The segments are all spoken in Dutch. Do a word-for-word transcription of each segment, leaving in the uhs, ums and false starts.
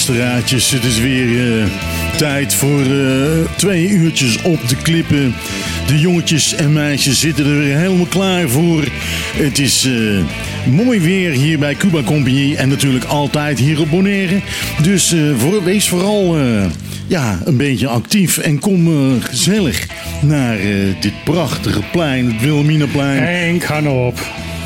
luisteraartjes, het is weer uh, tijd voor uh, twee uurtjes op de klippen. De jongetjes en meisjes zitten er weer helemaal klaar voor. Het is uh, mooi weer hier bij Cuba Compagnie en natuurlijk altijd hier op Bonaire. Dus uh, voor, wees vooral uh, ja, een beetje actief en kom uh, gezellig naar uh, dit prachtige plein, het Wilhelminaplein. Henk, ga nou op.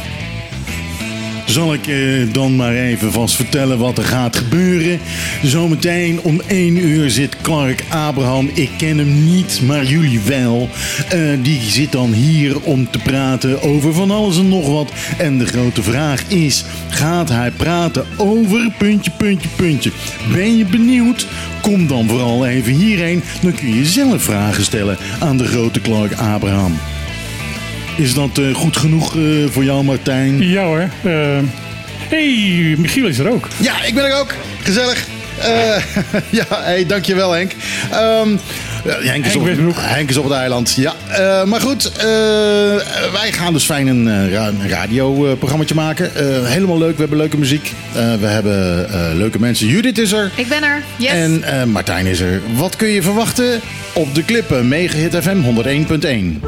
Zal ik uh, dan maar even vast vertellen wat er gaat gebeuren. Zometeen om één uur zit Clark Abraham. Ik ken hem niet, maar jullie wel. Uh, die zit dan hier om te praten over van alles en nog wat. En de grote vraag is, gaat hij praten over puntje, puntje, puntje? Ben je benieuwd? Kom dan vooral even hierheen. Dan kun je zelf vragen stellen aan de grote Clark Abraham. Is dat uh, goed genoeg uh, voor jou, Martijn? Ja hoor. Uh, hey, Michiel is er ook. Ja, ik ben er ook. Gezellig. Uh, ja, hey, dankjewel Henk. Um, Henk, is op, Henk is op het eiland. Ja, uh, maar goed. Uh, wij gaan dus fijn een, uh, een radioprogrammaatje maken. Uh, helemaal leuk. We hebben leuke muziek. Uh, we hebben uh, leuke mensen. Judith is er. Ik ben er. Yes. En uh, Martijn is er. Wat kun je verwachten op de klippen? Megahit F M honderd één punt één.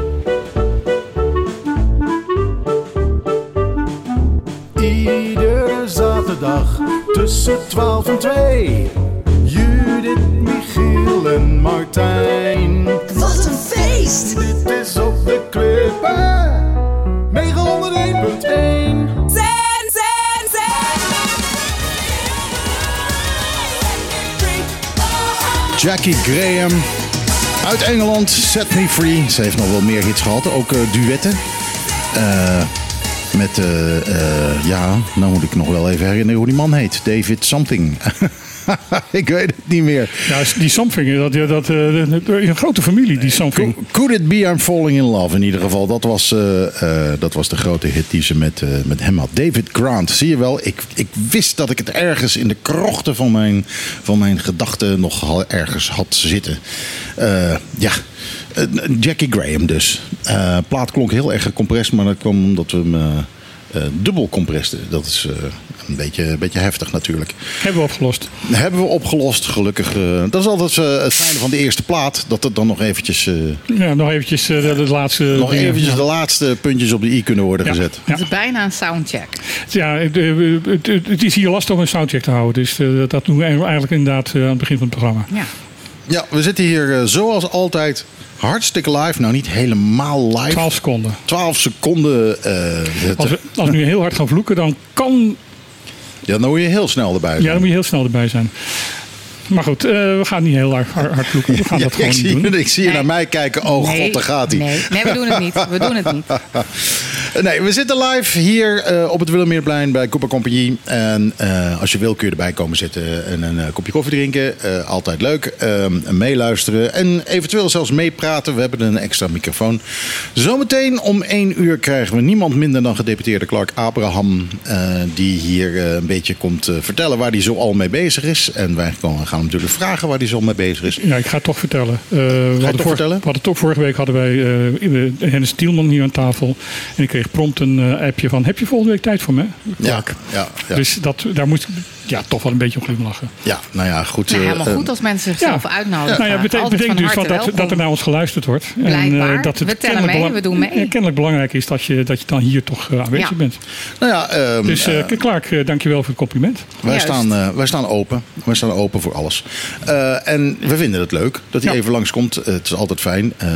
Iedere zaterdag tussen twaalf en twee. Judith, Michiel en Martijn. Wat een feest! Dit is op de klippen. Mega honderd één punt één. Zet, zet, zet. Jackie Graham uit Engeland, Set Me Free. Ze heeft nog wel meer hits gehad, ook uh, duetten. Uh, Met, uh, uh, ja, nou moet ik nog wel even herinneren hoe die man heet. David Something. Ik weet het niet meer. Ja, die Something, dat, dat, uh, een grote familie, die Something. Could It Be I'm Falling in Love in ieder geval. Dat was, uh, uh, dat was de grote hit die ze met, uh, met hem had. David Grant, zie je wel. Ik, ik wist dat ik het ergens in de krochten van mijn, van mijn gedachten nog ergens had zitten. Uh, ja... Uh, Jackie Graham dus. Uh, plaat klonk heel erg gecompressed, maar dat kwam omdat we hem uh, uh, dubbel compressten. Dat is uh, een beetje, een beetje heftig natuurlijk. Hebben we opgelost. Hebben we opgelost, gelukkig. Uh, dat is altijd uh, het fijne van de eerste plaat. Dat het dan nog eventjes... Uh, ja, nog eventjes uh, de, de laatste... Nog dingen, eventjes ja. de laatste puntjes op de i kunnen worden ja, gezet. Ja. Het is bijna een soundcheck. Ja, het, het, het is hier lastig om een soundcheck te houden. Dus uh, dat doen we eigenlijk inderdaad uh, aan het begin van het programma. Ja. Ja, we zitten hier uh, zoals altijd... Hartstikke live. Nou, niet helemaal live. twaalf seconden. twaalf seconden. Uh, als, we, als we nu heel hard gaan vloeken, dan kan... Ja, dan moet je heel snel erbij zijn. Ja, dan moet je heel snel erbij zijn. Maar goed, uh, we gaan niet heel hard, hard vloeken. We gaan ja, dat gewoon ik niet zie, doen. Ik zie je nee. naar mij kijken. Oh nee, god, daar gaat hij. Nee. nee, we doen het niet. We doen het niet. Nee, we zitten live hier uh, op het Wilhelminaplein bij Cuba Compagnie. En uh, als je wil kun je erbij komen zitten en een uh, kopje koffie drinken. Uh, altijd leuk. Uh, meeluisteren en eventueel zelfs meepraten. We hebben een extra microfoon. Zometeen om één uur krijgen we niemand minder dan gedeputeerde Clark Abraham. Uh, die hier uh, een beetje komt uh, vertellen waar hij zo al mee bezig is. En wij gaan hem natuurlijk vragen waar hij zo mee bezig is. Ja, ik ga het toch vertellen. Uh, we, toch hadden voor, vertellen? Oh, we hadden toch vorige week hadden wij uh, Hennis Tielman hier aan tafel. En ik kreeg prompt een uh, appje van, heb je volgende week tijd voor me? Ja, ja, ja. Dus dat, daar moet ik ja, toch wel een beetje om glimlachen. Ja, nou ja, goed. Nou, helemaal uh, goed als mensen zichzelf ja. uitnodigen. Nou ja, betekent, betekent dus van dat, dat er naar ons geluisterd wordt. Blijkbaar. En, uh, dat het we tellen mee, we doen mee. En kennelijk belangrijk is dat je, dat je dan hier toch uh, aanwezig ja. bent. Nou ja, um, dus uh, uh, Clark, uh, dankjewel voor het compliment. Wij staan, uh, wij staan open. Wij staan open voor alles. Uh, en we vinden het leuk dat hij ja. even langskomt. Uh, het is altijd fijn. Uh,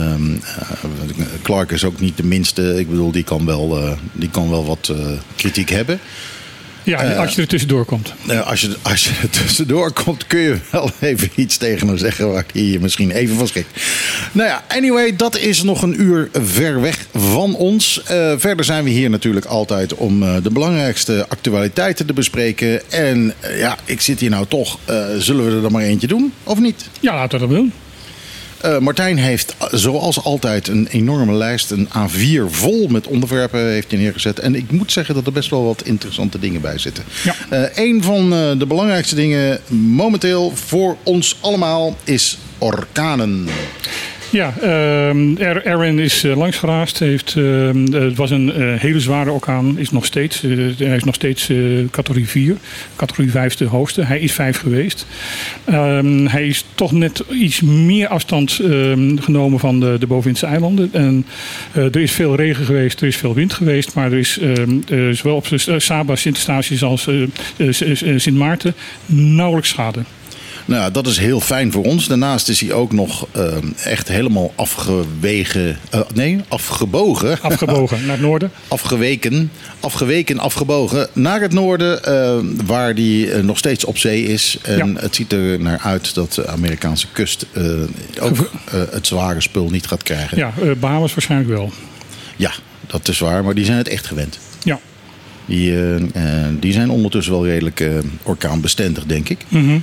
uh, Clark is ook niet de minste. Ik bedoel, die kan wel, uh, die kan wel wat uh, kritiek hebben. Ja, als je er tussendoor komt. Uh, als, je, als je er tussendoor komt, kun je wel even iets tegen hem zeggen waar hij je misschien even van schrikt. Nou ja, anyway, dat is nog een uur ver weg van ons. Uh, verder zijn we hier natuurlijk altijd om uh, de belangrijkste actualiteiten te bespreken. En uh, ja, ik zit hier nou toch. Uh, zullen we er dan maar eentje doen, of niet? Ja, laten we dat doen. Uh, Martijn heeft zoals altijd een enorme lijst, een A vier vol met onderwerpen heeft hij neergezet. En ik moet zeggen dat er best wel wat interessante dingen bij zitten. Ja. Uh, een van uh, de belangrijkste dingen momenteel voor ons allemaal is orkanen. Ja, uh, Erin is uh, langs geraast. Heeft, uh, het was een uh, hele zware orkaan. Is nog steeds, uh, hij is nog steeds uh, categorie vier. Categorie vijf de hoogste. Hij is vijf geweest. Uh, hij is toch net iets meer afstand uh, genomen van de, de bovenwindse eilanden. En, uh, er is veel regen geweest, er is veel wind geweest. Maar er is uh, uh, zowel op uh, Saba, Sint-Eustatius als uh, uh, Sint Maarten nauwelijks schade. Nou ja, dat is heel fijn voor ons. Daarnaast is hij ook nog uh, echt helemaal afgewegen. Uh, nee, afgebogen. Afgebogen naar het noorden. Afgeweken. Afgeweken, afgebogen naar het noorden. Uh, waar die uh, nog steeds op zee is. En ja. Het ziet er naar uit dat de Amerikaanse kust uh, ook uh, het zware spul niet gaat krijgen. Ja, uh, Bahamas waarschijnlijk wel. Ja, dat is waar. Maar die zijn het echt gewend. Ja. Die, uh, uh, die zijn ondertussen wel redelijk uh, orkaanbestendig, denk ik. Mm-hmm.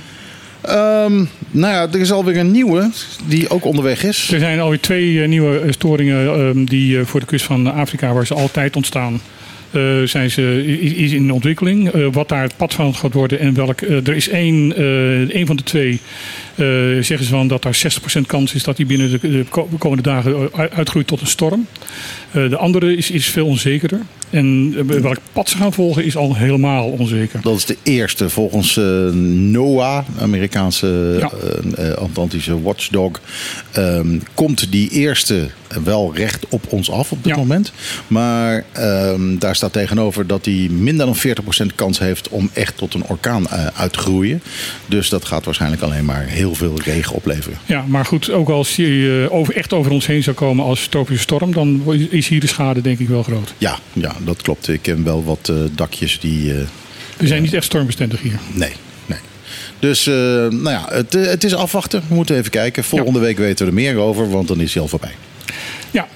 Um, nou ja, er is alweer een nieuwe die ook onderweg is. Er zijn alweer twee uh, nieuwe storingen um, die uh, voor de kust van Afrika, waar ze altijd ontstaan, uh, zijn ze is in ontwikkeling. Uh, wat daar het pad van gaat worden en welk. Uh, er is één, uh, één van de twee. Uh, zeggen ze van dat er zestig procent kans is dat die binnen de, de komende dagen uitgroeit tot een storm. Uh, de andere is, is veel onzekerder. En uh, welk pad ze gaan volgen is al helemaal onzeker. Dat is de eerste volgens uh, NOAA, Amerikaanse ja. uh, Atlantische watchdog. Um, komt die eerste wel recht op ons af op dit ja. moment. Maar um, daar staat tegenover dat hij minder dan veertig procent kans heeft om echt tot een orkaan uh, uit te groeien. Dus dat gaat waarschijnlijk alleen maar heel veel regen opleveren. Ja, maar goed, ook als hij uh, over, echt over ons heen zou komen als tropische storm, dan is hier de schade denk ik wel groot. Ja, ja dat klopt. Ik ken wel wat uh, dakjes die... Uh, We zijn niet echt stormbestendig hier. Nee, nee. Dus uh, nou ja, het, uh, het is afwachten. We moeten even kijken. Volgende ja. week weten we er meer over, want dan is hij al voorbij. Ja.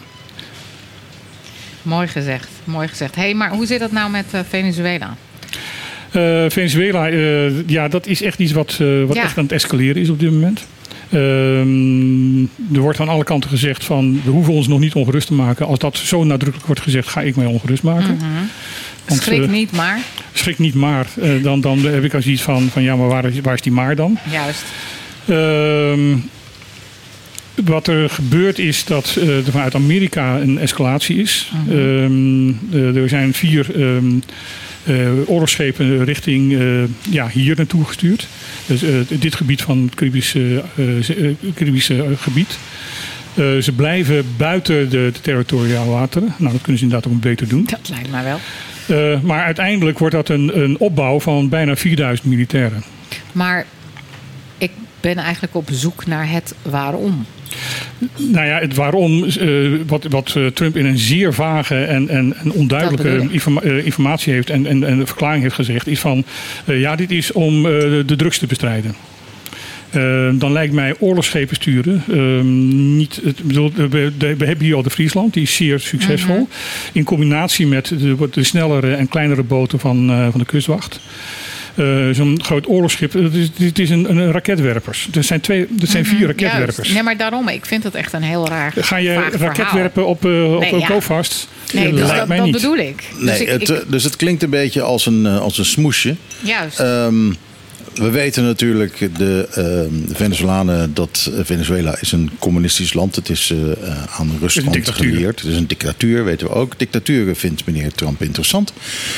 Mooi gezegd, mooi gezegd. Hé, hey, maar hoe zit dat nou met uh, Venezuela? Uh, Venezuela, uh, ja, dat is echt iets wat, uh, wat ja. echt aan het escaleren is op dit moment. Uh, er wordt aan alle kanten gezegd van we hoeven ons nog niet ongerust te maken. Als dat zo nadrukkelijk wordt gezegd, ga ik mij ongerust maken. Mm-hmm. Want, schrik uh, niet maar. Schrik niet maar. Uh, dan, dan heb ik als iets van, van ja, maar waar is, waar is die maar dan? Juist. Uh, wat er gebeurt is dat uh, er vanuit Amerika een escalatie is. Mm-hmm. Uh, er zijn vier um, uh, oorlogsschepen richting uh, ja, hier naartoe gestuurd. Dus, uh, dit gebied van het Caribische, uh, Caribische gebied. Uh, ze blijven buiten de, de territoriale wateren. Nou, dat kunnen ze inderdaad ook beter doen. Dat lijkt mij wel. Uh, maar uiteindelijk wordt dat een, een opbouw van bijna vierduizend militairen. Maar ik ben eigenlijk op zoek naar het waarom. Nou ja, het waarom, uh, wat, wat uh, Trump in een zeer vage en, en, en onduidelijke informa- uh, informatie heeft en, en, en de verklaring heeft gezegd, is van uh, ja, dit is om uh, de drugs te bestrijden. Uh, dan lijkt mij oorlogsschepen sturen. Uh, niet, het, bedoel, we, we hebben hier al de Friesland, die is zeer succesvol. Mm-hmm. In combinatie met de, de snellere en kleinere boten van, uh, van de kustwacht. Uh, zo'n groot oorlogsschip, het is, het is een, een raketwerpers. Er zijn, twee, er zijn vier mm-hmm, raketwerpers. Juist. Nee, maar daarom, ik vind het echt een heel raar Ga je vaag raketwerpen op, uh, op nee, een ja. GoFast? Nee, dus dat, dat, mij dat niet. bedoel ik. Nee, dus, ik, het, ik... dus het klinkt een beetje als een, als een smoesje. Juist. Um, We weten natuurlijk, de uh, Venezolanen, dat Venezuela is een communistisch land. Het is uh, aan Rusland geleerd. Het is een dictatuur, weten we ook. Dictaturen vindt meneer Trump interessant.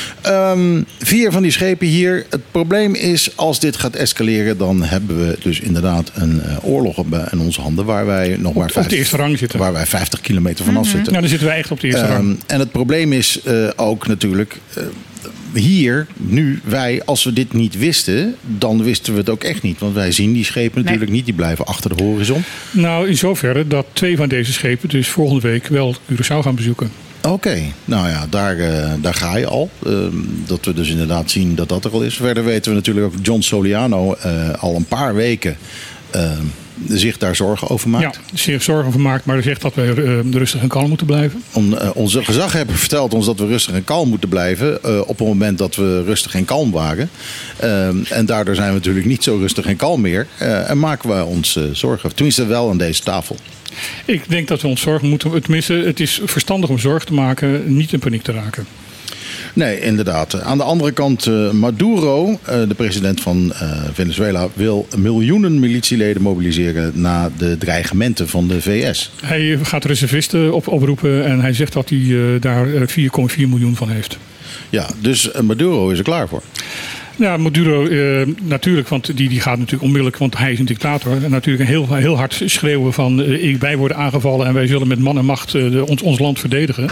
Um, vier van die schepen hier. Het probleem is, als dit gaat escaleren, dan hebben we dus inderdaad een uh, oorlog in onze handen waar wij nog maar op de eerste rang zitten. Waar wij vijftig kilometer vanaf mm-hmm. zitten. Nou, dan zitten wij echt op de eerste um, rang. En het probleem is uh, ook natuurlijk. Uh, Hier, nu, wij, als we dit niet wisten, dan wisten we het ook echt niet. Want wij zien die schepen natuurlijk nee. niet, die blijven achter de horizon. Nou, in zoverre dat twee van deze schepen dus volgende week wel Curaçao gaan bezoeken. Oké, okay. nou ja, daar, uh, daar ga je al. Uh, dat we dus inderdaad zien dat dat er al is. Verder weten we natuurlijk ook John Soliano uh, al een paar weken Uh, zich daar zorgen over maakt. Ja, zich zorgen over maakt, maar hij zegt dat we uh, rustig en kalm moeten blijven. On, uh, onze gezaghebber vertelt ons dat we rustig en kalm moeten blijven Uh, op het moment dat we rustig en kalm waren. Uh, en daardoor zijn we natuurlijk niet zo rustig en kalm meer. Uh, en maken we ons uh, zorgen. Tenminste wel aan deze tafel. Ik denk dat we ons zorgen moeten. Tenminste, het is verstandig om zorgen te maken, niet in paniek te raken. Nee, inderdaad. Aan de andere kant, uh, Maduro, uh, de president van uh, Venezuela, wil miljoenen militieleden mobiliseren na de dreigementen van de V S. Hij gaat reservisten op, oproepen en hij zegt dat hij uh, daar vier komma vier miljoen van heeft. Ja, dus uh, Maduro is er klaar voor. Ja, Maduro uh, natuurlijk, want die, die gaat natuurlijk onmiddellijk, want hij is een dictator. En natuurlijk heel, heel hard schreeuwen van uh, wij worden aangevallen en wij zullen met man en macht uh, de, ons, ons land verdedigen.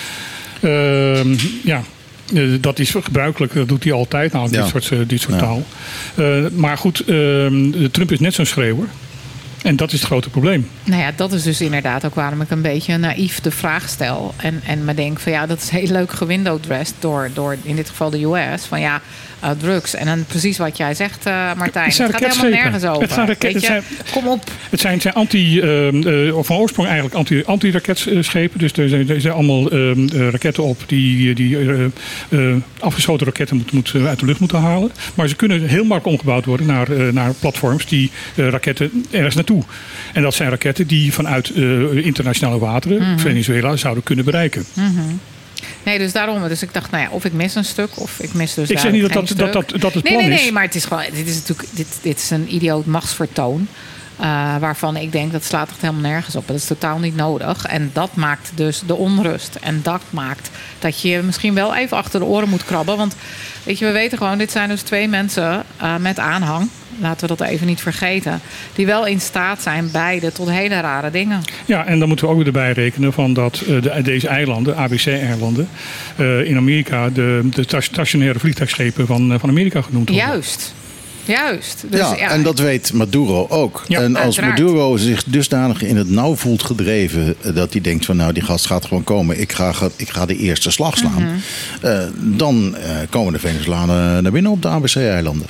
Uh, ja, uh, dat is gebruikelijk, dat doet hij altijd, nou, ja. dit soort, uh, dit soort ja. taal. Uh, maar goed, uh, Trump is net zo'n schreeuwer. En dat is het grote probleem. Nou ja, dat is dus inderdaad ook waarom ik een beetje naïef de vraag stel. En, en me denk van ja, dat is heel leuk gewindowdressed door, door in dit geval de U S. Van ja, uh, drugs. En dan precies wat jij zegt, uh, Martijn. Het, het gaat helemaal nergens over. Het zijn raket, Weet je, het zijn, kom op. Het zijn, het zijn anti, uh, uh, van oorsprong eigenlijk anti, anti-raketschepen. Dus er zijn, er zijn allemaal uh, uh, raketten op die, die uh, uh, afgeschoten raketten moet, moet, uh, uit de lucht moeten halen. Maar ze kunnen heel makkelijk omgebouwd worden naar, uh, naar platforms die uh, raketten ergens naartoe. En dat zijn raketten die vanuit uh, internationale wateren mm-hmm. Venezuela zouden kunnen bereiken. Mm-hmm. Nee, dus daarom. Dus ik dacht, nou ja, of ik mis een stuk of ik mis dus. Ik zeg niet dat dat, dat, dat, dat het nee, plan nee, is. Nee, maar het is gewoon. Dit is natuurlijk. Dit, dit is een idioot machtsvertoon. Uh, waarvan ik denk dat slaat echt helemaal nergens op. Dat is totaal niet nodig. En dat maakt dus de onrust. En dat maakt dat je misschien wel even achter de oren moet krabben. Want weet je, we weten gewoon, dit zijn dus twee mensen uh, met aanhang. Laten we dat even niet vergeten. Die wel in staat zijn, beide, tot hele rare dingen. Ja, en dan moeten we ook weer erbij rekenen van dat uh, de, deze eilanden, A B C-eilanden, uh, in Amerika de, de stationaire vliegtuigschepen van, uh, van Amerika genoemd worden. Juist. Juist. Dus, ja, ja, en dat weet Maduro ook. Ja, en als uiteraard. Maduro zich dusdanig in het nauw voelt gedreven, dat hij denkt van nou, die gast gaat gewoon komen, ik ga, ik ga de eerste slag slaan. Mm-hmm. uh, dan uh, komen de Venezolanen naar binnen op de A B C-eilanden.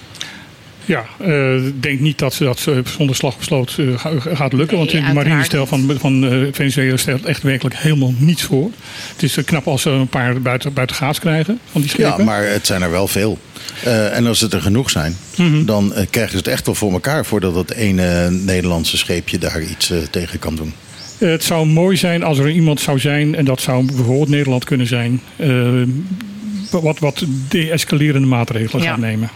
Ja, ik uh, denk niet dat ze dat uh, zonder slag op sloot uh, gaat lukken. Want nee, de marinestijl van, van uh, Venezuela stelt echt werkelijk helemaal niets voor. Het is uh, knap als ze een paar buiten, buiten gaats krijgen van die schepen. Ja, maar het zijn er wel veel. Uh, en als het er genoeg zijn, mm-hmm. dan uh, krijgen ze het echt wel voor elkaar voordat dat ene Nederlandse scheepje daar iets uh, tegen kan doen. Uh, het zou mooi zijn als er iemand zou zijn, en dat zou bijvoorbeeld Nederland kunnen zijn, uh, wat, wat de-escalerende maatregelen ja. gaat nemen.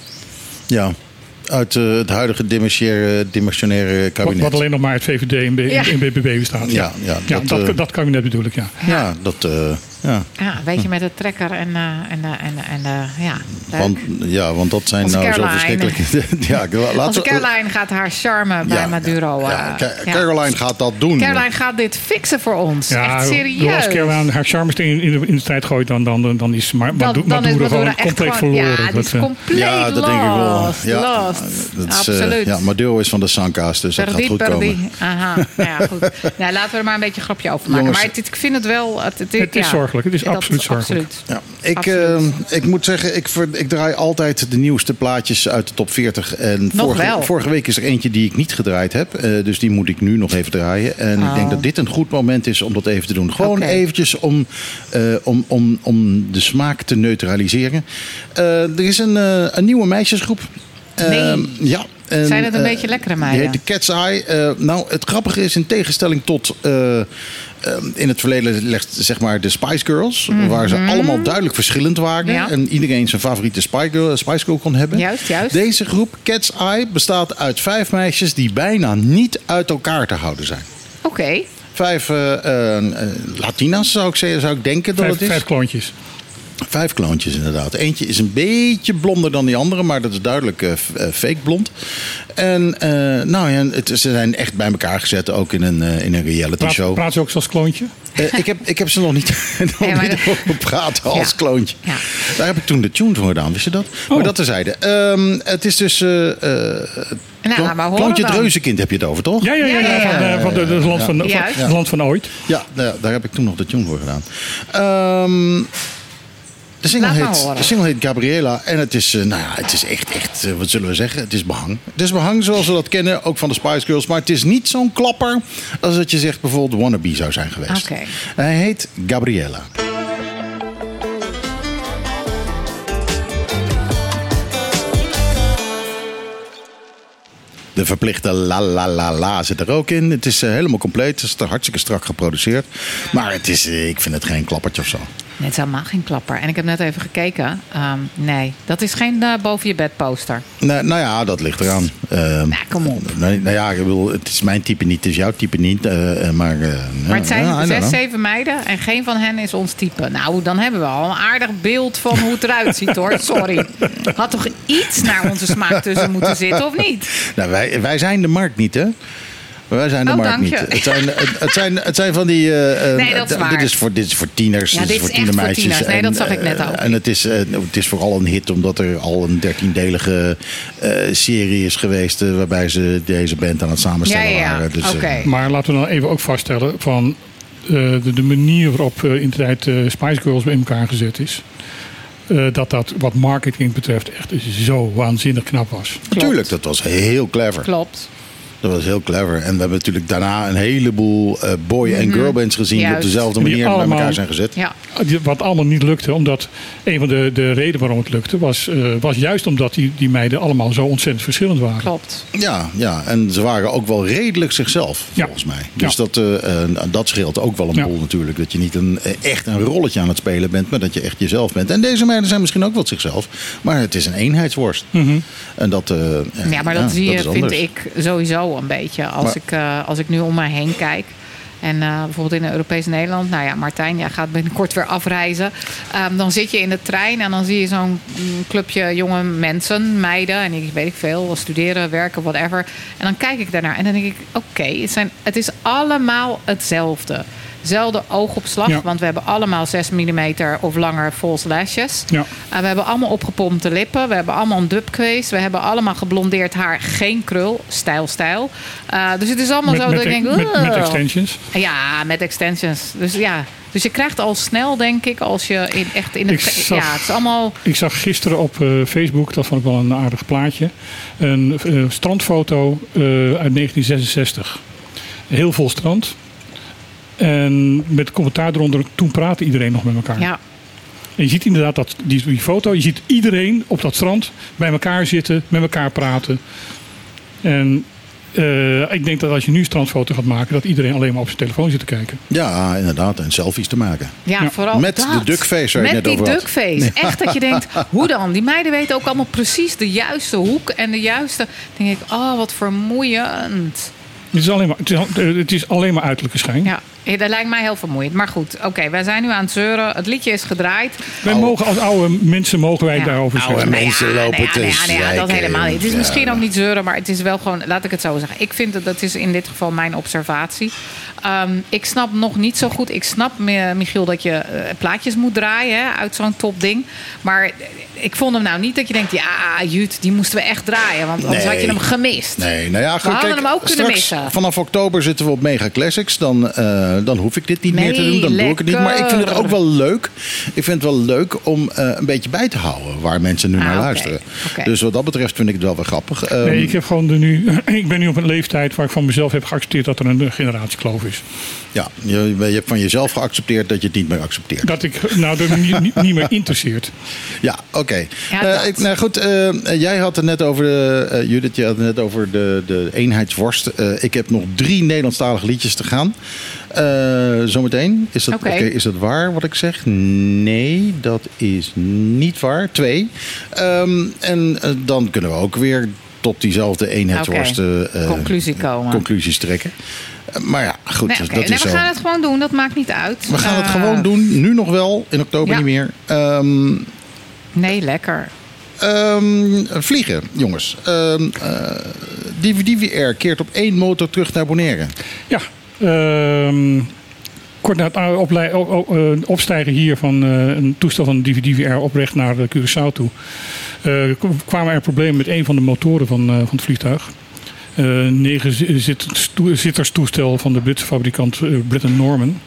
Ja. Uit uh, het huidige dimensionaire, dimensionaire kabinet. Wat, wat alleen nog maar uit V V D en, B, ja. en B B B bestaat. Ja, ja, ja, ja dat, dat, uh, dat kabinet bedoel ik, ja. Ja, ja dat... Uh, ja. ja, weet je, met de trekker en... Uh, en, uh, en, en uh, ja, want, ja, want dat zijn Onze nou Caroline. zo verschrikkelijke... ja, laten Onze Caroline gaat haar charme bij ja, Maduro... Uh, ja, ja, Caroline ja. gaat dat doen. Caroline gaat dit fixen voor ons. Ja, echt serieus. Als Caroline haar charme in, in, de, in de strijd gooit, dan, dan, dan is maar, dan, Maduro, dan is Maduro gewoon compleet gewoon, verloren. Ja, die is compleet ja, dat lost. denk ik wel. Ja, lost. Dat is, absoluut. Uh, ja, Maduro is van de Sanka's, dus Perdi, dat gaat goed perdi. komen. Aha, nou ja, goed. Nou, laten we er maar een beetje een grapje over maken. Jongens, maar het, ik vind het wel... Het, het, het is ja, zorgelijk, het is dat, absoluut zorgelijk. Absoluut. Ja, ik, uh, ik moet zeggen, ik, ver, ik draai altijd de nieuwste plaatjes uit de top veertig. En vorige, vorige week is er eentje die ik niet gedraaid heb. Uh, dus die moet ik nu nog even draaien. En oh. ik denk dat dit een goed moment is om dat even te doen. Gewoon okay. eventjes om, uh, om, om, om de smaak te neutraliseren. Uh, er is een, uh, een nieuwe meisjesgroep. Uh, nee. Ja. En, zijn het een uh, beetje lekkere meiden? De Cat's Eye. Uh, nou, het grappige is in tegenstelling tot... Uh, uh, in het verleden legt zeg maar de Spice Girls. Mm-hmm. Waar ze allemaal duidelijk verschillend waren. Ja. En iedereen zijn favoriete Spice Girl, Spice Girl kon hebben. Juist, juist. Deze groep, Cat's Eye, bestaat uit vijf meisjes die bijna niet uit elkaar te houden zijn. Oké. Okay. Vijf uh, uh, Latina's zou ik, zeggen, zou ik denken dat vijf, het is. Vijf kloontjes. Vijf kloontjes inderdaad. Eentje is een beetje blonder dan die andere, maar dat is duidelijk uh, fake blond. En uh, nou ja, het, ze zijn echt bij elkaar gezet, ook in een, uh, in een reality praat, show. Praat ze ook zoals kloontje? Uh, ik, heb, ik heb ze nog niet, nog ja, niet dat... over praten als ja. kloontje. Ja. Daar heb ik toen de tune voor gedaan, wist je dat? Oh. Maar dat terzijde. Um, het is dus... Uh, uh, nou, maar Kloontje het Reuzenkind heb je het over, toch? Ja, ja, ja, ja, ja, ja. Van, van de, de land, van, ja. van, van, land van ooit. Ja, daar heb ik toen nog de tune voor gedaan. Um, De single, heet, de single heet Gabriela en het is, uh, nou ja, het is echt, echt uh, wat zullen we zeggen, het is behang. Het is behang zoals we dat kennen, ook van de Spice Girls, maar het is niet zo'n klapper als dat je zegt bijvoorbeeld Wannabe zou zijn geweest. Okay. Hij heet Gabriela. De verplichte la la la la zit er ook in. Het is uh, helemaal compleet. Het is hartstikke strak geproduceerd. Maar het is, uh, ik vind het geen klappertje of zo. Nee, het is helemaal geen klapper. En ik heb net even gekeken. Um, nee, dat is geen uh, boven je bed poster. Nee, nou ja, dat ligt eraan. Uh, nou, kom op. Nee, nou ja, ik bedoel, het is mijn type niet, het is jouw type niet. Uh, maar, uh, maar het zijn ja, zes, zeven meiden en geen van hen is ons type. Nou, dan hebben we al een aardig beeld van hoe het eruit ziet, hoor. Sorry. Had toch iets naar onze smaak tussen moeten zitten, of niet? Nou, wij, wij zijn de markt niet, hè? Wij zijn de oh, markt niet. Het zijn, het, het, zijn, het zijn van die... Uh, nee, dat is waar. Dit is voor, dit is voor tieners. Ja, dit is voor echt voor tieners. Nee, en, dat zag ik net ook. En het is, uh, het is vooral een hit omdat er al een dertiendelige uh, serie is geweest... Uh, waarbij ze deze band aan het samenstellen ja, ja. waren. Dus, okay. uh, maar laten we dan even ook vaststellen van uh, de, de manier waarop uh, in de tijd uh, Spice Girls bij elkaar gezet is... Uh, dat dat wat marketing betreft echt zo waanzinnig knap was. Natuurlijk, dat was heel clever. Klopt. Dat was heel clever. En we hebben natuurlijk daarna een heleboel uh, boy- en mm-hmm. girlbands gezien... Juist. die op dezelfde manier allemaal, bij elkaar zijn gezet. Ja. Wat allemaal niet lukte. Omdat een van de, de redenen waarom het lukte... was, uh, was juist omdat die, die meiden allemaal zo ontzettend verschillend waren. Klopt. Ja, ja, en ze waren ook wel redelijk zichzelf, volgens ja. mij. Dus ja. dat, uh, uh, dat scheelt ook wel een ja. boel natuurlijk. Dat je niet een, echt een rolletje aan het spelen bent... maar dat je echt jezelf bent. En deze meiden zijn misschien ook wel zichzelf. Maar het is een eenheidsworst. Mm-hmm. En dat, uh, ja, maar dat ja, zie je, dat vind ik, sowieso een beetje... Als, maar, ik, uh, als ik nu om mij heen kijk. En uh, bijvoorbeeld in Europees Nederland. Nou ja, Martijn, jij gaat binnenkort weer afreizen. Um, dan zit je in de trein en dan zie je zo'n clubje jonge mensen, meiden. En ik weet ik veel, studeren, werken, whatever. En dan kijk ik daarnaar en dan denk ik... Oké, okay, het, zijn, het is allemaal hetzelfde. Zelfde oogopslag, ja. want we hebben allemaal zes millimeter of langer false lashes. Ja. Uh, we hebben allemaal opgepompte lippen. We hebben allemaal een dubquees. We hebben allemaal geblondeerd haar, geen krul. Stijl, stijl. Uh, dus het is allemaal met, zo met dat ik denk... Met, met extensions? Ja, met extensions. Dus ja... Dus je krijgt al snel, denk ik, als je in, echt in het... Zag, ja, het is allemaal... Ik zag gisteren op uh, Facebook, dat vond ik wel een aardig plaatje... een uh, strandfoto uh, uit negentien zesenzestig. Heel vol strand. En met commentaar eronder, toen praatte iedereen nog met elkaar. Ja. En je ziet inderdaad dat, die, die foto, je ziet iedereen op dat strand bij elkaar zitten, met elkaar praten. En uh, ik denk dat als je nu een strandfoto gaat maken, dat iedereen alleen maar op zijn telefoon zit te kijken. Ja, inderdaad. En selfies te maken. Ja, ja. vooral met dat. de duckface waar je met net over had. Met die duckface. Echt dat je denkt, hoe dan? Die meiden weten ook allemaal precies de juiste hoek en de juiste... Dan denk ik, oh, wat vermoeiend. Het is alleen maar, het is, het is alleen maar uiterlijke schijn. Ja, dat lijkt mij heel vermoeiend. Maar goed, oké, okay, wij zijn nu aan het zeuren. Het liedje is gedraaid. Wij oh. mogen als oude mensen mogen wij ja. daarover zeggen. Oude mensen nou ja, lopen nee, te nee, nee, dat helemaal niet. Het is ja. misschien ook niet zeuren, maar het is wel gewoon... Laat ik het zo zeggen. Ik vind dat dat is in dit geval mijn observatie. Um, ik snap nog niet zo goed. Ik snap, Michiel, dat je uh, plaatjes moet draaien hè, uit zo'n topding. Maar ik vond hem nou niet dat je denkt... Ja, Jut, die moesten we echt draaien. Want anders nee. had je hem gemist. Nee, nou ja, goed, we hadden kijk, hem ook kunnen missen. Vanaf oktober zitten we op Mega Classics. Dan, uh, dan hoef ik dit niet nee, meer te doen. Dan lekker. doe ik het niet. Maar ik vind het ook wel leuk. Ik vind het wel leuk om uh, een beetje bij te houden waar mensen nu ah, naar okay. luisteren. Okay. Dus wat dat betreft vind ik het wel weer grappig. Um, nee, ik, heb gewoon de nu, ik ben nu op een leeftijd waar ik van mezelf heb geaccepteerd dat er een generatiekloof is. Ja, je, je hebt van jezelf geaccepteerd dat je het niet meer accepteert. Dat ik nou dat me niet, niet, niet meer interesseert. Ja, oké. Okay. Ja, uh, nou goed, uh, jij had het net over de, uh, Judith, je had het net over de, de eenheidsworst. Uh, ik heb nog drie Nederlandstalige liedjes te gaan. Uh, zometeen. Is dat, okay. Okay, is dat waar wat ik zeg? Nee, dat is niet waar. Twee. Um, en uh, dan kunnen we ook weer tot diezelfde eenheidsworst okay. uh, Conclusie komen. conclusies trekken. Maar ja, goed. Nee, dus okay. dat nee, is we zo. gaan het gewoon doen. Dat maakt niet uit. We gaan uh, het gewoon doen. Nu nog wel. In oktober ja. niet meer. Um, nee, lekker. Um, vliegen, jongens. Um, uh, D V D V R keert op één motor terug naar Bonaire. Ja. Um, kort na het oplei, op, op, opstijgen hier van uh, een toestel van D V D V R oprecht naar Curaçao toe... Uh, kwamen er problemen met een van de motoren van, uh, van het vliegtuig. Uh, negen zit, zitterstoestel van de Britse fabrikant uh, Britten Norman.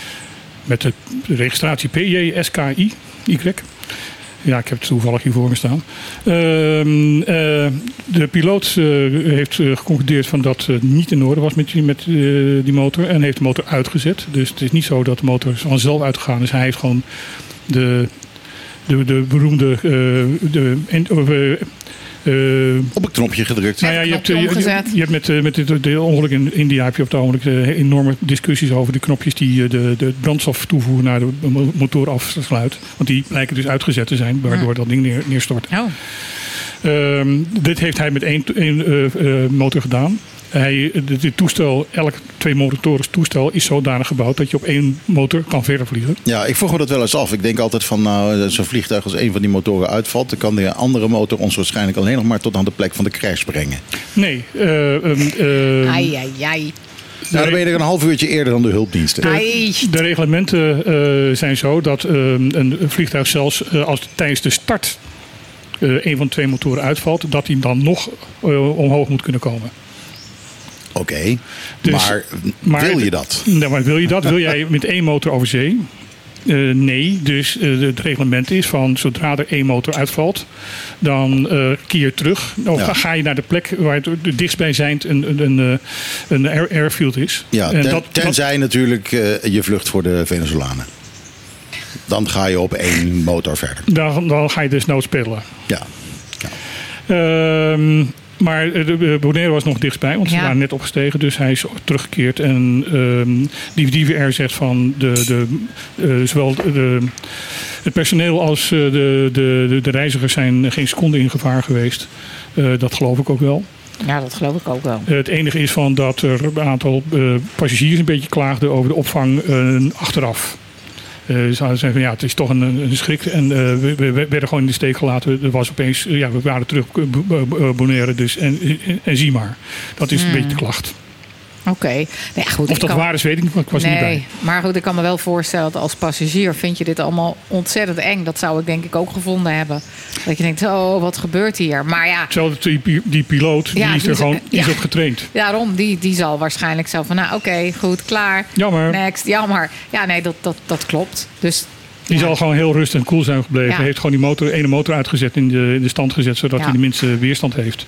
Met de registratie P J S K I Y. Ja, ik heb het toevallig hier voor me staan. Uh, uh, de piloot uh, heeft uh, geconcludeerd van dat het niet in orde was met, die, met uh, die motor. En heeft de motor uitgezet. Dus het is niet zo dat de motor vanzelf uitgegaan is. Hij heeft gewoon de, de, de beroemde... Uh, de, uh, Uh, op een knopje gedrukt. Nou ja, je, hebt, je, je, je hebt met, met dit, de ongeluk in India heb je op het ogenblik uh, enorme discussies over de knopjes die uh, de, de brandstof toevoegen naar de motor afsluit. Want die lijken dus uitgezet te zijn, waardoor dat ding neer, neerstort. Oh. Uh, dit heeft hij met één, één uh, uh, motor gedaan. Hij, dit toestel, elk twee motoren toestel is zodanig gebouwd dat je op één motor kan verder vliegen. Ja, ik vroeg me dat wel eens af. Ik denk altijd van, nou, zo'n vliegtuig als een van die motoren uitvalt, dan kan de andere motor ons waarschijnlijk alleen nog maar tot aan de plek van de crash brengen. Nee. Uh, um, uh, ai, ai, ai. Nou, dan ben je er een half uurtje eerder dan de hulpdiensten. De, de reglementen uh, zijn zo dat uh, een vliegtuig zelfs uh, als tijdens de start uh, een van de twee motoren uitvalt, dat hij dan nog uh, omhoog moet kunnen komen. Oké, okay, dus, maar, maar wil je dat? Nou, maar wil je dat? Wil jij met één motor over zee? Uh, nee, dus uh, het reglement is van zodra er één motor uitvalt, dan uh, keer terug. Of ja. ga je naar de plek waar het het dichtstbijzijnd een, een, een, een air, airfield is. Ja, en ten, dat, tenzij dat, natuurlijk uh, je vlucht voor de Venezolanen. Dan ga je op één motor verder. Dan, dan ga je dus noodspelen. Ja. ja. Uh, Maar de Bonaire was nog dichtstbij, want ze ja. waren net opgestegen. Dus hij is teruggekeerd. En um, die D V R zegt van de, de, uh, zowel de, het personeel als uh, de, de, de reizigers zijn geen seconde in gevaar geweest. Uh, dat geloof ik ook wel. Ja, dat geloof ik ook wel. Uh, het enige is van dat er een aantal uh, passagiers een beetje klaagden over de opvang uh, achteraf. Uh, ze hadden zeggen van ja, het is toch een, een schrik. En uh, we, we werden gewoon in de steek gelaten. Er was opeens, uh, ja, we waren terug op Bonaire. Dus en, en, en zie maar. Dat is een mm. beetje de klacht. Oké. Okay. Nee, goed, of dat kan... waar is, weet ik niet, maar ik was nee, niet bij. Maar goed, ik kan me wel voorstellen dat als passagier vind je dit allemaal ontzettend eng. Dat zou ik denk ik ook gevonden hebben. Dat je denkt, oh, wat gebeurt hier? Maar ja... Zo, die, die piloot, die ja, is er die, gewoon ja, is op getraind. Daarom, die, die zal waarschijnlijk zo van, nou oké, okay, goed, klaar. Jammer. Next, jammer. Ja, nee, dat, dat, dat klopt. Dus... Die ja. zal gewoon heel rustig en cool zijn gebleven. Hij Ja. heeft gewoon die motor, ene motor uitgezet, in de, in de stand gezet, zodat Ja. hij de minste weerstand heeft.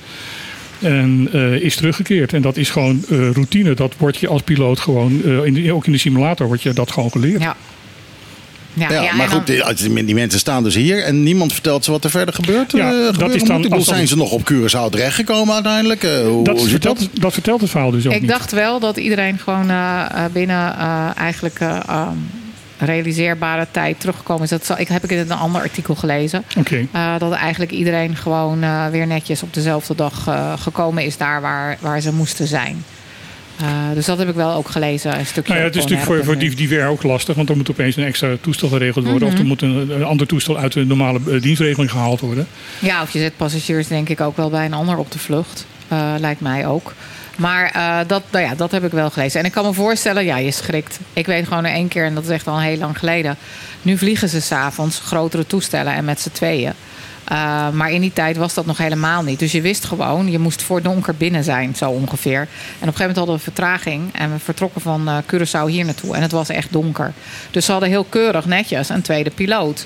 En uh, is teruggekeerd. En dat is gewoon uh, routine. Dat word je als piloot gewoon, uh, in de, ook in de simulator, wordt je dat gewoon geleerd. Ja. Ja, ja, ja, maar dan... goed, die, die mensen staan dus hier en niemand vertelt ze wat er verder gebeurt. Ja, uh, dat is dan, bedoel, zijn ze nog op Curaçao terechtgekomen uiteindelijk? Uh, hoe, dat, hoe vertelt, dat? dat vertelt het verhaal dus ook Ik niet. dacht wel dat iedereen gewoon uh, binnen uh, eigenlijk... Uh, um, realiseerbare tijd teruggekomen is. Dat zal, ik heb ik in een ander artikel gelezen. Okay. Uh, dat eigenlijk iedereen gewoon uh, weer netjes op dezelfde dag uh, gekomen is daar waar, waar ze moesten zijn. Uh, dus dat heb ik wel ook gelezen. Een stukje nou ja, het is natuurlijk voor, voor die, die weer ook lastig, want er moet opeens een extra toestel geregeld worden. Mm-hmm. Of er moet een, een ander toestel uit de normale uh, dienstregeling gehaald worden. Ja, of je zet passagiers denk ik ook wel bij een ander op de vlucht. Uh, lijkt mij ook. Maar uh, dat, nou ja, dat heb ik wel gelezen. En ik kan me voorstellen, ja, je schrikt. Ik weet gewoon één keer, en dat is echt al heel lang geleden. Nu vliegen ze 's avonds grotere toestellen en met z'n tweeën. Uh, maar in die tijd was dat nog helemaal niet. Dus je wist gewoon, je moest voor donker binnen zijn, zo ongeveer. En op een gegeven moment hadden we vertraging. En we vertrokken van uh, Curaçao hier naartoe. En het was echt donker. Dus ze hadden heel keurig netjes een tweede piloot.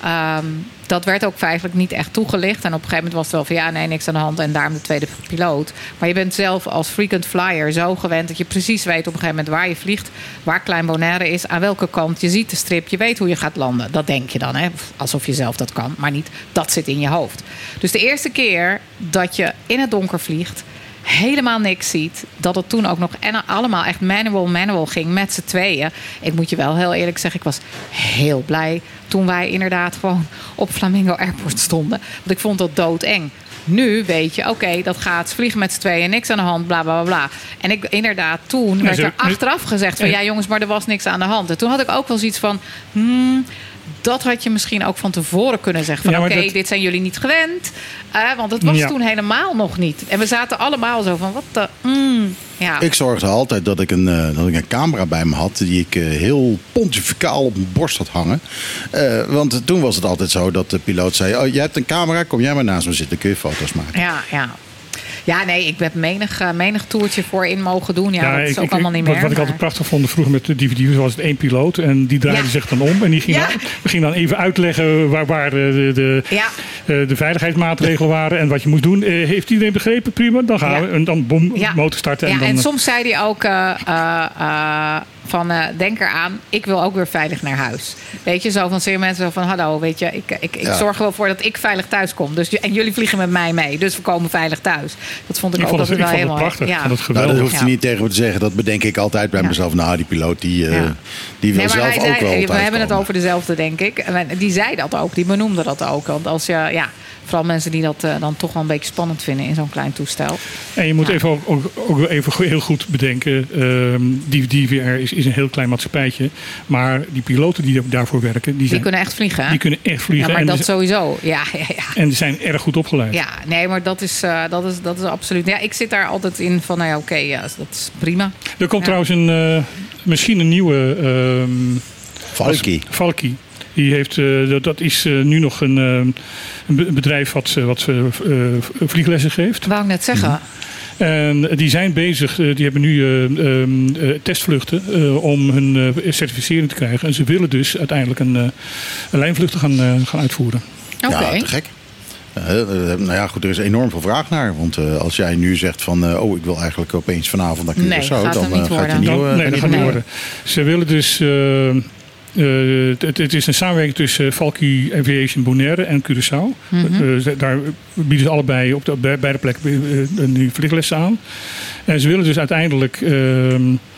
Um, dat werd ook feitelijk niet echt toegelicht. En op een gegeven moment was het wel van ja, nee, niks aan de hand. En daarom de tweede piloot. Maar je bent zelf als frequent flyer zo gewend dat je precies weet op een gegeven moment waar je vliegt. Waar Klein Bonaire is, aan welke kant. Je ziet de strip, je weet hoe je gaat landen. Dat denk je dan, hè? Alsof je zelf dat kan. Maar niet, dat zit in je hoofd. Dus de eerste keer dat je in het donker vliegt, helemaal niks ziet, dat het toen ook nog en allemaal echt manual manual ging met z'n tweeën. Ik moet je wel heel eerlijk zeggen, ik was heel blij toen wij inderdaad gewoon op Flamingo Airport stonden. Want ik vond dat doodeng. Nu weet je, oké, okay, dat gaat vliegen met z'n tweeën, niks aan de hand, bla bla bla. En ik inderdaad, toen werd er achteraf gezegd van ja jongens, maar er was niks aan de hand. En toen had ik ook wel zoiets van, hmm, dat had je misschien ook van tevoren kunnen zeggen. Van ja, oké, okay, dat... dit zijn jullie niet gewend. Uh, want het was ja. toen helemaal nog niet. En we zaten allemaal zo van, wat de... Mm, ja. Ik zorgde altijd dat ik, een, uh, dat ik een camera bij me had die ik uh, heel pontificaal op mijn borst had hangen. Uh, want toen was het altijd zo dat de piloot zei, oh, jij hebt een camera, kom jij maar naast me zitten, kun je foto's maken. Ja, ja. Ja, nee, ik heb menig, uh, menig toertje voor in mogen doen. Ja, ja dat is ik, ook ik, allemaal niet wat, meer. Wat ik maar... altijd prachtig vond vroeger met de D V D's was het één piloot. En die draaide ja. zich dan om. En die ging, ja. dan, we gingen dan even uitleggen waar, waar de, de, ja. uh, de veiligheidsmaatregelen waren. En wat je moest doen. Uh, heeft iedereen begrepen? Prima, dan gaan ja. we. En dan bom, ja. motor starten. Ja, en, dan, en soms zei hij ook... Uh, uh, uh, Van uh, denk eraan, ik wil ook weer veilig naar huis. Weet je, zo van zeer mensen zo van hallo, weet je, ik, ik, ik Ja. zorg er wel voor dat ik veilig thuis kom. Dus, en jullie vliegen met mij mee, dus we komen veilig thuis. Dat vond ik, Ik ook vond het, altijd ik wel vond het helemaal. prachtig. Ik Ja. vond het Nou, geweldig. dat hoeft Ja. hij niet tegen me te zeggen. Dat bedenk ik altijd bij Ja. mezelf. Nou, die piloot die, uh, Ja. die wil Nee, maar zelf hij ook zei, wel we thuis hebben het komen. over dezelfde, denk ik. En die zei dat ook, die benoemde dat ook. Want als je, ja, vooral mensen die dat uh, dan toch wel een beetje spannend vinden in zo'n klein toestel. En je moet Ja. even ook, ook, ook even go- heel goed bedenken. ehm, die D V R is, is een heel klein maatschappijtje. Maar die piloten die daarvoor werken, die, Die zijn, kunnen echt vliegen, hè? die kunnen echt Ja, vliegen. maar en, dat die, zijn- sowieso. Ja, ja, ja. en die zijn erg goed opgeleid. Ja, nee, maar dat is, uh, dat is, dat is absoluut. Ja, ik zit daar altijd in van, nou ja, oké, ja, dat is prima. Er komt Ja. trouwens een, uh, misschien een nieuwe ehm Valky. Valky. Die heeft, uh, dat, dat is uh, nu nog een, uh, een be- bedrijf wat, uh, wat uh, uh, vlieglessen geeft. Wou ik net zeggen. En die zijn bezig, uh, die hebben nu uh, um, uh, testvluchten uh, om hun uh, certificering te krijgen. En ze willen dus uiteindelijk een, uh, een lijnvlucht gaan, uh, gaan uitvoeren. Oké. Ja, te gek. Uh, uh, nou ja, goed, er is enorm veel vraag naar. Want uh, als jij nu zegt van, uh, oh, ik wil eigenlijk opeens vanavond naar Nee, Curaçao, gaat dan hem uh, niet gaat worden. die Dan- nieuwe... nee, dat gaat niet Nee. worden. Ze willen dus... uh, uh, het, het is een samenwerking tussen Valky Aviation Bonaire en Curaçao. Mhm. Uh, ze- daar bieden ze allebei op de, op be- beide plekken uh, nu vlieglessen aan. En ze willen dus uiteindelijk uh,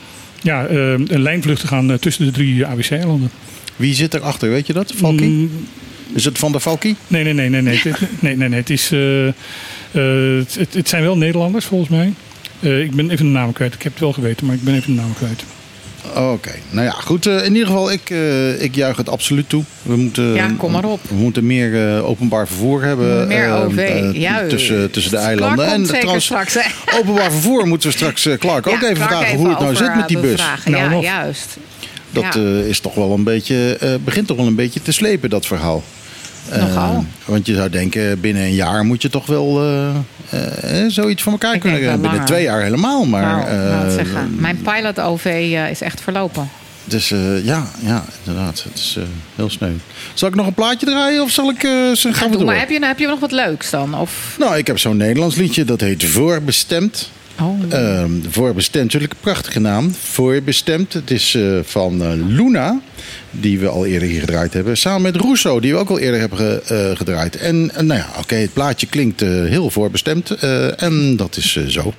ja, uh, een lijnvlucht gaan uh, tussen de drie A B C-eilanden. Wie zit erachter, weet je dat? Valky? Mm, Is het van de Valky? nee, nee, nee, nee, nee. Het- nee, nee, nee. Het, is, uh, uh, het, het, het zijn wel Nederlanders volgens mij. Uh, ik ben even de naam kwijt. Ik heb het wel geweten, maar ik ben even de naam kwijt. Oké, nou ja, goed. Uh, in ieder geval, ik, uh, ik juich het absoluut toe. We moeten, Ja, kom maar op. We moeten meer uh, openbaar vervoer hebben. Meer uh, O V, uh, juist. tussen, tussen de Clark eilanden. komt En zeker trouwens, straks, hè? openbaar vervoer moeten we straks uh, Clark ook Ja, even Clark vragen even hoe het nou over, zit met die uh, bus. bevragen. Nou, ja, nog. juist. Dat Ja. uh, is toch wel een beetje, uh, begint toch wel een beetje te slepen, dat verhaal. Nogal. Uh, want je zou denken, binnen een jaar moet je toch wel uh, uh, zoiets van elkaar Ik kunnen. denk wel Binnen langer. twee jaar helemaal. Maar, Nou, uh, laat het zeggen. Mijn pilot O V uh, is echt verlopen. Dus uh, ja, ja, inderdaad. Het is uh, heel sneu. Zal ik nog een plaatje draaien of zal ik, uh, gaan we Doe door? maar, heb je, heb je nog wat leuks dan? Of... Nou, ik heb zo'n Nederlands liedje, dat heet Voorbestemd. Oh. Uh, voorbestemd, natuurlijk een prachtige naam. Voorbestemd. Het is uh, van uh, Luna, die we al eerder hier gedraaid hebben. Samen met Russo, die we ook al eerder hebben ge, uh, gedraaid. En uh, nou ja, oké, okay, het plaatje klinkt uh, heel voorbestemd. Uh, en dat is uh, zo.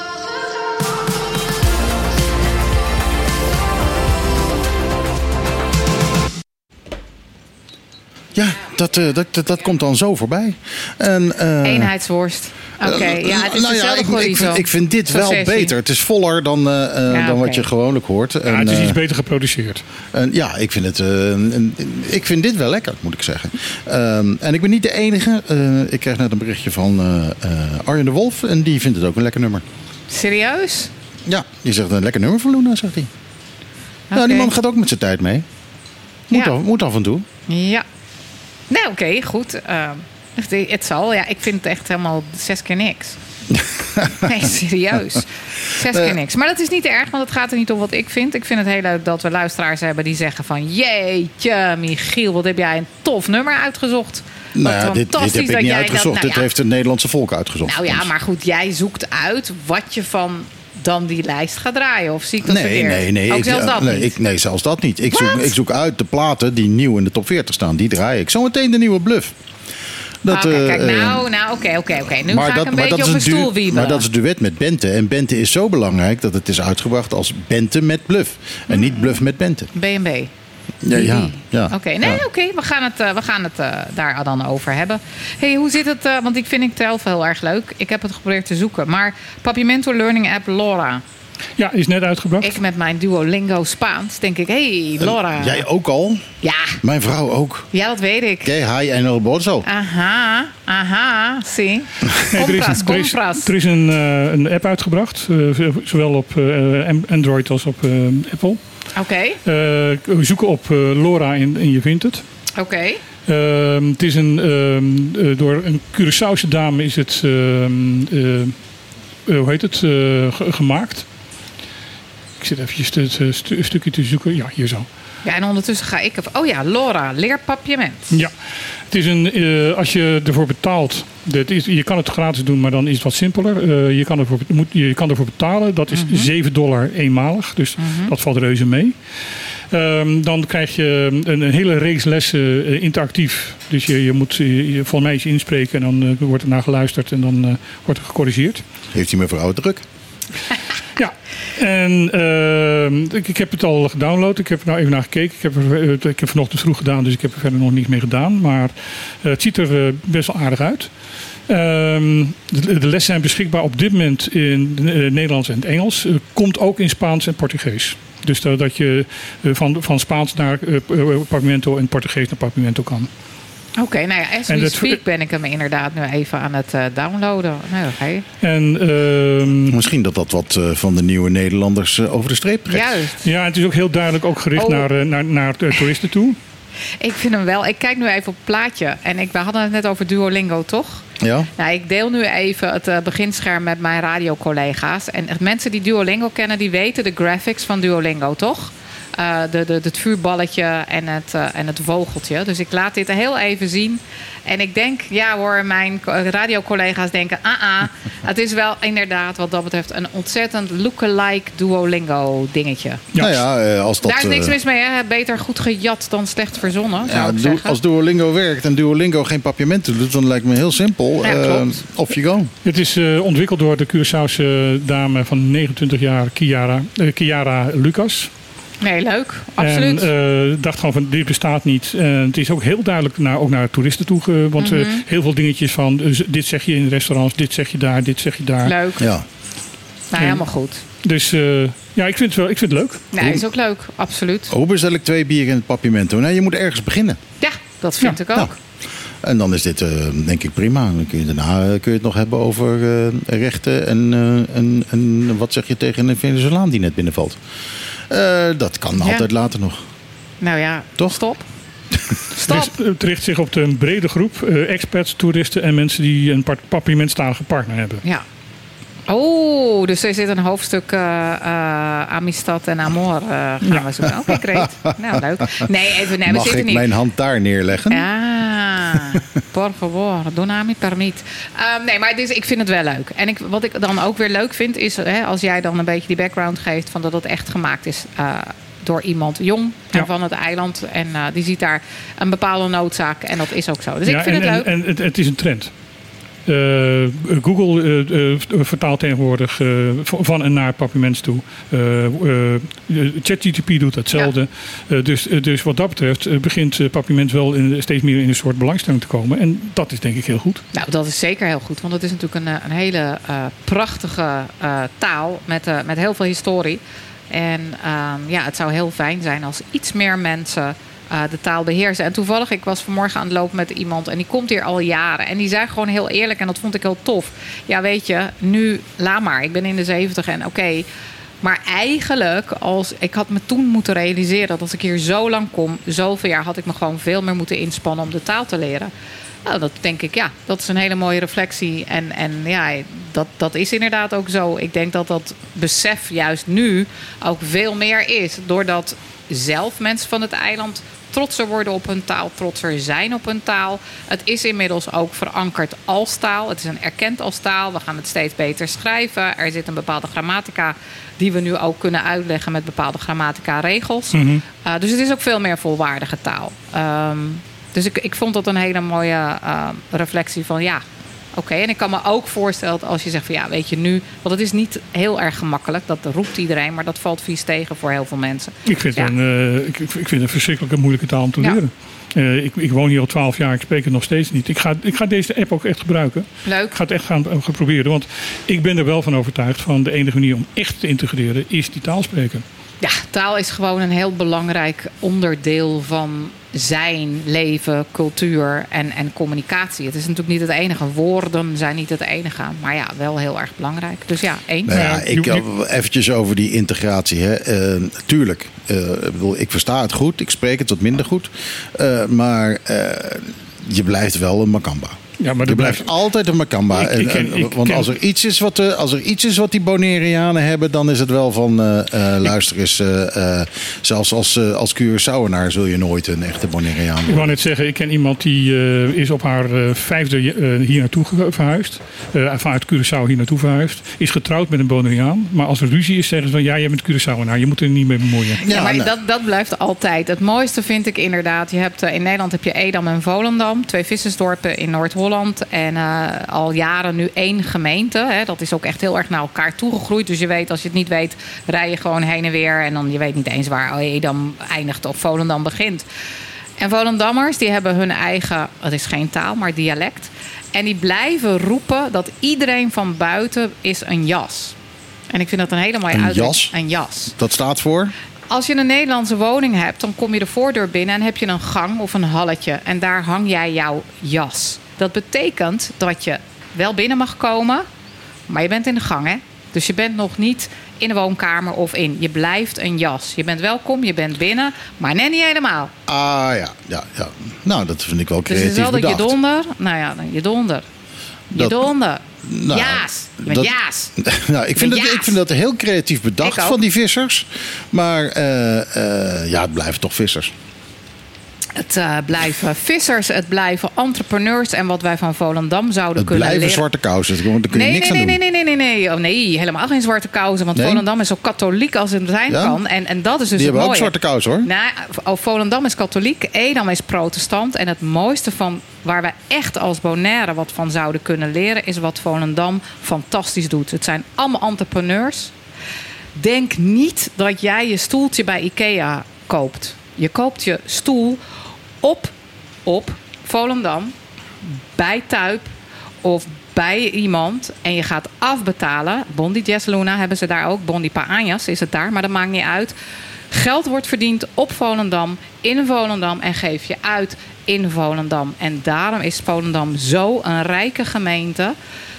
Ja, dat, uh, dat, dat, dat komt dan zo voorbij. En, uh, Eenheidsworst. Oké, okay. ja, het is nou ja, dezelfde ik, ik, chorizo. vind, ik vind dit wel Sausage. beter. Het is voller dan, uh, uh, Ja, dan oké. wat je gewoonlijk hoort. Ja, En, het is uh, iets beter geproduceerd. en ja, ik vind, het, uh, een, ik vind dit wel lekker, moet ik zeggen. Um, en ik ben niet de enige. Uh, ik kreeg net een berichtje van uh, uh, Arjen de Wolf. En die vindt het ook een lekker nummer. Serieus? Ja, die zegt een lekker nummer van Luna, zegt hij. Okay. Ja, die man gaat ook met zijn tijd mee. Moet, Ja. af, moet af en toe. Ja. Nee, oké, okay, goed. Uh, het, het zal. Ja, ik vind het echt helemaal zes keer niks. Nee, serieus. Zes keer niks. Maar dat is niet erg, want het gaat er niet om wat ik vind. Ik vind het heel leuk dat we luisteraars hebben die zeggen van... Jeetje, Michiel, wat heb jij een tof nummer uitgezocht. Nou ja, Wat dit, dit fantastisch heb ik dat niet jij uitgezocht. Dat, nou dit ja, heeft het Nederlandse volk uitgezocht. Nou ja, Ons. maar goed, jij zoekt uit wat je van dan die lijst gaat draaien. Of zie ik dat Nee, verkeerd? nee, nee. Ook ik, zelfs dat nee, niet? ik, nee, zelfs dat niet. Ik zoek, Wat? ik zoek uit de platen die nieuw in de top veertig staan. Die draai ik. Zometeen de nieuwe Bluff. Dat, Ah, oké, kijk, uh, nou, nou, oké, oké, oké. Nu maar ga dat, ik een maar beetje dat op is mijn een stoel du- wiebelen. Maar dat is een duet met Bente. En Bente is zo belangrijk dat het is uitgebracht als Bente met Bluff. En niet Bluff met Bente. B en B. Ja, ja, ja. Oké, okay, nee, ja. oké. Okay, we gaan het, uh, we gaan het uh, daar dan over hebben. Hey, hoe zit het? Uh, want ik vind het zelf heel erg leuk. Ik heb het geprobeerd te zoeken. Maar Papiamento Learning App Laura. Ja, is net uitgebracht. Ik met mijn Duolingo Spaans denk ik, hey, Laura. Uh, jij ook al? Ja. Mijn vrouw ook. Ja, dat weet ik. Oké, okay, hi en el bozo. Aha, aha, zie. Nee, er, is, Compras, er, is, compras. er is een, uh, een app uitgebracht. Uh, zowel op uh, Android als op uh, Apple. Oké, okay. Uh, we zoeken op uh, Laura en, en je vindt het. oké. Okay. Uh, het is een, uh, door een Curaçaose dame is het, uh, uh, hoe heet het, uh, g- gemaakt. Ik zit eventjes het uh, stu- stukje te zoeken. Ja, hier zo. Ja, en ondertussen ga ik... Even, oh ja, Laura, leerpapiament. Ja, het is een, uh, als je ervoor betaalt, het is, je kan het gratis doen, maar dan is het wat simpeler. Uh, je, kan ervoor, moet, je kan ervoor betalen, dat is mm-hmm. zeven dollar eenmalig, dus mm-hmm. dat valt reuze mee. Um, dan krijg je een, een hele reeks lessen uh, interactief. Dus je, je moet je, volgens mij iets inspreken en dan uh, wordt er naar geluisterd en dan uh, wordt er gecorrigeerd. Heeft hij mevrouw druk? Ja, en uh, ik, ik heb het al gedownload. Ik heb er nou even naar gekeken. Ik heb, er, uh, ik heb vanochtend vroeg gedaan, dus ik heb er verder nog niets mee gedaan. Maar uh, het ziet er uh, best wel aardig uit. Uh, de, de lessen zijn beschikbaar op dit moment in uh, Nederlands en het Engels. Uh, komt ook in Spaans en Portugees. Dus uh, dat je uh, van, van Spaans naar uh, Papiamento en Portugees naar Papiamento kan. Oké, okay, nou ja, as we dat, speak ben ik hem inderdaad nu even aan het uh, downloaden. Nou, okay. En, uh, Misschien dat dat wat uh, van de nieuwe Nederlanders uh, over de streep trekt. Juist. Ja, het is ook heel duidelijk ook gericht oh. naar, uh, naar, naar uh, toeristen toe. Ik vind hem wel. Ik kijk nu even op het plaatje. En ik, we hadden het net over Duolingo, toch? Ja. Nou, ik deel nu even het uh, beginscherm met mijn radiocollega's. En mensen die Duolingo kennen, die weten de graphics van Duolingo, toch? Uh, de, de, het vuurballetje en het, uh, en het vogeltje. Dus ik laat dit heel even zien. En ik denk, ja hoor, mijn radiocollega's denken... ah ah, het is wel inderdaad wat dat betreft een ontzettend lookalike Duolingo dingetje. Ja. Nou ja, als dat, daar is niks mis mee, hè? Beter goed gejat dan slecht verzonnen, zou ja, ik du- zeggen. Als Duolingo werkt en Duolingo geen Papiamento doet... dan lijkt me heel simpel. Ja, uh, off you go. Het is uh, ontwikkeld door de Curaçaose dame van negenentwintig jaar, Chiara, uh, Chiara Lucas. Nee, leuk. Absoluut. En uh, dacht gewoon van, dit bestaat niet. En het is ook heel duidelijk naar, ook naar toeristen toe. Uh, want mm-hmm. uh, heel veel dingetjes van, uh, dit zeg je in restaurants, dit zeg je daar, dit zeg je daar. Leuk. Ja. Nou, helemaal goed. Dus uh, ja, ik vind het wel, ik vind het leuk. Nee, is ook leuk. Absoluut. Hoe bestel ik twee bieren in het Papiamento? Nou, je moet ergens beginnen. Ja, dat vind ja. ik ook. Nou. En dan is dit uh, denk ik prima. Dan kun je, daarna uh, kun je het nog hebben over uh, rechten en, uh, en, en wat zeg je tegen een Venezolaan die net binnenvalt. Uh, dat kan ja. altijd later nog. Nou ja, toch? Stop. Stop. Het richt zich op een brede groep. Uh, expats, toeristen en mensen die een papiamentstalige partner hebben. Ja. Oh, dus er zit een hoofdstuk uh, uh, Amistad en Amor uh, gaan ja. we zoeken. Oké, okay, great. Nou, leuk. Nee, even, nee, Mag we zitten ik niet. mijn hand daar neerleggen? Ja, por favor, donami permit. Um, nee, maar dus, ik vind het wel leuk. En ik, wat ik dan ook weer leuk vind is, hè, als jij dan een beetje die background geeft van dat het echt gemaakt is uh, door iemand jong ja. van het eiland. En uh, die ziet daar een bepaalde noodzaak en dat is ook zo. Dus ja, ik vind en, het leuk. En, en het, het is een trend. Uh, Google uh, uh, vertaalt tegenwoordig uh, van en naar Papiaments toe. Uh, uh, ChatGPT doet hetzelfde. Ja. Uh, dus, uh, dus wat dat betreft uh, begint uh, Papiaments wel in, steeds meer in een soort belangstelling te komen. En dat is denk ik heel goed. Nou, dat is zeker heel goed. Want het is natuurlijk een, een hele uh, prachtige uh, taal met, uh, met heel veel historie. En uh, ja, het zou heel fijn zijn als iets meer mensen... Uh, de taal beheersen. En toevallig, ik was vanmorgen aan het lopen met iemand... en die komt hier al jaren. En die zei gewoon heel eerlijk, en dat vond ik heel tof. Ja, weet je, nu, laat maar. Ik ben in de zeventig en oké. Okay, maar eigenlijk, als, ik had me toen moeten realiseren... dat als ik hier zo lang kom, zoveel jaar... had ik me gewoon veel meer moeten inspannen om de taal te leren. Nou, dat denk ik, ja, dat is een hele mooie reflectie. En, en ja, dat, dat is inderdaad ook zo. Ik denk dat dat besef juist nu ook veel meer is. Doordat zelf mensen van het eiland... trotser worden op hun taal, trotser zijn op hun taal. Het is inmiddels ook verankerd als taal. Het is een erkend als taal. We gaan het steeds beter schrijven. Er zit een bepaalde grammatica die we nu ook kunnen uitleggen met bepaalde grammatica-regels. Mm-hmm. Uh, dus het is ook veel meer volwaardige taal. Um, dus ik, ik vond dat een hele mooie uh, reflectie van ja... Oké, okay, en ik kan me ook voorstellen dat als je zegt van ja, weet je nu... want het is niet heel erg gemakkelijk, dat roept iedereen... maar dat valt vies tegen voor heel veel mensen. Ik vind, ja. een, uh, ik, ik vind het een verschrikkelijke moeilijke taal om te ja. leren. Uh, ik, ik woon hier al twaalf jaar, ik spreek het nog steeds niet. Ik ga, ik ga deze app ook echt gebruiken. Leuk. Ik ga het echt gaan, gaan proberen, want ik ben er wel van overtuigd... van de enige manier om echt te integreren is die taal spreken. Ja, taal is gewoon een heel belangrijk onderdeel van zijn, leven, cultuur en, en communicatie. Het is natuurlijk niet het enige. Woorden zijn niet het enige. Maar ja, wel heel erg belangrijk. Dus ja, eens. Nou ja, ik, eventjes over die integratie. Hè. Uh, tuurlijk, uh, ik, bedoel, ik versta het goed. Ik spreek het wat minder goed. Uh, maar uh, je blijft wel een Makamba. Ja, maar Je er blijft blijft... altijd een Macamba. Ik- ik En- ken- en- ik want ken- als er, iets is wat, de, als er iets is wat die Bonaireanen hebben, dan is het wel van uh, uh, luister eens, uh, uh, zelfs als, uh, als Curaçaoenaar zul je nooit een echte Bonaireaan Ik worden. wou net zeggen, ik ken iemand die uh, is op haar uh, vijfde uh, hier naartoe ge- verhuisd. Uh, vanuit Curaçao hier naartoe verhuisd. Is getrouwd met een Bonaireaan. Maar als er ruzie is, zeggen ze van ja, jij bent Curaçaoenaar. Je moet er niet mee bemoeien. Ja, maar nou, dat, dat blijft altijd. Het mooiste vind ik inderdaad. Je hebt, uh, in Nederland heb je Edam en Volendam. Twee vissersdorpen in Noord-Holland. En uh, al jaren nu één gemeente. Hè. Dat is ook echt heel erg naar elkaar toegegroeid. Dus je weet, als je het niet weet, rij je gewoon heen en weer. En dan je weet niet eens waar Edam eindigt of Volendam begint. En Volendammers, die hebben hun eigen, het is geen taal, maar dialect. En die blijven roepen dat iedereen van buiten is een jas. En ik vind dat een hele mooie Een uitdrukking. jas? Een jas. Dat staat voor? Als je een Nederlandse woning hebt, dan kom je de voordeur binnen en heb je een gang of een halletje. En daar hang jij jouw jas. Dat betekent dat je wel binnen mag komen, maar je bent in de gang, hè? Dus je bent nog niet in de woonkamer of in. Je blijft een jas. Je bent welkom, je bent binnen, maar net niet helemaal. Ah ja, ja, ja. Nou, dat vind ik wel Dus het creatief is wel dat je bedacht. donder. Nou ja, dan je donder. Je Dat- donder. Nou, Jaas. Je bent dat- jaas. Nou, ik, vind Een dat, jaas. ik vind dat heel creatief bedacht Ik ook. van die vissers. Maar uh, uh, ja, het blijven toch vissers. Het uh, blijven vissers, het blijven entrepreneurs. En wat wij van Volendam zouden Het kunnen blijven leren. zwarte kousen. Daar kun je Nee, niks nee, aan nee, doen. nee, nee, nee, nee. Oh, nee, helemaal geen zwarte kousen. Want Nee? Volendam is zo katholiek als het zijn Ja? kan. En, en dat is dus Die het hebben ook mooie. zwarte kousen, hoor. Nou, oh, Volendam is katholiek, Edam is protestant. En het mooiste van waar we echt als Bonaire wat van zouden kunnen leren, is wat Volendam fantastisch doet. Het zijn allemaal entrepreneurs. Denk niet dat jij je stoeltje bij IKEA koopt. Je koopt je stoel op, op Volendam, bij Tuip of bij iemand en je gaat afbetalen. Bondi Jazz Luna hebben ze daar ook. Bondi Paanjas is het daar, maar dat maakt niet uit. Geld wordt verdiend op Volendam, in Volendam en geef je uit in Volendam. En daarom is Volendam zo een rijke gemeente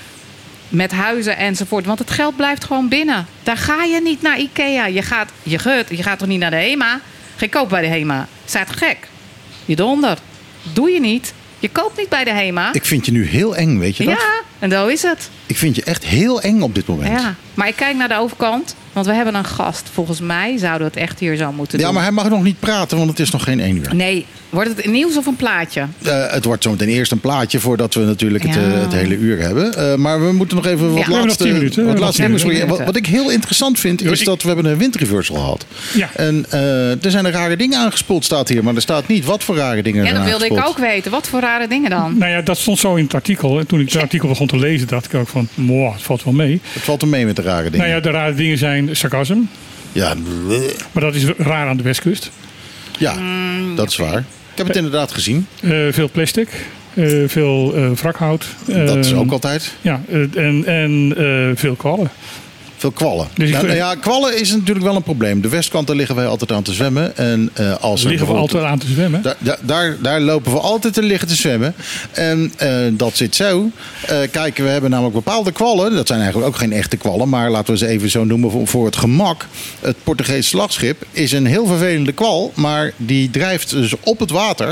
met huizen enzovoort. Want het geld blijft gewoon binnen. Daar ga je niet naar IKEA. Je gaat, je gaat, je gaat toch niet naar de HEMA? Ga je kopen bij de HEMA? Zijt toch gek? Je donder. Doe je niet. Je koopt niet bij de HEMA. Ik vind je nu heel eng, weet je dat? Ja, en zo is het. Ik vind je echt heel eng op dit moment. Ja. Maar ik kijk naar de overkant, want we hebben een gast. Volgens mij zouden we het echt hier zo moeten Ja, doen. maar hij mag nog niet praten, want het is nog geen één uur. Nee, wordt het nieuws of een plaatje? Uh, het wordt zometeen eerst een plaatje voordat we natuurlijk het, Ja. uh, het hele uur hebben. Uh, maar we moeten nog even wat Ja. We hebben nog laatste, tien minuten. We wat hebben laatste nog nieuws tien bespreken. minuten. Wat, wat ik heel interessant vind, Jo, is ik- dat we hebben een windreversal gehad. Ja. En uh, er zijn er rare dingen aangespoeld, staat hier. Maar er staat niet wat voor rare dingen Ja, er dat wilde ik aangespoeld. ook weten. Wat voor rare dingen dan? Nou ja, dat stond zo in het artikel. En toen ik het artikel begon te lezen, dacht ik ook van, moh, het valt wel mee. Het valt er mee met de rare dingen. Nou ja, de rare dingen zijn sarcasm. ja, bleh. Maar dat is raar aan de westkust. ja Mm, dat is waar. Ik heb het inderdaad gezien. Uh, veel plastic. Uh, veel uh, wrakhout. Dat is Uh, ook altijd. Ja, uh, en, en uh, veel kwallen. Veel kwallen. Dus ik nou, vind- nou ja, kwallen is natuurlijk wel een probleem. De westkant, daar liggen wij altijd aan te zwemmen. En uh, als er Liggen we bijvoorbeeld- altijd aan te zwemmen. Da- da- daar, daar lopen we altijd te liggen te zwemmen. En uh, dat zit zo. Uh, kijk, we hebben namelijk bepaalde kwallen. Dat zijn eigenlijk ook geen echte kwallen. Maar laten we ze even zo noemen voor, voor het gemak. Het Portugees slagschip is een heel vervelende kwal. Maar die drijft dus op het water.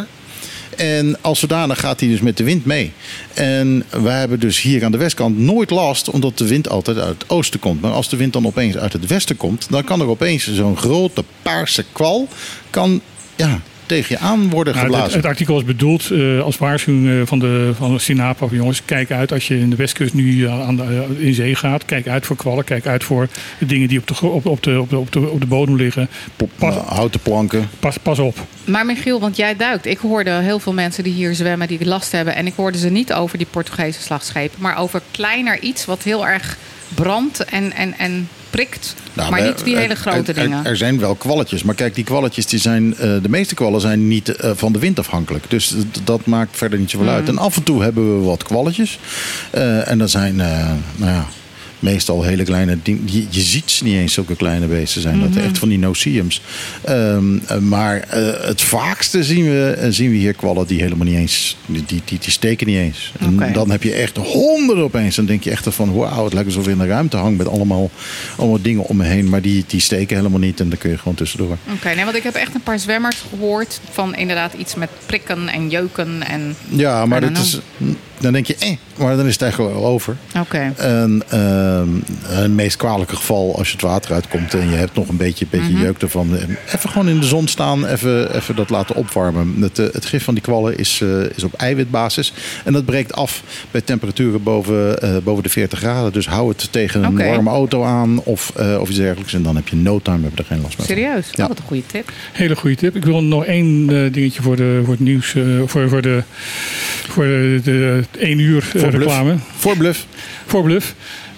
En als zodanig gaat hij dus met de wind mee. En wij hebben dus hier aan de westkant nooit last, omdat de wind altijd uit het oosten komt. Maar als de wind dan opeens uit het westen komt, dan kan er opeens zo'n grote paarse kwal kan, ja, tegen je aan worden Nou, geblazen. het, het artikel is bedoeld uh, als waarschuwing uh, van de, van de Sinapa. Van jongens, kijk uit als je in de westkust nu uh, aan de, uh, in zee gaat. Kijk uit voor kwallen. Kijk uit voor de dingen die op de, gro- op, op de, op de, op de, op de bodem liggen. Pas, Nou, houten planken. pas, pas op. Maar Michiel, want jij duikt. Ik hoorde heel veel mensen die hier zwemmen die last hebben. En ik hoorde ze niet over die Portugese slagschepen. Maar over kleiner iets wat heel erg brandt en, en, en prikt. Nou, maar we- niet die er- hele grote er, dingen. Er, er zijn wel kwalletjes. Maar kijk, die kwalletjes, die zijn, uh, de meeste kwallen zijn niet uh, van de wind afhankelijk. Dus d- dat maakt verder niet zoveel Mm. uit. En af en toe hebben we wat kwalletjes. Uh, en dat zijn, uh, nou ja, meestal hele kleine dingen. Je, je ziet ze niet eens, zulke kleine beesten zijn. Mm-hmm. Dat echt van die no-see-ums. Um, uh, maar uh, het vaakste zien we, uh, zien we hier kwallen die helemaal niet eens, die, die, die, die steken niet eens. En Oké. dan heb je echt honderden opeens. Dan denk je echt van, wauw, het lijkt alsof je in een ruimte hangt met allemaal, allemaal dingen om me heen. Maar die, die steken helemaal niet en dan kun je gewoon tussendoor. Oké, nee, want ik heb echt een paar zwemmers gehoord van inderdaad iets met prikken en jeuken. En Ja, maar I don't dat is, dan denk je, eh, maar dan is het eigenlijk wel over. Oké. Okay. En uh, het meest kwalijke geval als je het water uitkomt en je hebt nog een beetje, beetje mm-hmm. jeuk ervan. Even gewoon in de zon staan, even, even dat laten opwarmen. Het, het gif van die kwallen is, uh, is op eiwitbasis. En dat breekt af bij temperaturen boven, uh, boven de veertig graden. Dus hou het tegen een okay. warme auto aan of, uh, of iets dergelijks. En dan heb je no time, heb je er geen last meer. Serieus? Ja. Oh, wat een goede tip. Hele goede tip. Ik wil nog één uh, dingetje voor, de, voor het nieuws. Uh, voor, voor de, voor de, de één uur uh, voor reclame. Voor bluff. Voor bluff.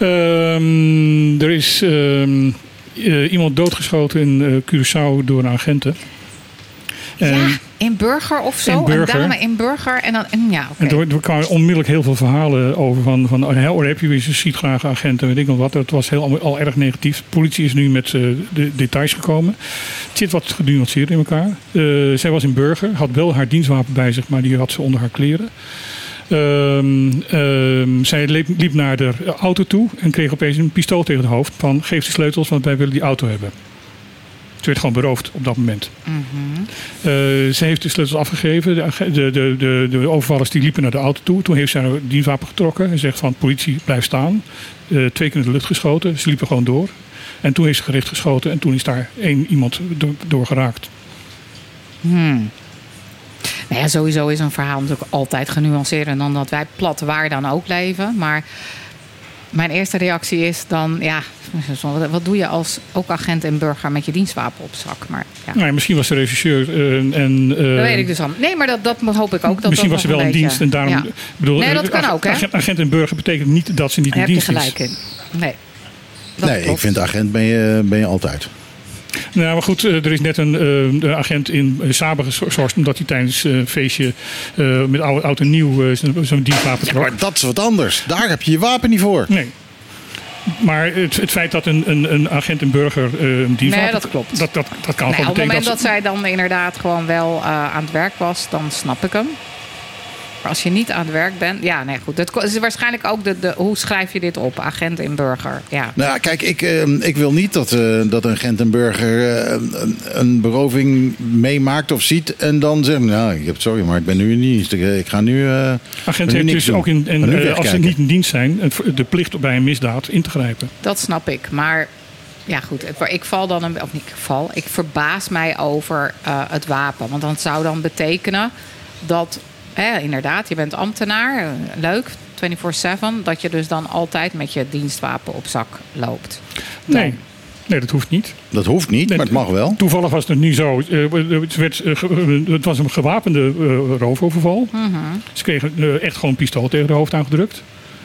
Um, er is um, uh, iemand doodgeschoten in uh, Curaçao door een agenten. En ja, in Burger of zo. Een dame in Burger. En dan, en ja, okay. En er, er kwamen onmiddellijk heel veel verhalen over. Van, van oh, heb je weer zo'n ziet graag agenten. Weet ik nog wat. Het was heel, al, al erg negatief. De politie is nu met uh, de details gekomen. Het zit wat genuanceerd in elkaar. Uh, zij was in Burger. Had wel haar dienstwapen bij zich. Maar die had ze onder haar kleren. Um, um, zij liep, liep naar de auto toe. En kreeg opeens een pistool tegen het hoofd. Van geef de sleutels. Want wij willen die auto hebben. Ze werd gewoon beroofd op dat moment. Mm-hmm. Uh, ze heeft de sleutels afgegeven. De, de, de, de, de overvallers die liepen naar de auto toe. Toen heeft ze haar dienstwapen getrokken. En zegt van politie blijf staan. Uh, twee keer in de lucht geschoten. Ze liepen gewoon door. En toen heeft ze gericht geschoten. En toen is daar één iemand door, door geraakt. Hmm. Nou ja, sowieso is een verhaal natuurlijk altijd genuanceerder dan dat wij plat waar dan ook leven. Maar mijn eerste reactie is dan, ja, wat doe je als ook agent en burger met je dienstwapen op zak? Maar, ja. Nou, misschien was de regisseur uh, en... Uh, dat weet ik dus al. Nee, maar dat, dat hoop ik ook. Dat misschien dat was ze wel in beetje, dienst en daarom... Ja. Bedoel, nee, dat kan ag- ook, hè? Agent, agent en burger betekent niet dat ze niet in dienst is. Daar heb je gelijk in. Nee, dat nee klopt. Ik vind agent ben je, ben je altijd. Nou, maar goed, er is net een, uh, een agent in uh, Saber geschorst omdat hij tijdens een uh, feestje uh, met oud, oud en nieuw uh, zo'n dienstwapen trok. Ja, maar dat is wat anders. Daar heb je je wapen niet voor. Nee. Maar het, het feit dat een, een, een agent en burger uh, een dienstwapen... Nee, dat klopt. Dat, dat, dat kan nee, gewoon op het moment dat, dat zij dan inderdaad gewoon wel uh, aan het werk was, dan snap ik hem. Maar als je niet aan het werk bent... Ja, nee, goed. Het is waarschijnlijk ook de, de... Hoe schrijf je dit op? Agent en burger. Ja. Nou, kijk, ik, uh, ik wil niet dat, uh, dat een agent en burger uh, een, een beroving meemaakt of ziet en dan zegt, nou, ik heb sorry, maar ik ben nu in dienst. Ik, ik ga nu uh, agent heeft dus doen. ook in, in, uh, als ze niet in dienst zijn, de plicht bij een misdaad in te grijpen. Dat snap ik, maar... Ja, goed. Ik val dan een... Of niet, ik val. Ik verbaas mij over uh, het wapen. Want dat zou dan betekenen dat... Hè, inderdaad, je bent ambtenaar, leuk, vierentwintig zeven, dat je dus dan altijd met je dienstwapen op zak loopt. Dan. Nee, nee, dat hoeft niet. Dat hoeft niet, nee, maar het mag wel. Toevallig was het nu zo, het, werd, het was een gewapende uh, roofoverval. Mm-hmm. Ze kregen uh, echt gewoon een pistool tegen de hoofd aangedrukt.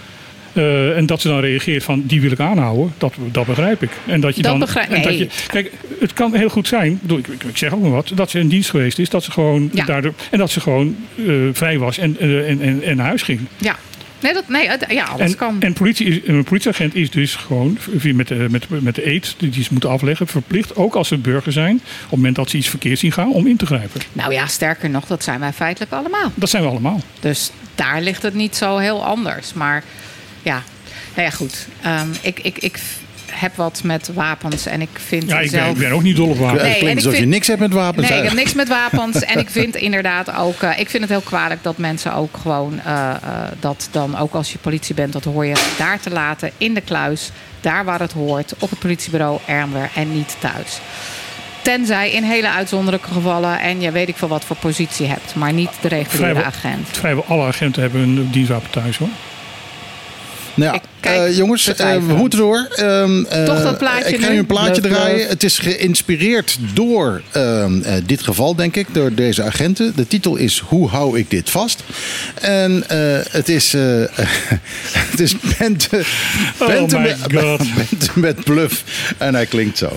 Uh, en dat ze dan reageert van, die wil ik aanhouden, dat, dat begrijp ik. En dat je dat dan, begrijp en nee. dat je, kijk, het kan heel goed zijn, bedoel, ik, ik zeg ook maar wat, dat ze in dienst geweest is, dat ze gewoon ja. daardoor, en dat ze gewoon uh, vrij was en, uh, en, en, en naar huis ging. Ja. Nee, dat, nee, ja, alles en, kan. En politie is, een politieagent is dus gewoon met de, met, met de eed die ze moeten afleggen, verplicht, ook als ze burger zijn, op het moment dat ze iets verkeerd zien gaan, om in te grijpen. Nou ja, sterker nog, dat zijn wij feitelijk allemaal. Dat zijn we allemaal. Dus daar ligt het niet zo heel anders. Maar ja, nou ja, goed. Um, ik, ik, ik heb wat met wapens en ik vind ja, ik zelf... ben, ik ben ook niet dol op wapens. Nee, het klinkt alsof vind... je niks hebt met wapens. Nee, ik heb niks met wapens. En ik vind inderdaad ook... Uh, ik vind het heel kwalijk dat mensen ook gewoon... Uh, uh, dat dan ook als je politie bent, dat hoor je daar te laten. In de kluis, daar waar het hoort. Op het politiebureau, Ermwer en niet thuis. Tenzij in hele uitzonderlijke gevallen en je weet ik veel wat voor positie hebt. Maar niet de reguliere vrijwel, agent. Vrijwel alle agenten hebben een dienstwapen thuis, hoor. Nou ja, uh, jongens, uh, we moeten door. Uh, uh, Toch dat plaatje Ik ga nu? nu een plaatje Love, draaien. love. Het is geïnspireerd door uh, uh, dit geval, denk ik. Door deze agenten. De titel is Hoe hou ik dit vast? En uh, het is... Uh, het is Bente, Bente, oh my met, God. Bente met bluff. En hij klinkt zo.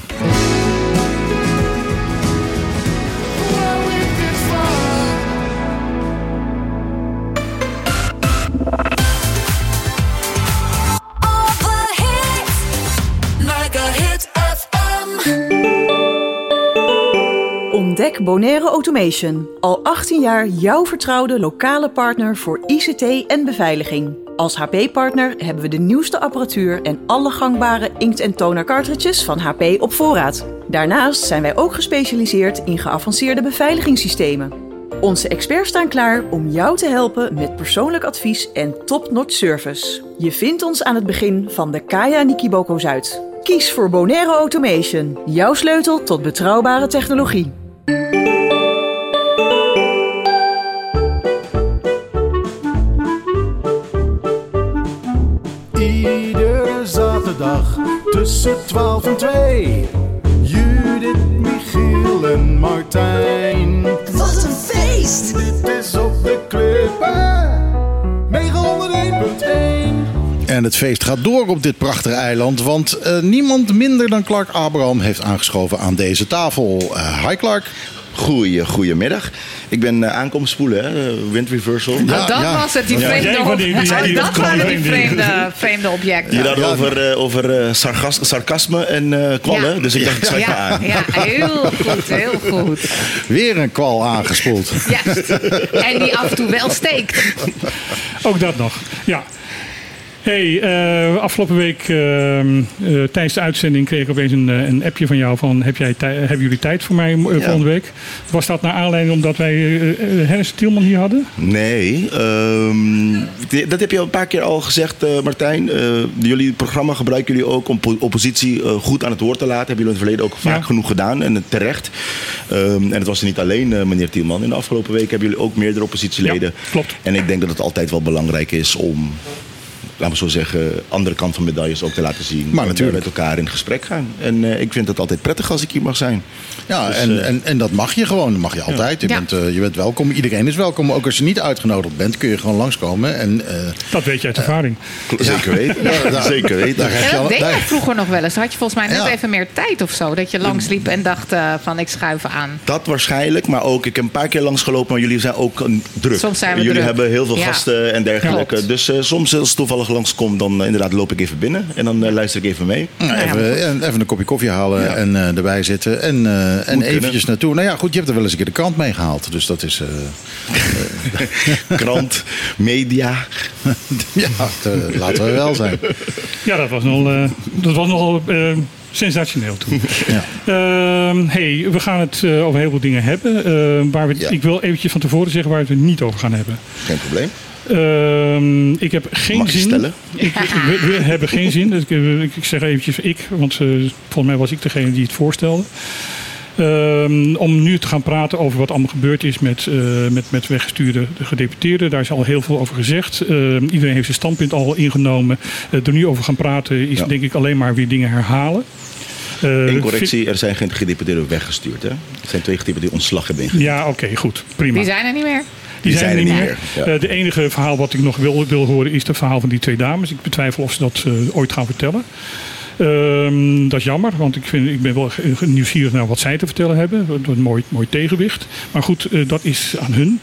Ontdek Bonaire Automation. Al achttien jaar jouw vertrouwde lokale partner voor I C T en beveiliging. Als H P-partner hebben we de nieuwste apparatuur en alle gangbare inkt- en toner cartridges van H P op voorraad. Daarnaast zijn wij ook gespecialiseerd in geavanceerde beveiligingssystemen. Onze experts staan klaar om jou te helpen met persoonlijk advies en top-notch service. Je vindt ons aan het begin van de Kaya Nikiboko Zuid. Kies voor Bonaire Automation, jouw sleutel tot betrouwbare technologie. Iedere zaterdag tussen twaalf en twee. Judith, Michiel en Martijn. Wat een feest! Dit is op de Klippen negenhonderdéén punt één. En het feest gaat door op dit prachtige eiland, want uh, niemand minder dan Clark Abraham heeft aangeschoven aan deze tafel. Uh, hi Clark. Goeie, goedemiddag. Ik ben uh, aankomen spoelen, hè? Uh, wind reversal. Ja, Ja, dat ja. was het, die Ja. vreemde, Ja, op- die- die- die- die- dat die- waren die die- vreemde, vreemde objecten. Je had Ja. over, uh, over uh, sargas- sarcasme en uh, kwallen, Ja. dus ik dacht, ik schrijf me Ja, aan. ja, heel goed, heel goed. Weer een kwal aangespoeld. Juist. En die af en toe wel steekt. Ook dat nog, ja. Hey, uh, afgelopen week uh, uh, tijdens de uitzending kreeg ik opeens een, een appje van jou van heb jij tij- hebben jullie tijd voor mij uh, Ja. volgende week? Was dat naar aanleiding omdat wij uh, uh, Hennis Tielman hier hadden? Nee, um, dat heb je al een paar keer al gezegd, uh, Martijn. Uh, jullie programma gebruiken jullie ook om po- oppositie uh, goed aan het woord te laten. Hebben jullie in het verleden ook vaak Ja. genoeg gedaan en uh, terecht. Um, en het was er niet alleen, uh, meneer Tielman. In de afgelopen week hebben jullie ook meerdere oppositieleden. Ja, klopt. En ik denk dat het altijd wel belangrijk is om, laten we zo zeggen, andere kant van medailles ook te laten zien. Maar En, natuurlijk. uh, met elkaar in gesprek gaan. En uh, ik vind het altijd prettig als ik hier mag zijn. Ja, Dus, en, uh, en, en dat mag je gewoon. Dat mag je altijd. Je, Ja. bent, uh, je bent welkom. Iedereen is welkom. Ook als je niet uitgenodigd bent, kun je gewoon langskomen. En, uh, Dat weet je uit ervaring. Zeker weten. Ja, daar- Zeker weten. daar heb En je al- dat deed daar- je vroeger nog wel eens. Dan had je volgens mij net Ja. even meer tijd of zo. Dat je langsliep en dacht uh, van ik schuif aan. Dat waarschijnlijk, maar ook, ik heb een paar keer langsgelopen, maar jullie zijn ook uh, druk. Soms zijn we jullie druk. hebben heel veel Ja. gasten en dergelijke. Klopt. Dus uh, soms als het toevallig langskom, dan uh, inderdaad loop ik even binnen en dan uh, luister ik even mee. Nou, even, en even een kopje koffie halen Ja. en uh, erbij zitten. En, uh, en kunnen. eventjes naartoe. Nou ja, goed, je hebt er wel eens een keer de krant mee gehaald. Dus dat is... Uh, Krant, media. ja, te- laten we wel zijn. Ja, dat was nogal, uh, dat was nogal uh, sensationeel toen. Ja. Uh, hey, we gaan het uh, over heel veel dingen hebben. Uh, waar we, Ja. Ik wil eventjes van tevoren zeggen waar we het niet over gaan hebben. Geen probleem. Ehm, ik heb geen Mag je zin. stellen? Ik, ik- we, we hebben geen zin. Ik, ik, ik zeg eventjes ik, want uh, volgens mij was ik degene die het voorstelde. Ehm, om nu te gaan praten over wat allemaal gebeurd is met, uh, met, met weggestuurde gedeputeerden. Daar is al heel veel over gezegd. Ehm, iedereen heeft zijn standpunt al ingenomen. Uh, er nu over gaan praten is Ja. denk ik alleen maar weer dingen herhalen. Uh, Eén correctie, er zijn geen gedeputeerden weggestuurd. Hè? Er zijn twee gedeputeerden die ontslag hebben ingegeven. Ja, oké, goed. Prima. Die zijn er niet meer. Die zijn er niet meer. Ja. Uh, de enige verhaal wat ik nog wil, wil horen is het verhaal van die twee dames. Ik betwijfel of ze dat uh, ooit gaan vertellen. Um, dat is jammer, want ik, vind, ik ben wel nieuwsgierig naar wat zij te vertellen hebben. Dat is een mooi, mooi tegenwicht. Maar goed, uh, dat is aan hun.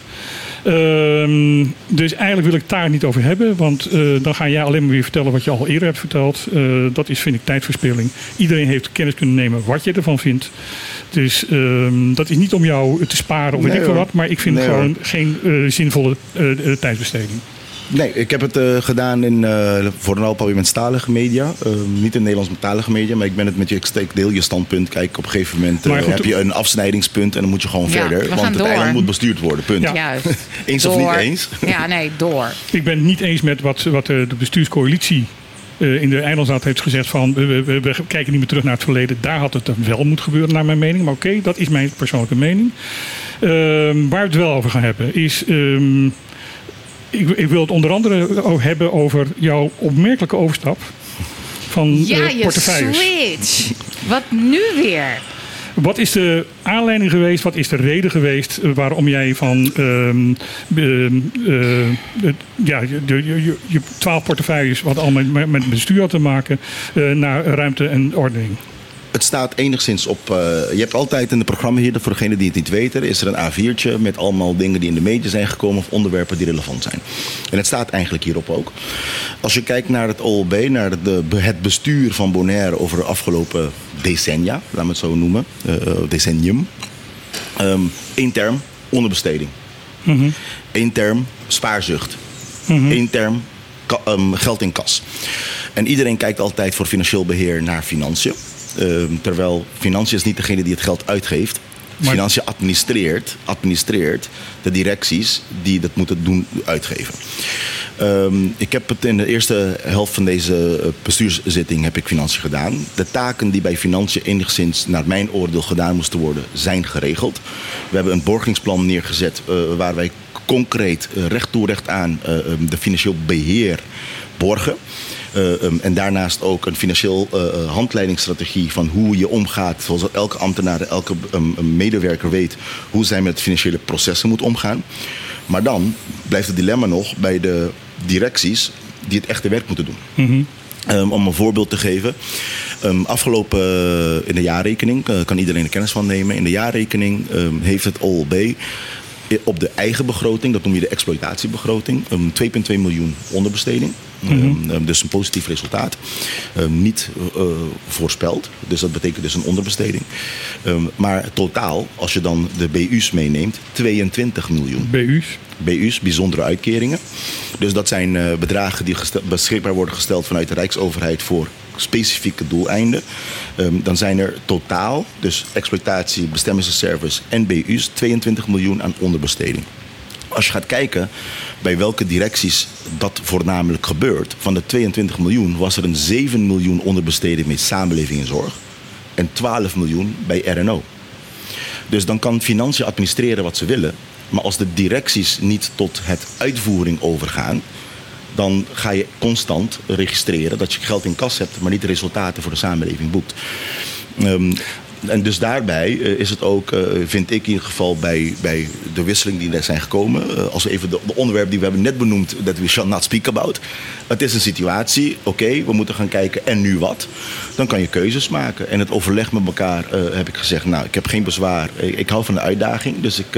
Um, dus eigenlijk wil ik het daar niet over hebben. Want uh, dan ga jij alleen maar weer vertellen wat je al eerder hebt verteld. Uh, dat is, vind ik, tijdverspilling. Iedereen heeft kennis kunnen nemen wat je ervan vindt. Dus um, dat is niet om jou te sparen of weet Nee, ik veel hoor. wat. Maar ik vind Nee, het gewoon hoor. geen uh, zinvolle uh, uh, tijdsbesteding. Nee, ik heb het uh, gedaan in uh, vooral Papiamenstalige media. Uh, niet in Nederlandstalige media, maar ik ben het met je. Ik steek deel je standpunt. Kijk, op een gegeven moment uh, Maar goed, heb je een afsnijdingspunt en dan moet je gewoon Ja, verder. we gaan Want het door. eiland moet bestuurd worden. Punt. Ja. Juist. Eens of Door. niet eens? Ja, nee, door. Ik ben het niet eens met wat, wat de bestuurscoalitie uh, in de Eilandsraad heeft gezegd van we, we, we kijken niet meer terug naar het verleden. Daar had het dan wel moeten gebeuren naar mijn mening. Maar oké, okay, dat is mijn persoonlijke mening. Uh, waar we het wel over gaan hebben is... Um, ik, ik wil het onder andere ook hebben over jouw opmerkelijke overstap van Ja, uh, je portefeuilles. switch. Wat nu weer? Wat is de aanleiding geweest, wat is de reden geweest uh, waarom jij van um, uh, uh, ja, je, je, je, je twaalf portefeuilles, wat allemaal met, met bestuur had te maken, uh, naar ruimte en ordening? Het staat enigszins op... Uh, je hebt altijd in het programma hier, voor degenen die het niet weten, is er een A viertje met allemaal dingen die in de media zijn gekomen of onderwerpen die relevant zijn. En het staat eigenlijk hierop ook. Als je kijkt naar het O L B, naar de, het bestuur van Bonaire over de afgelopen decennia, laten we het zo noemen, uh, decennium. Um, Eén term, onderbesteding. Mm-hmm. Eén term, spaarzucht. Mm-hmm. Eén term, ka- um, geld in kas. En iedereen kijkt altijd voor financieel beheer naar financiën. Uh, terwijl financiën is niet degene die het geld uitgeeft. Maar... Financiën administreert, administreert de directies die dat moeten doen uitgeven. Um, ik heb het in de eerste helft van deze bestuurszitting heb ik financiën gedaan. De taken die bij financiën enigszins naar mijn oordeel gedaan moesten worden, zijn geregeld. We hebben een borgingsplan neergezet uh, waar wij concreet uh, recht toe recht aan uh, um, de financieel beheer borgen. Uh, um, en daarnaast ook een financieel uh, handleidingsstrategie van hoe je omgaat. Zoals elke ambtenaar, elke um, medewerker weet hoe zij met financiële processen moet omgaan. Maar dan blijft het dilemma nog bij de directies die het echte werk moeten doen. Mm-hmm. Um, om een voorbeeld te geven. Um, afgelopen uh, in de jaarrekening, uh, kan iedereen er kennis van nemen. In de jaarrekening um, heeft het O L B op de eigen begroting, dat noem je de exploitatiebegroting, um, twee komma twee miljoen onderbesteding. Mm-hmm. Um, dus een positief resultaat. Um, niet uh, voorspeld. Dus dat betekent dus een onderbesteding. Um, maar totaal, als je dan de B U's meeneemt, tweeëntwintig miljoen. B U's? B U's, bijzondere uitkeringen. Dus dat zijn uh, bedragen die gestel- beschikbaar worden gesteld vanuit de Rijksoverheid voor specifieke doeleinden. Um, dan zijn er totaal, dus exploitatie, bestemmingsreserves en B U's, tweeëntwintig miljoen aan onderbesteding. Als je gaat kijken bij welke directies dat voornamelijk gebeurt, van de tweeëntwintig miljoen was er een zeven miljoen onderbesteding met samenleving en zorg en twaalf miljoen bij R en O. Dus dan kan financiën administreren wat ze willen, maar als de directies niet tot het uitvoering overgaan, dan ga je constant registreren dat je geld in kas hebt, maar niet de resultaten voor de samenleving boekt. Um, En dus daarbij uh, is het ook, uh, vind ik in ieder geval bij, bij de wisseling die er zijn gekomen. Uh, als we even de, de onderwerp die we hebben net benoemd, that we shall not speak about. Het is een situatie, oké, okay, we moeten gaan kijken en nu wat. Dan kan je keuzes maken. En het overleg met elkaar uh, heb ik gezegd, nou ik heb geen bezwaar. Ik, ik hou van de uitdaging, dus ik... Uh,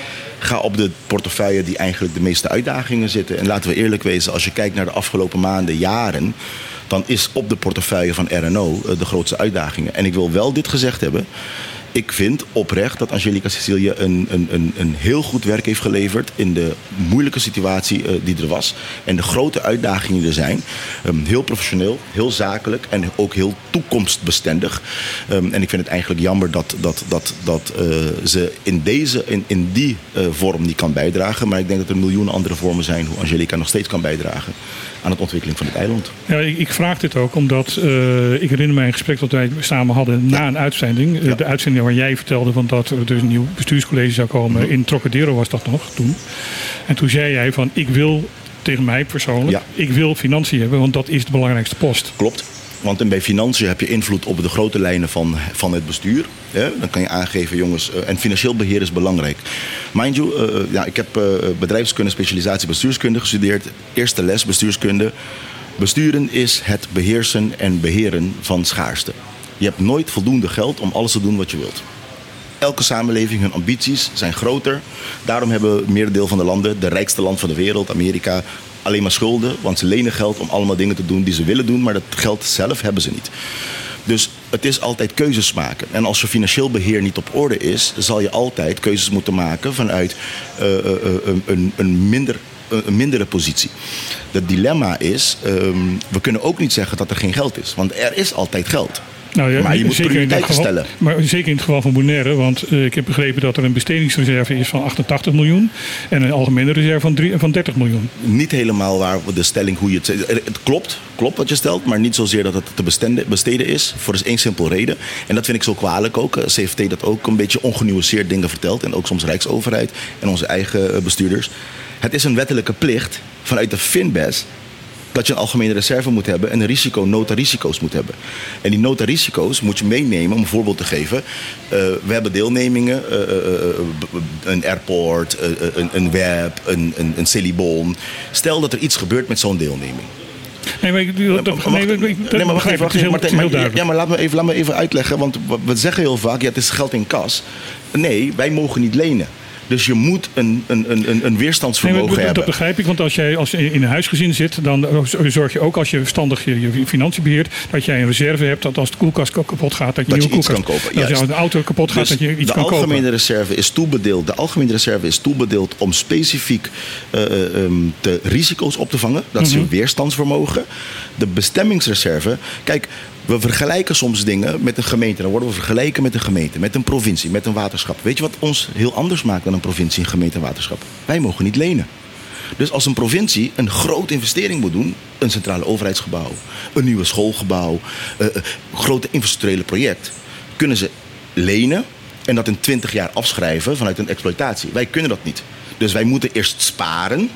Ga op de portefeuille die eigenlijk de meeste uitdagingen zitten. En laten we eerlijk wezen, als je kijkt naar de afgelopen maanden, jaren, dan is op de portefeuille van R en O de grootste uitdagingen. En ik wil wel dit gezegd hebben. Ik vind oprecht dat Angelica Cecilia een, een, een, een heel goed werk heeft geleverd in de moeilijke situatie uh, die er was. En de grote uitdagingen die er zijn. Um, heel professioneel, heel zakelijk en ook heel toekomstbestendig. Um, en ik vind het eigenlijk jammer dat, dat, dat, dat uh, ze in, deze, in, in die uh, vorm niet kan bijdragen. Maar ik denk dat er miljoenen andere vormen zijn hoe Angelica nog steeds kan bijdragen aan de ontwikkeling van het eiland. Ja, ik, ik vraag dit ook omdat uh, ik herinner mij een gesprek dat wij samen hadden na ja. een uitzending. Ja. De uitzending waar jij vertelde van dat er dus een nieuw bestuurscollege zou komen. Mm-hmm. In Trocadero was dat nog toen. En toen zei jij van ik wil tegen mij persoonlijk, ja. ik wil financiën hebben, want dat is de belangrijkste post. Klopt. Want bij financiën heb je invloed op de grote lijnen van, van het bestuur. Ja, dan kan je aangeven, jongens, uh, en financieel beheer is belangrijk. Mind you, uh, ja, ik heb uh, bedrijfskunde, specialisatie bestuurskunde gestudeerd. Eerste les bestuurskunde. Besturen is het beheersen en beheren van schaarste. Je hebt nooit voldoende geld om alles te doen wat je wilt. Elke samenleving, hun ambities zijn groter. Daarom hebben meerdere van de landen, de rijkste land van de wereld, Amerika, alleen maar schulden. Want ze lenen geld om allemaal dingen te doen die ze willen doen, maar dat geld zelf hebben ze niet. Dus het is altijd keuzes maken. En als je financieel beheer niet op orde is, zal je altijd keuzes moeten maken vanuit uh, uh, uh, een, een, minder, uh, een mindere positie. Het dilemma is, um, we kunnen ook niet zeggen dat er geen geld is. Want er is altijd geld. Nou ja, maar je moet prioriteiten geval, stellen. Maar zeker in het geval van Bonaire. Want uh, ik heb begrepen dat er een bestedingsreserve is van achtentachtig miljoen. En een algemene reserve van, drie, van dertig miljoen. Niet helemaal waar de stelling hoe je het... Het klopt, klopt wat je stelt. Maar niet zozeer dat het te besteden, besteden is. Voor dus één simpel reden. En dat vind ik zo kwalijk ook. C F T dat ook een beetje ongenuanceerd dingen vertelt. En ook soms Rijksoverheid en onze eigen bestuurders. Het is een wettelijke plicht vanuit de Finbes dat je een algemene reserve moet hebben en een risico, notarisico's moet hebben. En die notarisico's moet je meenemen, om een voorbeeld te geven. Uh, we hebben deelnemingen, uh, uh, uh, een airport, uh, een, een web, een, een, een Celibon. Stel dat er iets gebeurt met zo'n deelneming. Nee, maar, ik, dat, nee, nee, ik, nee, maar wacht even, wacht even. Martijn, maar, maar, ja, maar laat me, even, laat me even uitleggen, want we zeggen heel vaak, ja, het is geld in kas. Nee, wij mogen niet lenen. Dus je moet een, een, een, een weerstandsvermogen nee, dat, hebben. Dat begrijp ik, want als jij als in een huisgezin zit, dan zorg je ook als je verstandig je, je financiën beheert, dat jij een reserve hebt, dat als de koelkast kapot gaat, dat je dat nieuwe je iets koelkast kan kopen. Als je een auto kapot gaat, dus dat je iets kan kopen. De algemene reserve is toebedeeld. De algemene reserve is toebedeeld om specifiek uh, um, de risico's op te vangen. Dat is mm-hmm. je weerstandsvermogen. De bestemmingsreserve. Kijk, We vergelijken soms dingen met een gemeente. Dan worden we vergelijken met een gemeente, met een provincie, met een waterschap. Weet je wat ons heel anders maakt dan een provincie, een gemeente en waterschap? Wij mogen niet lenen. Dus als een provincie een grote investering moet doen, een centrale overheidsgebouw, een nieuwe schoolgebouw, uh, een grote infrastructurele project, kunnen ze lenen en dat in twintig jaar afschrijven vanuit een exploitatie. Wij kunnen dat niet. Dus wij moeten eerst sparen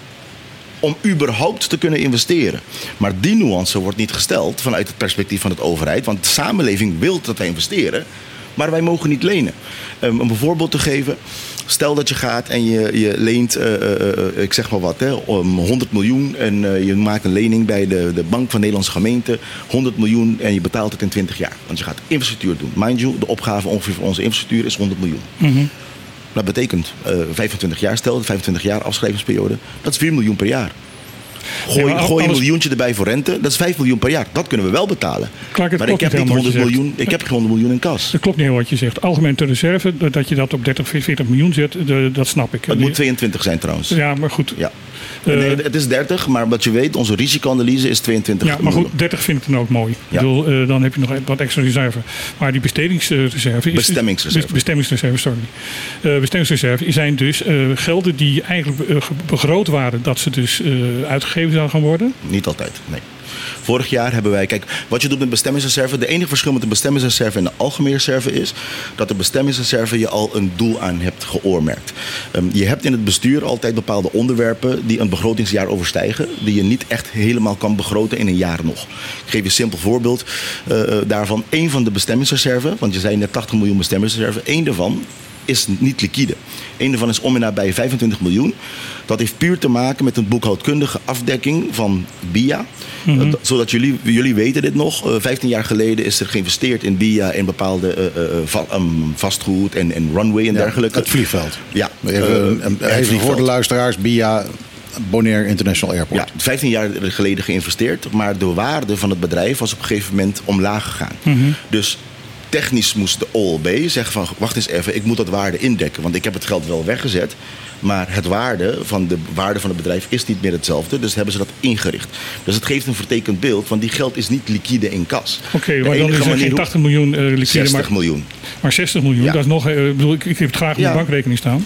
om überhaupt te kunnen investeren. Maar die nuance wordt niet gesteld vanuit het perspectief van de overheid. Want de samenleving wil dat wij investeren, maar wij mogen niet lenen. Um, om een voorbeeld te geven. Stel dat je gaat en je, je leent, uh, uh, ik zeg maar wat, hè, um, honderd miljoen. En uh, je maakt een lening bij de, de Bank van Nederlandse Gemeenten. honderd miljoen en je betaalt het in twintig jaar. Want je gaat infrastructuur doen. Mind you, de opgave ongeveer voor onze infrastructuur is honderd miljoen. Mm-hmm. Dat betekent uh, vijfentwintig jaar, stel vijfentwintig jaar afschrijvingsperiode. Dat is vier miljoen per jaar. Gooi, ja, gooi een alles... miljoentje erbij voor rente, dat is vijf miljoen per jaar. Dat kunnen we wel betalen. Clark, maar ik heb niet honderd miljoen, ik heb geen honderd miljoen in kas. Dat klopt niet heel wat je zegt. Algemeen ter reserve, dat je dat op dertig, veertig miljoen zet, dat snap ik. Het moet tweeëntwintig zijn trouwens. Ja, maar goed. Ja. Uh, nee, het is dertig, maar wat je weet, onze risicoanalyse is tweeëntwintig. Ja, maar goed, dertig vind ik dan ook mooi. Ja. Ik bedoel, uh, dan heb je nog wat extra reserve. Maar die bestedingsreserve... Is, bestemmingsreserve. Bestemmingsreserve, sorry. Uh, bestemmingsreserve zijn dus uh, gelden die eigenlijk uh, begroot waren, dat ze dus uh, uitgegeven zouden gaan worden. Niet altijd, nee. Vorig jaar hebben wij, kijk, wat je doet met bestemmingsreserve, de enige verschil met de bestemmingsreserve en de algemene reserve is dat de bestemmingsreserve je al een doel aan hebt geoormerkt. Um, je hebt in het bestuur altijd bepaalde onderwerpen die een begrotingsjaar overstijgen, die je niet echt helemaal kan begroten in een jaar nog. Ik geef je een simpel voorbeeld uh, daarvan. Eén van de bestemmingsreserve, want je zei net tachtig miljoen bestemmingsreserve, één daarvan is niet liquide. Eén daarvan is om en nabij vijfentwintig miljoen. Dat heeft puur te maken met een boekhoudkundige afdekking van B I A. Mm-hmm. Uh, zodat jullie, jullie weten dit nog. Uh, vijftien jaar geleden is er geïnvesteerd in B I A in bepaalde uh, uh, va- um, vastgoed en, en runway en ja, dergelijke. Het vliegveld. Ja. Even, uh, even even voor de luisteraars. B I A, Bonaire International Airport. Ja, vijftien jaar geleden geïnvesteerd. Maar de waarde van het bedrijf was op een gegeven moment omlaag gegaan. Mm-hmm. Dus technisch moest de O L B zeggen van wacht eens even, ik moet dat waarde indekken. Want ik heb het geld wel weggezet. Maar het waarde van de waarde van het bedrijf is niet meer hetzelfde. Dus hebben ze dat ingericht. Dus het geeft een vertekend beeld van die geld is niet liquide in kas. Oké, okay, maar dan is er geen tachtig miljoen uh, liquide. zestig maar, miljoen. Maar zestig miljoen, ja. Dat is nog... Uh, bedoel, ik, ik heb het graag op ja. de bankrekening staan.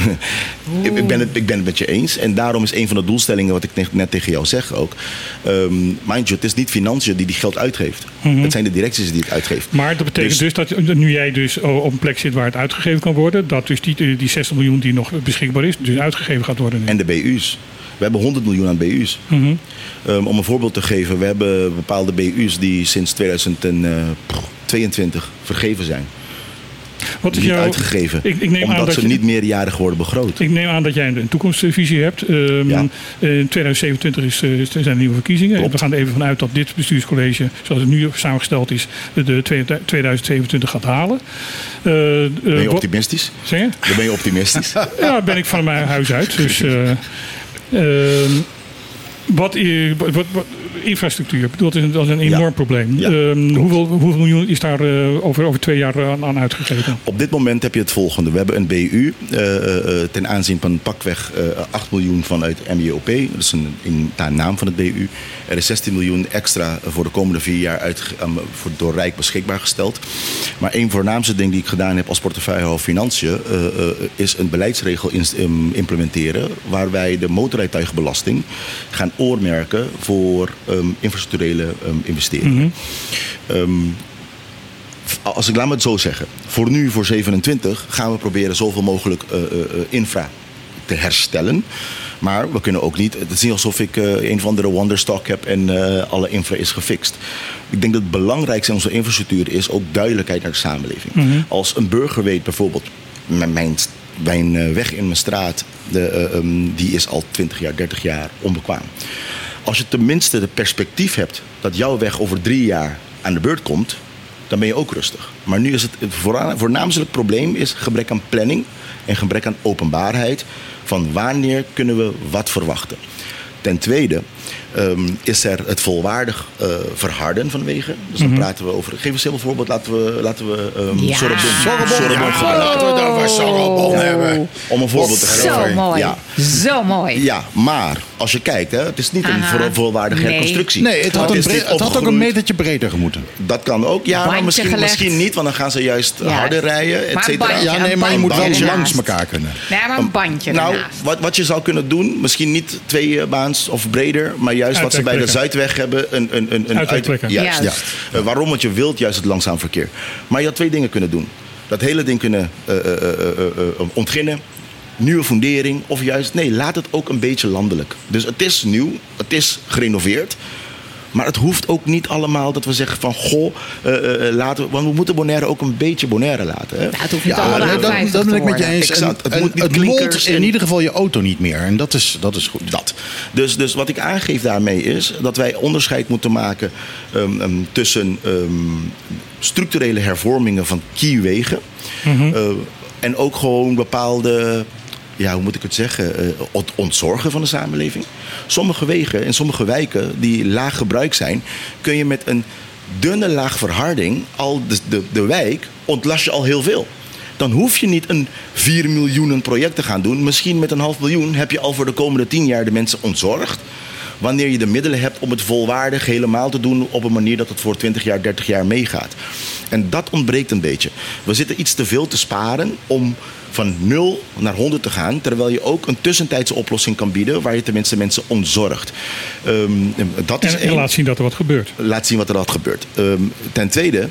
ik, ben het, ik ben het met je eens. En daarom is een van de doelstellingen wat ik net tegen jou zeg ook. Um, mind you, het is niet financiën die die geld uitgeeft. Mm-hmm. Het zijn de directies die het uitgeeft. Maar dat betekent dus, dus dat nu jij dus op een plek zit waar het uitgegeven kan worden, dat dus die, die zestig miljoen die nog beschikbaar is, dus uitgegeven gaat worden nu. En de B U's. We hebben honderd miljoen aan B U's. Mm-hmm. Um, om een voorbeeld te geven, we hebben bepaalde B U's die sinds tweeduizend tweeëntwintig vergeven zijn. Wat is niet jouw, uitgegeven, ik, ik neem omdat aan dat ze je, niet meerjarig worden begroot. Ik neem aan dat jij een toekomstvisie hebt. Um, ja. In tweeduizend zevenentwintig is, uh, zijn er nieuwe verkiezingen. Klopt. We gaan er even vanuit dat dit bestuurscollege, zoals het nu samengesteld is, de tweeduizend zevenentwintig gaat halen. Uh, uh, ben je optimistisch? Zeg je? Dan ben je optimistisch. Ja, ben ik van mijn huis uit. Dus, uh, uh, wat, wat, wat, infrastructuur, dat is, dat is een enorm ja. probleem. Ja, um, hoeveel, hoeveel miljoen is daar uh, over, over twee jaar aan, aan uitgegeven? Op dit moment heb je het volgende. We hebben een B U uh, uh, ten aanzien van pakweg uh, acht miljoen vanuit M J O P. Dat is een, in de naam van het B U. Er is zestien miljoen extra voor de komende vier jaar uit, um, voor, door Rijk beschikbaar gesteld. Maar een voornaamste ding die ik gedaan heb als portefeuillehouder Financiën uh, uh, is een beleidsregel in, um, implementeren waar wij de motorrijtuigenbelasting gaan oormerken voor um, infrastructurele um, investeringen. Mm-hmm. Um, als ik laat me het zo zeggen, voor nu, voor zevenentwintig, gaan we proberen zoveel mogelijk uh, uh, infra te herstellen. Maar we kunnen ook niet, het is niet alsof ik uh, een of andere wonderstock heb en uh, alle infra is gefixt. Ik denk dat het belangrijkste in onze infrastructuur is ook duidelijkheid naar de samenleving. Mm-hmm. Als een burger weet bijvoorbeeld, mijn, mijn weg in mijn straat, de, uh, um, die is al twintig jaar, dertig jaar onbekwaam. Als je tenminste het perspectief hebt dat jouw weg over drie jaar aan de beurt komt, dan ben je ook rustig. Maar nu is het, het voornaamste probleem is gebrek aan planning en gebrek aan openbaarheid van wanneer kunnen we wat verwachten. Ten tweede um, is er het volwaardig uh, verharden van wegen. Dus dan mm-hmm. praten we over... Geef een simpel voorbeeld. Laten we, laten we um, ja. Sorrebon. Sorrebon. Ja, laten we het over Sorrebon ja. hebben. Om een voorbeeld te geven. Zo mooi. Ja. Zo mooi. Ja, maar als je kijkt, hè, het is niet een Aha. vol, volwaardige Nee. herconstructie. Nee, het had, een is bre- niet het had ook een opgegroeid. metertje breder gemoeten. Dat kan ook. Ja, maar Bandje misschien, gelegd. misschien niet, want dan gaan ze juist Ja. harder rijden, et Maar cetera. bandje, Ja, nee, een maar je moet wel bandje langs ernaast. elkaar kunnen. Nee, maar een bandje Nou, ernaast. wat, wat je zou kunnen doen, misschien niet twee eh, baans of breder, maar juist wat ze bij de Uitwegplekken. Zuidweg hebben. Een, een, een, een Uitwegplekken. Juist. Juist. Ja. Uh, waarom? Want je wilt juist het langzaam verkeer. Maar je had twee dingen kunnen doen. Dat hele ding kunnen uh, uh, uh, uh, uh, ontginnen. Nieuwe fundering. Of juist, nee, laat het ook een beetje landelijk. Dus het is nieuw, het is gerenoveerd. Maar het hoeft ook niet allemaal dat we zeggen van goh, uh, uh, laten we, want we moeten Bonaire ook een beetje Bonaire laten. Hè? Nou, het hoeft niet Ja, allemaal dat, A dat, vijftig dat ben te ik met je worden. eens. Exact. En- Het moet en niet het klinkers molt in en- ieder geval je auto niet meer. En dat is, dat is goed. Dat. Dus, dus wat ik aangeef daarmee is dat wij onderscheid moeten maken um, um, tussen um, structurele hervormingen van kiewegen. Mhm. Uh, en ook gewoon bepaalde, ja, hoe moet ik het zeggen, uh, ont- ontzorgen van de samenleving. Sommige wegen en sommige wijken die laag gebruikt zijn, kun je met een dunne laag verharding al de, de, de wijk ontlast je al heel veel. Dan hoef je niet een vier miljoen project te gaan doen. Misschien met een half miljoen heb je al voor de komende tien jaar de mensen ontzorgd. Wanneer je de middelen hebt om het volwaardig helemaal te doen op een manier dat het voor twintig jaar, dertig jaar meegaat. En dat ontbreekt een beetje. We zitten iets te veel te sparen om van nul naar honderd te gaan, terwijl je ook een tussentijdse oplossing kan bieden waar je tenminste mensen ontzorgt. Um, dat is En, en één. laat zien dat er wat gebeurt. Laat zien wat er al gebeurt. Um, ten tweede,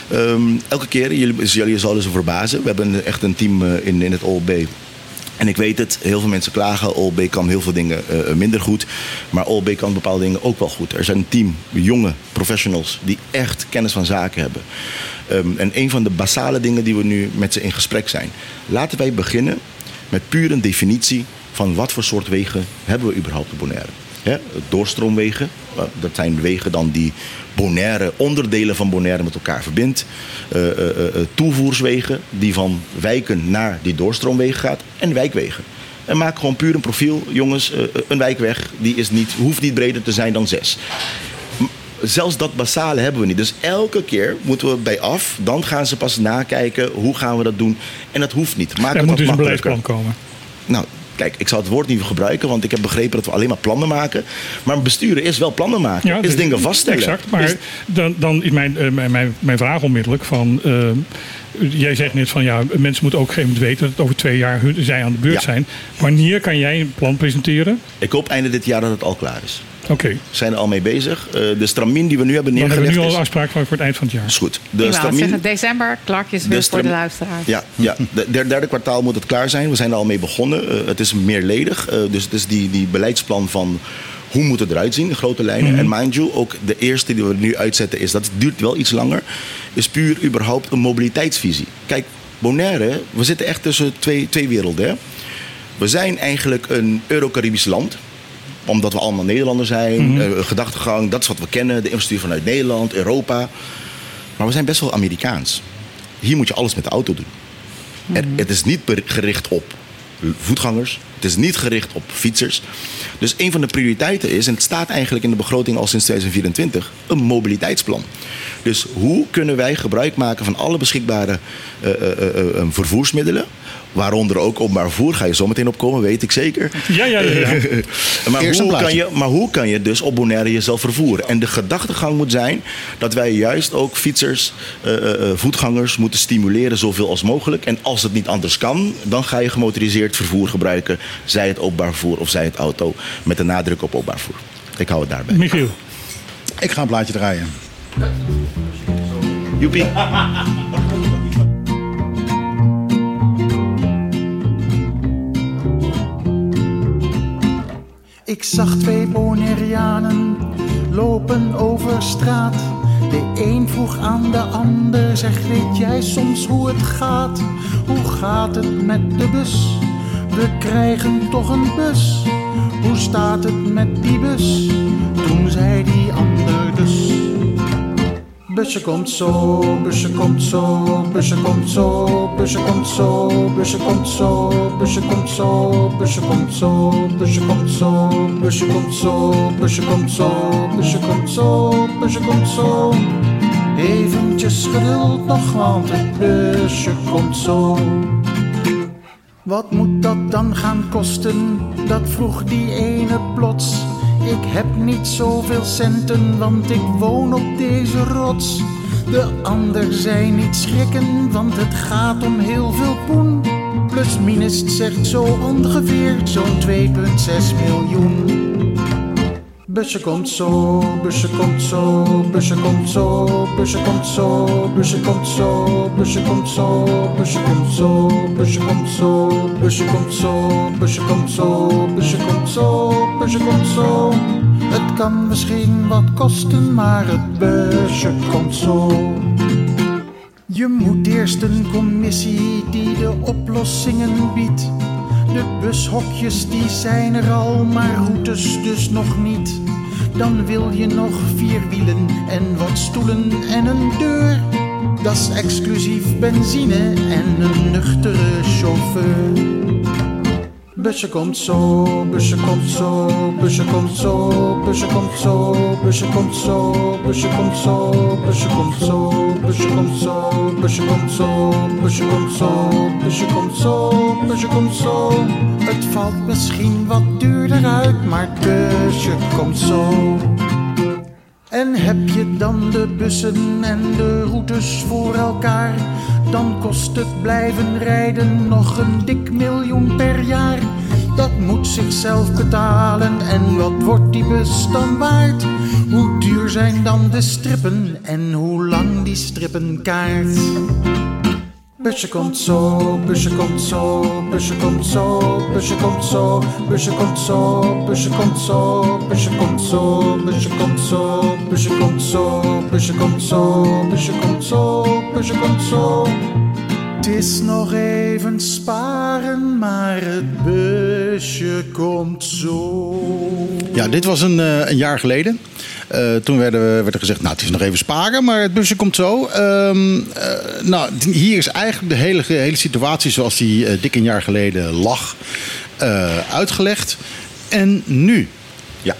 um, elke keer, jullie, jullie zullen ze verbazen, we hebben echt een team uh, in, in het O L B. En ik weet het, heel veel mensen klagen, O L B kan heel veel dingen uh, minder goed. Maar O L B kan bepaalde dingen ook wel goed. Er zijn een team jonge professionals die echt kennis van zaken hebben. Um, en een van de basale dingen die we nu met ze in gesprek zijn. Laten wij beginnen met puur een definitie van wat voor soort wegen hebben we überhaupt op Bonaire. Hè? Doorstroomwegen, uh, dat zijn wegen dan die Bonaire, onderdelen van Bonaire met elkaar verbindt. Uh, uh, uh, toevoerswegen die van wijken naar die doorstroomwegen gaat. En wijkwegen. En maak gewoon puur een profiel. Jongens, uh, een wijkweg die is niet, hoeft niet breder te zijn dan zes. Zelfs dat basale hebben we niet. Dus elke keer moeten we bij af. Dan gaan ze pas nakijken hoe gaan we dat doen. En dat hoeft niet. Maak Er het moet wat dus een makkelijker. beleidsplan komen. Nou, kijk, ik zou het woord niet gebruiken, want ik heb begrepen dat we alleen maar plannen maken. Maar besturen is wel plannen maken, Ja, is dus- dingen vaststellen. Exact, maar Is- dan, dan is mijn, uh, mijn, mijn, mijn vraag onmiddellijk van... Uh, jij zegt net van ja, mensen moeten ook op een gegeven moment weten dat het over twee jaar hun, zij aan de beurt Ja. zijn. Wanneer kan jij een plan presenteren? Ik hoop einde dit jaar dat het al klaar is. Oké, okay. We zijn er al mee bezig. Uh, de stramien die we nu hebben Dan hebben neergelegd we nu al een is, afspraak van voor het eind van het jaar. is goed. Ik De wou het zeggen, stramien, december, klakjes weer de voor de stram- luisteraars. ja, ja, de der- derde kwartaal moet het klaar zijn. We zijn er al mee begonnen. Uh, het is meerledig. Uh, dus het is die, die beleidsplan van hoe moet het eruit zien, in grote lijnen. Mm-hmm. En mind you, ook de eerste die we nu uitzetten is, dat duurt wel iets langer, is puur überhaupt een mobiliteitsvisie. Kijk, Bonaire, we zitten echt tussen twee, twee werelden. Hè? We zijn eigenlijk een Euro-Caribisch land. Omdat we allemaal Nederlanders zijn. Mm-hmm. Uh, gedachtegang, dat is wat we kennen. De infrastructuur vanuit Nederland, Europa. Maar we zijn best wel Amerikaans. Hier moet je alles met de auto doen. Mm-hmm. Het is niet gericht op voetgangers. Het is niet gericht op fietsers. Dus een van de prioriteiten is, en het staat eigenlijk in de begroting al sinds tweeduizend vierentwintig, een mobiliteitsplan. Dus hoe kunnen wij gebruik maken van alle beschikbare uh, uh, uh, uh, vervoersmiddelen? Waaronder ook openbaar vervoer, ga je zo meteen opkomen, weet ik zeker. Ja, ja, ja. ja. maar, Eerst een hoe plaatje. kan je, maar hoe kan je dus op Bonaire jezelf vervoeren? En de gedachtegang moet zijn dat wij juist ook fietsers, uh, uh, voetgangers moeten stimuleren zoveel als mogelijk. En als het niet anders kan, dan ga je gemotoriseerd vervoer gebruiken. Zij het openbaar vervoer of zij het auto, met een nadruk op openbaar vervoer. Ik hou het daarbij. Michiel. Ik ga een plaatje draaien. Joepie. Ik zag twee Bonaireanen lopen over straat. De een vroeg aan de ander, zeg weet jij soms hoe het gaat? Hoe gaat het met de bus? We krijgen toch een bus. Hoe staat het met die bus? Toen zei die ander dus. Busje komt zo, busje komt zo, busje komt zo, busje komt zo, busje komt zo, busje komt zo, busje komt zo, busje komt zo, busje komt zo, busje komt zo, busje komt zo, busje komt zo. Eventjes geduld nog, want het busje komt zo. Wat moet dat dan gaan kosten? Dat vroeg die ene plots. Ik heb niet zoveel centen, want ik woon op deze rots. De ander zei niet schrikken, want het gaat om heel veel poen. Plus minus zegt zo ongeveer zo'n twee komma zes miljoen. Busje komt zo, busje komt zo, busje komt zo, busje komt zo, busje komt zo, busje komt zo, busje komt zo, busje komt zo, busje komt zo, busje komt zo, busje komt zo, busje komt zo. Het kan misschien wat kosten, maar het busje komt zo. Je moet eerst een commissie die de oplossingen biedt. De bushokjes die zijn er al, maar routes dus nog niet. Dan wil je nog vier wielen en wat stoelen en een deur. Dat is exclusief benzine en een nuchtere chauffeur. Busje komt zo, busje komt zo, busje komt zo, busje komt zo, busje komt zo, busje komt zo, busje komt zo, busje komt zo, busje komt zo, busje komt zo, busje komt zo, busje komt zo. Het valt misschien wat duurder uit, maar het busje komt zo. En heb je dan de bussen en de routes voor elkaar, dan kost het blijven rijden nog een dik miljoen per jaar. Dat moet zichzelf betalen en wat wordt die bus dan waard? Hoe duur zijn dan de strippen en hoe lang die strippenkaart? Busje komt zo, busje komt zo, busje komt zo, busje komt zo, busje komt zo, busje komt zo, busje komt zo, busje komt zo, busje komt zo, busje komt zo, busje komt zo, busje komt zo. Het is nog even sparen, maar het busje komt zo. Ja, dit was een, uh, een jaar geleden. Uh, toen werden, werd er gezegd, nou, het is nog even sparen, maar het busje komt zo. Um, uh, nou, hier is eigenlijk de hele, hele situatie zoals die uh, dik een jaar geleden lag uh, uitgelegd. En nu? Ja.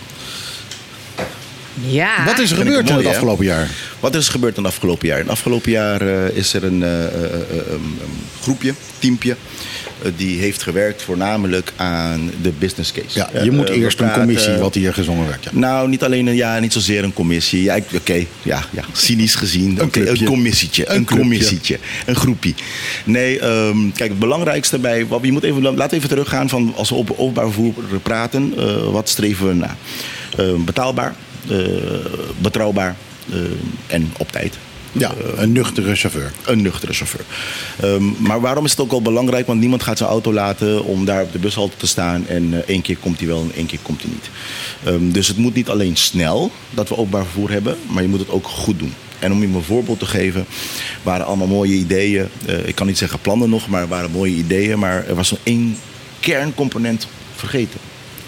Ja. Wat is er Vind ik gebeurd in mooi, het hè? afgelopen jaar? Wat is er gebeurd in het afgelopen jaar? In het afgelopen jaar uh, is er een, uh, uh, uh, um, groepje, teampje, uh, die heeft gewerkt voornamelijk aan de business case. Ja, je moet uh, eerst praten, een commissie, wat hier gezongen werd. Ja. Nou, niet alleen een, ja, niet zozeer een commissie. Ja, oké, okay, ja, ja, cynisch gezien. Een, okay, een commissietje, een, een commissietje, een groepie. Nee, um, kijk, het belangrijkste bij, wat, je moet even, laten we even teruggaan van als we over openbaar vervoer praten, uh, wat streven we na? Uh, betaalbaar, uh, betrouwbaar uh, en op tijd. Ja, een nuchtere chauffeur. Een nuchtere chauffeur. Um, maar waarom is het ook wel belangrijk? Want niemand gaat zijn auto laten om daar op de bushalte te staan. En uh, één keer komt hij wel en één keer komt hij niet. Um, dus het moet niet alleen snel dat we openbaar vervoer hebben. Maar je moet het ook goed doen. En om je een voorbeeld te geven, waren allemaal mooie ideeën. Uh, ik kan niet zeggen plannen nog, maar er waren mooie ideeën. Maar er was zo'n één kerncomponent vergeten.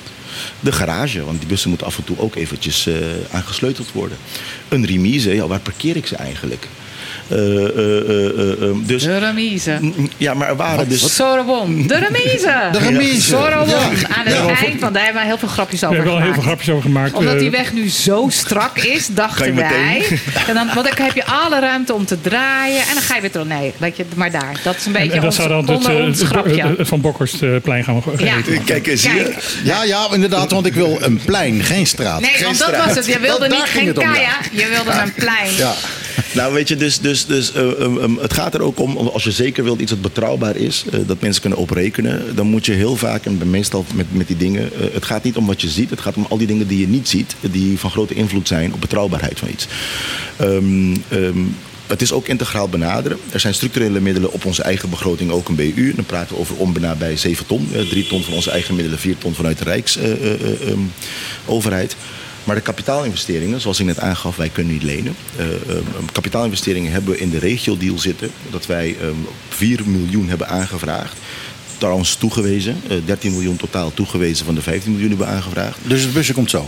De garage, want die bussen moeten af en toe ook eventjes uh, aangesleuteld worden. Een remise, ja, waar parkeer ik ze eigenlijk? Uh, uh, uh, uh, dus, de remise. Ja, maar er waren wat, dus... Sorobon. De remise. De remise. Sorobon. Ja. Aan het ja, eind, want daar hebben we heel veel grapjes over gemaakt. We hebben wel heel veel grapjes over gemaakt. Omdat die weg nu zo strak is, dachten wij. En dan, want dan heb je alle ruimte om te draaien. En dan ga je weer terug. Nee, weet je, maar daar. Dat is een beetje en, en ons, dat zou dan onder het, ons grapje. Het, het Van Bokkhorstplein gaan we ja. Kijk eens hier. Ja, ja, inderdaad. Want ik wil een plein, geen straat. Nee, geen want straat. dat was het. Je wilde dat, niet geen kaya. Je wilde ja. een plein. Ja. Nou, weet je, dus, dus, dus uh, um, um, het gaat er ook om, als je zeker wilt iets dat betrouwbaar is, uh, dat mensen kunnen oprekenen, dan moet je heel vaak, en meestal met, met die dingen, uh, het gaat niet om wat je ziet, het gaat om al die dingen die je niet ziet, die van grote invloed zijn op betrouwbaarheid van iets. Um, um, Het is ook integraal benaderen. Er zijn structurele middelen op onze eigen begroting, ook een B U. Dan praten we over om bij zeven ton. drie ton van onze eigen middelen, vier ton vanuit de Rijksoverheid. Uh, uh, um, Maar de kapitaalinvesteringen, zoals ik net aangaf, wij kunnen niet lenen. Uh, um, kapitaalinvesteringen hebben we in de regio-deal zitten. Dat wij um, vier miljoen hebben aangevraagd. Trouwens toegewezen. Uh, dertien miljoen totaal toegewezen van de vijftien miljoen hebben we aangevraagd. Dus het busje komt zo?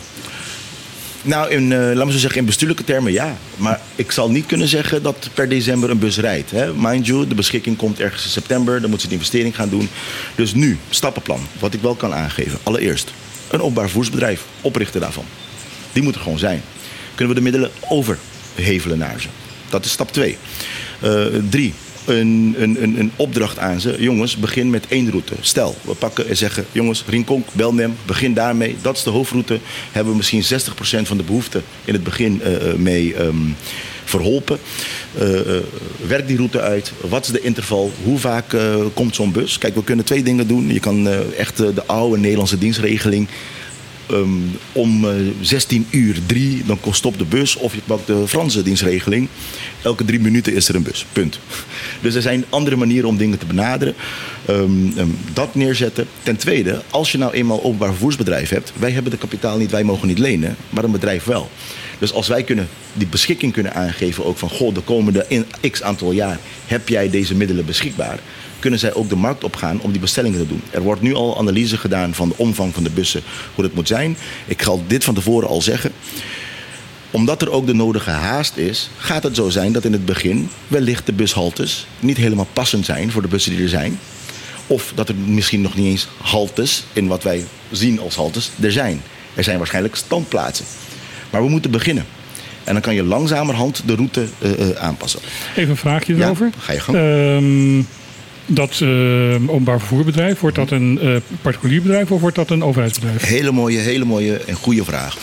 Nou, in, uh, laten we zo zeggen, in bestuurlijke termen ja. Maar ik zal niet kunnen zeggen dat per december een bus rijdt. Hè. Mind you, de beschikking komt ergens in september. Dan moet ze de investering gaan doen. Dus nu, stappenplan. Wat ik wel kan aangeven. Allereerst, een openbaar vervoersbedrijf. Oprichten daarvan. Die moet er gewoon zijn. Kunnen we de middelen overhevelen naar ze. Dat is stap twee. Uh, drie. een, een, een, een opdracht aan ze. Jongens, begin met één route. Stel, we pakken en zeggen, jongens, Rincon, Belnem, begin daarmee. Dat is de hoofdroute. Hebben we misschien zestig procent van de behoefte in het begin uh, mee um, verholpen. Uh, uh, werk die route uit. Wat is de interval? Hoe vaak uh, komt zo'n bus? Kijk, we kunnen twee dingen doen. Je kan uh, echt uh, de oude Nederlandse dienstregeling. Um, om uh, zestien uur drie, dan stopt de bus. Of je pakt de Franse dienstregeling. Elke drie minuten is er een bus. Punt. Dus er zijn andere manieren om dingen te benaderen. Um, um, dat neerzetten. Ten tweede, als je nou eenmaal openbaar vervoersbedrijf hebt. Wij hebben de kapitaal niet, wij mogen niet lenen. Maar een bedrijf wel. Dus als wij kunnen, die beschikking kunnen aangeven ook van... goh, de komende in x aantal jaar heb jij deze middelen beschikbaar... kunnen zij ook de markt opgaan om die bestellingen te doen. Er wordt nu al analyse gedaan van de omvang van de bussen, hoe dat moet zijn. Ik ga dit van tevoren al zeggen. Omdat er ook de nodige haast is, gaat het zo zijn dat in het begin wellicht de bushaltes niet helemaal passend zijn voor de bussen die er zijn. Of dat er misschien nog niet eens haltes, in wat wij zien als haltes, er zijn. Er zijn waarschijnlijk standplaatsen. Maar we moeten beginnen. En dan kan je langzamerhand de route uh, uh, aanpassen. Even een vraagje erover. Ja, ga je gang. Um, dat uh, openbaar vervoerbedrijf, wordt dat een uh, particulier bedrijf of wordt dat een overheidsbedrijf? Hele mooie, hele mooie en goede vraag.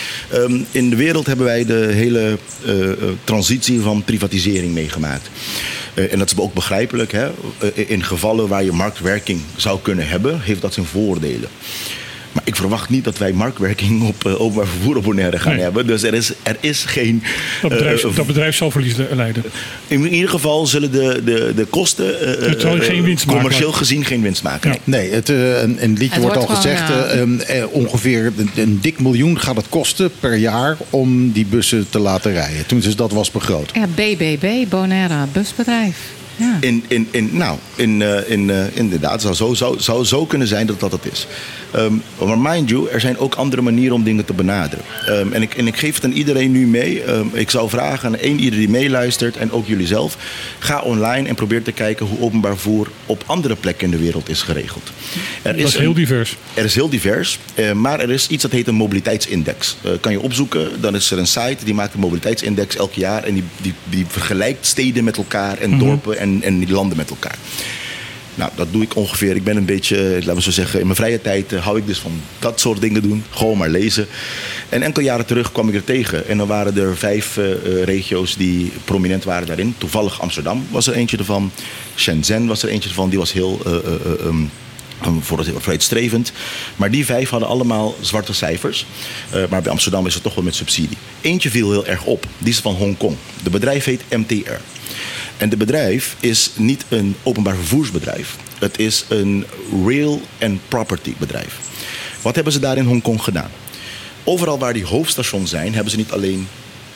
Um, in de wereld hebben wij de hele uh, uh, transitie van privatisering meegemaakt. Uh, en dat is ook begrijpelijk. Hè? Uh, in gevallen waar je marktwerking zou kunnen hebben, heeft dat zijn voordelen. Maar ik verwacht niet dat wij marktwerking op uh, openbaar vervoer op Bonaire gaan nee. hebben. Dus er is, er is geen... Dat bedrijf, uh, dat bedrijf zal verlies leiden. In ieder geval zullen de, de, de kosten uh, het zal geen winst maken, commercieel maar... gezien geen winst maken. Ja. Nee, het, uh, een, een liedje het wordt, wordt al gewoon, gezegd. ja. Uh, uh, ongeveer een, een dik miljoen gaat het kosten per jaar om die bussen te laten rijden. Toen dus dat was begroot. Ja, B B B, Bonaire Busbedrijf. Ja. In, in, in, nou, in, uh, in, uh, inderdaad, zou zo, zou, zou zo kunnen zijn dat dat het is. Um, maar mind you, er zijn ook andere manieren om dingen te benaderen. Um, en, ik, en ik geef het aan iedereen nu mee. Um, ik zou vragen aan één ieder die meeluistert en ook jullie zelf. Ga online en probeer te kijken hoe openbaar vervoer op andere plekken in de wereld is geregeld. Er dat is, is heel een, divers. Er is heel divers, uh, maar er is iets dat heet een mobiliteitsindex. Uh, kan je opzoeken, dan is er een site die maakt een mobiliteitsindex elk jaar. En die, die, die vergelijkt steden met elkaar en mm-hmm. dorpen en, en die landen met elkaar. Nou, dat doe ik ongeveer. Ik ben een beetje, laten we zo zeggen, in mijn vrije tijd uh, hou ik dus van dat soort dingen doen. Gewoon maar lezen. En enkele jaren terug kwam ik er tegen. En dan waren er vijf uh, uh, regio's die prominent waren daarin. Toevallig Amsterdam was er eentje ervan. Shenzhen was er eentje ervan. Die was heel uh, uh, um, um, vooruitstrevend. Maar die vijf hadden allemaal zwarte cijfers. Uh, maar bij Amsterdam is het toch wel met subsidie. Eentje viel heel erg op. Die is van Hongkong. De bedrijf heet M T R. En de bedrijf is niet een openbaar vervoersbedrijf. Het is een rail and property bedrijf. Wat hebben ze daar in Hongkong gedaan? Overal waar die hoofdstations zijn, hebben ze niet alleen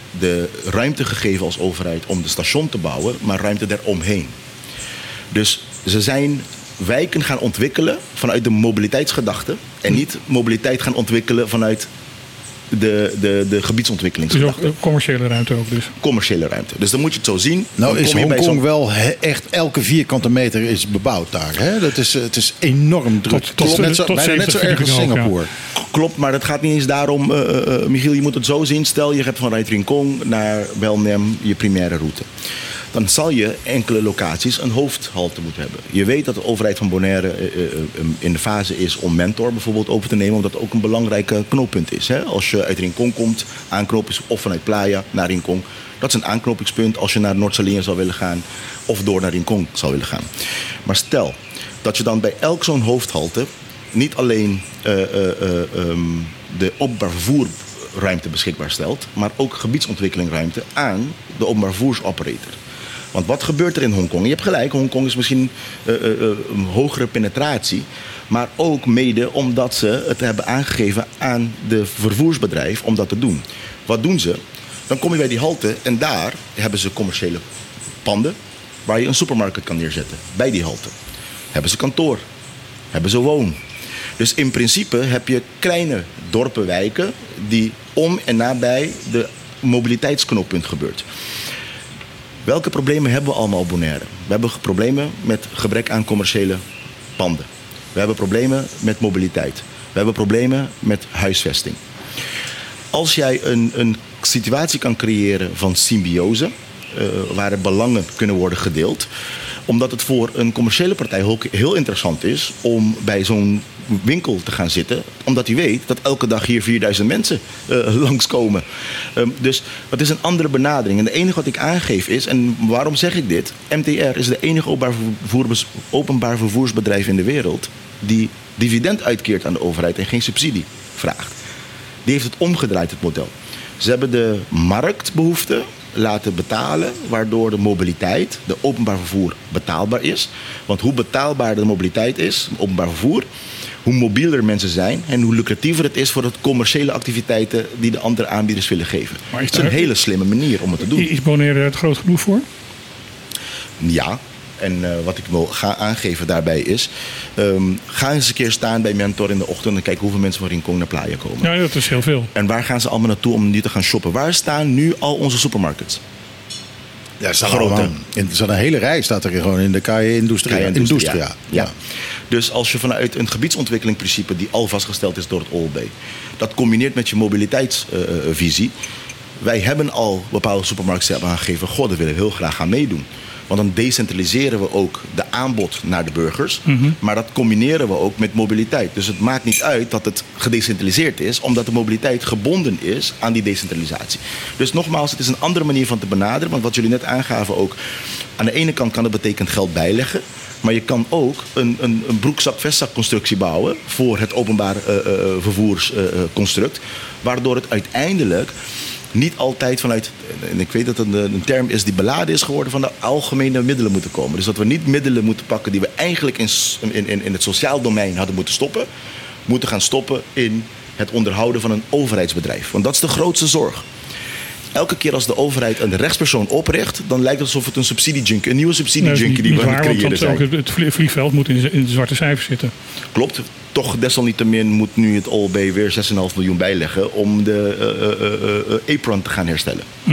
de ruimte gegeven als overheid om de station te bouwen, maar ruimte daaromheen. Dus ze zijn wijken gaan ontwikkelen vanuit de mobiliteitsgedachte en niet mobiliteit gaan ontwikkelen vanuit de, de, de gebiedsontwikkelingsgedachte. Dus ook commerciële ruimte ook dus? Commerciële ruimte. Dus dan moet je het zo zien. Nou is Hongkong wel he, echt elke vierkante meter is bebouwd daar. Hè? Dat is, het is enorm druk. Tot, tot, net zo, tot bijna net zo erg als Singapore. Ja. Klopt, maar het gaat niet eens daarom. Uh, uh, Michiel, je moet het zo zien. Stel je hebt vanuit Rincon naar Belnem je primaire route. Dan zal je enkele locaties een hoofdhalte moeten hebben. Je weet dat de overheid van Bonaire uh, uh, in de fase is om Mentor bijvoorbeeld open te nemen, omdat dat ook een belangrijke knooppunt is. Hè? Als je uit Rincon komt, aanknopings, of vanuit Playa naar Rincon. Dat is een aanknopingspunt als je naar Noord-Salina zou willen gaan of door naar Rincon zou willen gaan. Maar stel dat je dan bij elk zo'n hoofdhalte niet alleen uh, uh, uh, um, de openbaar vervoerruimte beschikbaar stelt, maar ook gebiedsontwikkelingruimte aan de openbaar vervoersoperator. Want wat gebeurt er in Hongkong? Je hebt gelijk, Hongkong is misschien uh, uh, uh, een hogere penetratie. Maar ook mede omdat ze het hebben aangegeven aan de vervoersbedrijf om dat te doen. Wat doen ze? Dan kom je bij die halte en daar hebben ze commerciële panden waar je een supermarkt kan neerzetten. Bij die halte. Hebben ze kantoor. Hebben ze woon. Dus in principe heb je kleine dorpen, wijken die om en nabij de mobiliteitsknooppunt gebeurt. Welke problemen hebben we allemaal op Bonaire? We hebben problemen met gebrek aan commerciële panden. We hebben problemen met mobiliteit. We hebben problemen met huisvesting. Als jij een, een situatie kan creëren van symbiose, uh, waar er belangen kunnen worden gedeeld. Omdat het voor een commerciële partij ook heel interessant is om bij zo'n winkel te gaan zitten. Omdat hij weet dat elke dag hier vierduizend mensen uh, langskomen. Um, dus het is een andere benadering. En het enige wat ik aangeef is, en waarom zeg ik dit? M T R is de enige openbaar, vervoer, openbaar vervoersbedrijf in de wereld die dividend uitkeert aan de overheid en geen subsidie vraagt. Die heeft het omgedraaid, het model. Ze hebben de marktbehoeften laten betalen, waardoor de mobiliteit, de openbaar vervoer, betaalbaar is. Want hoe betaalbaar de mobiliteit is, openbaar vervoer, hoe mobieler mensen zijn en hoe lucratiever het is voor de commerciële activiteiten die de andere aanbieders willen geven. Maar is het is een hele slimme manier om het te doen. Is Bonaire het groot genoeg voor? Ja. En uh, wat ik wil gaan aangeven daarbij is, um, ga eens een keer staan bij Mentor in de ochtend en kijken hoeveel mensen van Rincon naar Playa komen. Ja, dat is heel veel. En waar gaan ze allemaal naartoe om nu te gaan shoppen? Waar staan nu al onze supermarkets? Ja, er staat, allemaal, in, er staat een hele rij staat er gewoon in de Calle Industria. Industria. Industria. Ja. Ja. Dus als je vanuit een gebiedsontwikkelingprincipe die al vastgesteld is door het O L B, dat combineert met je mobiliteitsvisie. Uh, wij hebben al bepaalde supermarkten hebben aangegeven, goh, dat willen we heel graag gaan meedoen. Want dan decentraliseren we ook de aanbod naar de burgers. Mm-hmm. Maar dat combineren we ook met mobiliteit. Dus het maakt niet uit dat het gedecentraliseerd is, omdat de mobiliteit gebonden is aan die decentralisatie. Dus nogmaals, het is een andere manier van te benaderen. Want wat jullie net aangaven ook, aan de ene kant kan dat betekent geld bijleggen. Maar je kan ook een, een, een broekzak-vestzak-constructie bouwen voor het openbaar uh, uh, vervoersconstruct. Uh, waardoor het uiteindelijk niet altijd vanuit, en ik weet dat het een, een term is die beladen is geworden, van de algemene middelen moeten komen. Dus dat we niet middelen moeten pakken die we eigenlijk in, in, in het sociaal domein hadden moeten stoppen, moeten gaan stoppen in het onderhouden van een overheidsbedrijf. Want dat is de grootste zorg. Elke keer als de overheid een rechtspersoon opricht, dan lijkt het alsof het een subsidiejunkie, een nieuwe subsidiejunkie die we aan het creëren zijn. Het vliegveld moet in de zwarte cijfers zitten. Klopt. Toch desalniettemin moet nu het O L B weer zes komma vijf miljoen bijleggen om de uh, uh, uh, apron te gaan herstellen. Hm.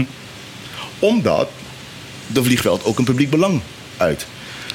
Omdat de vliegveld ook een publiek belang uit.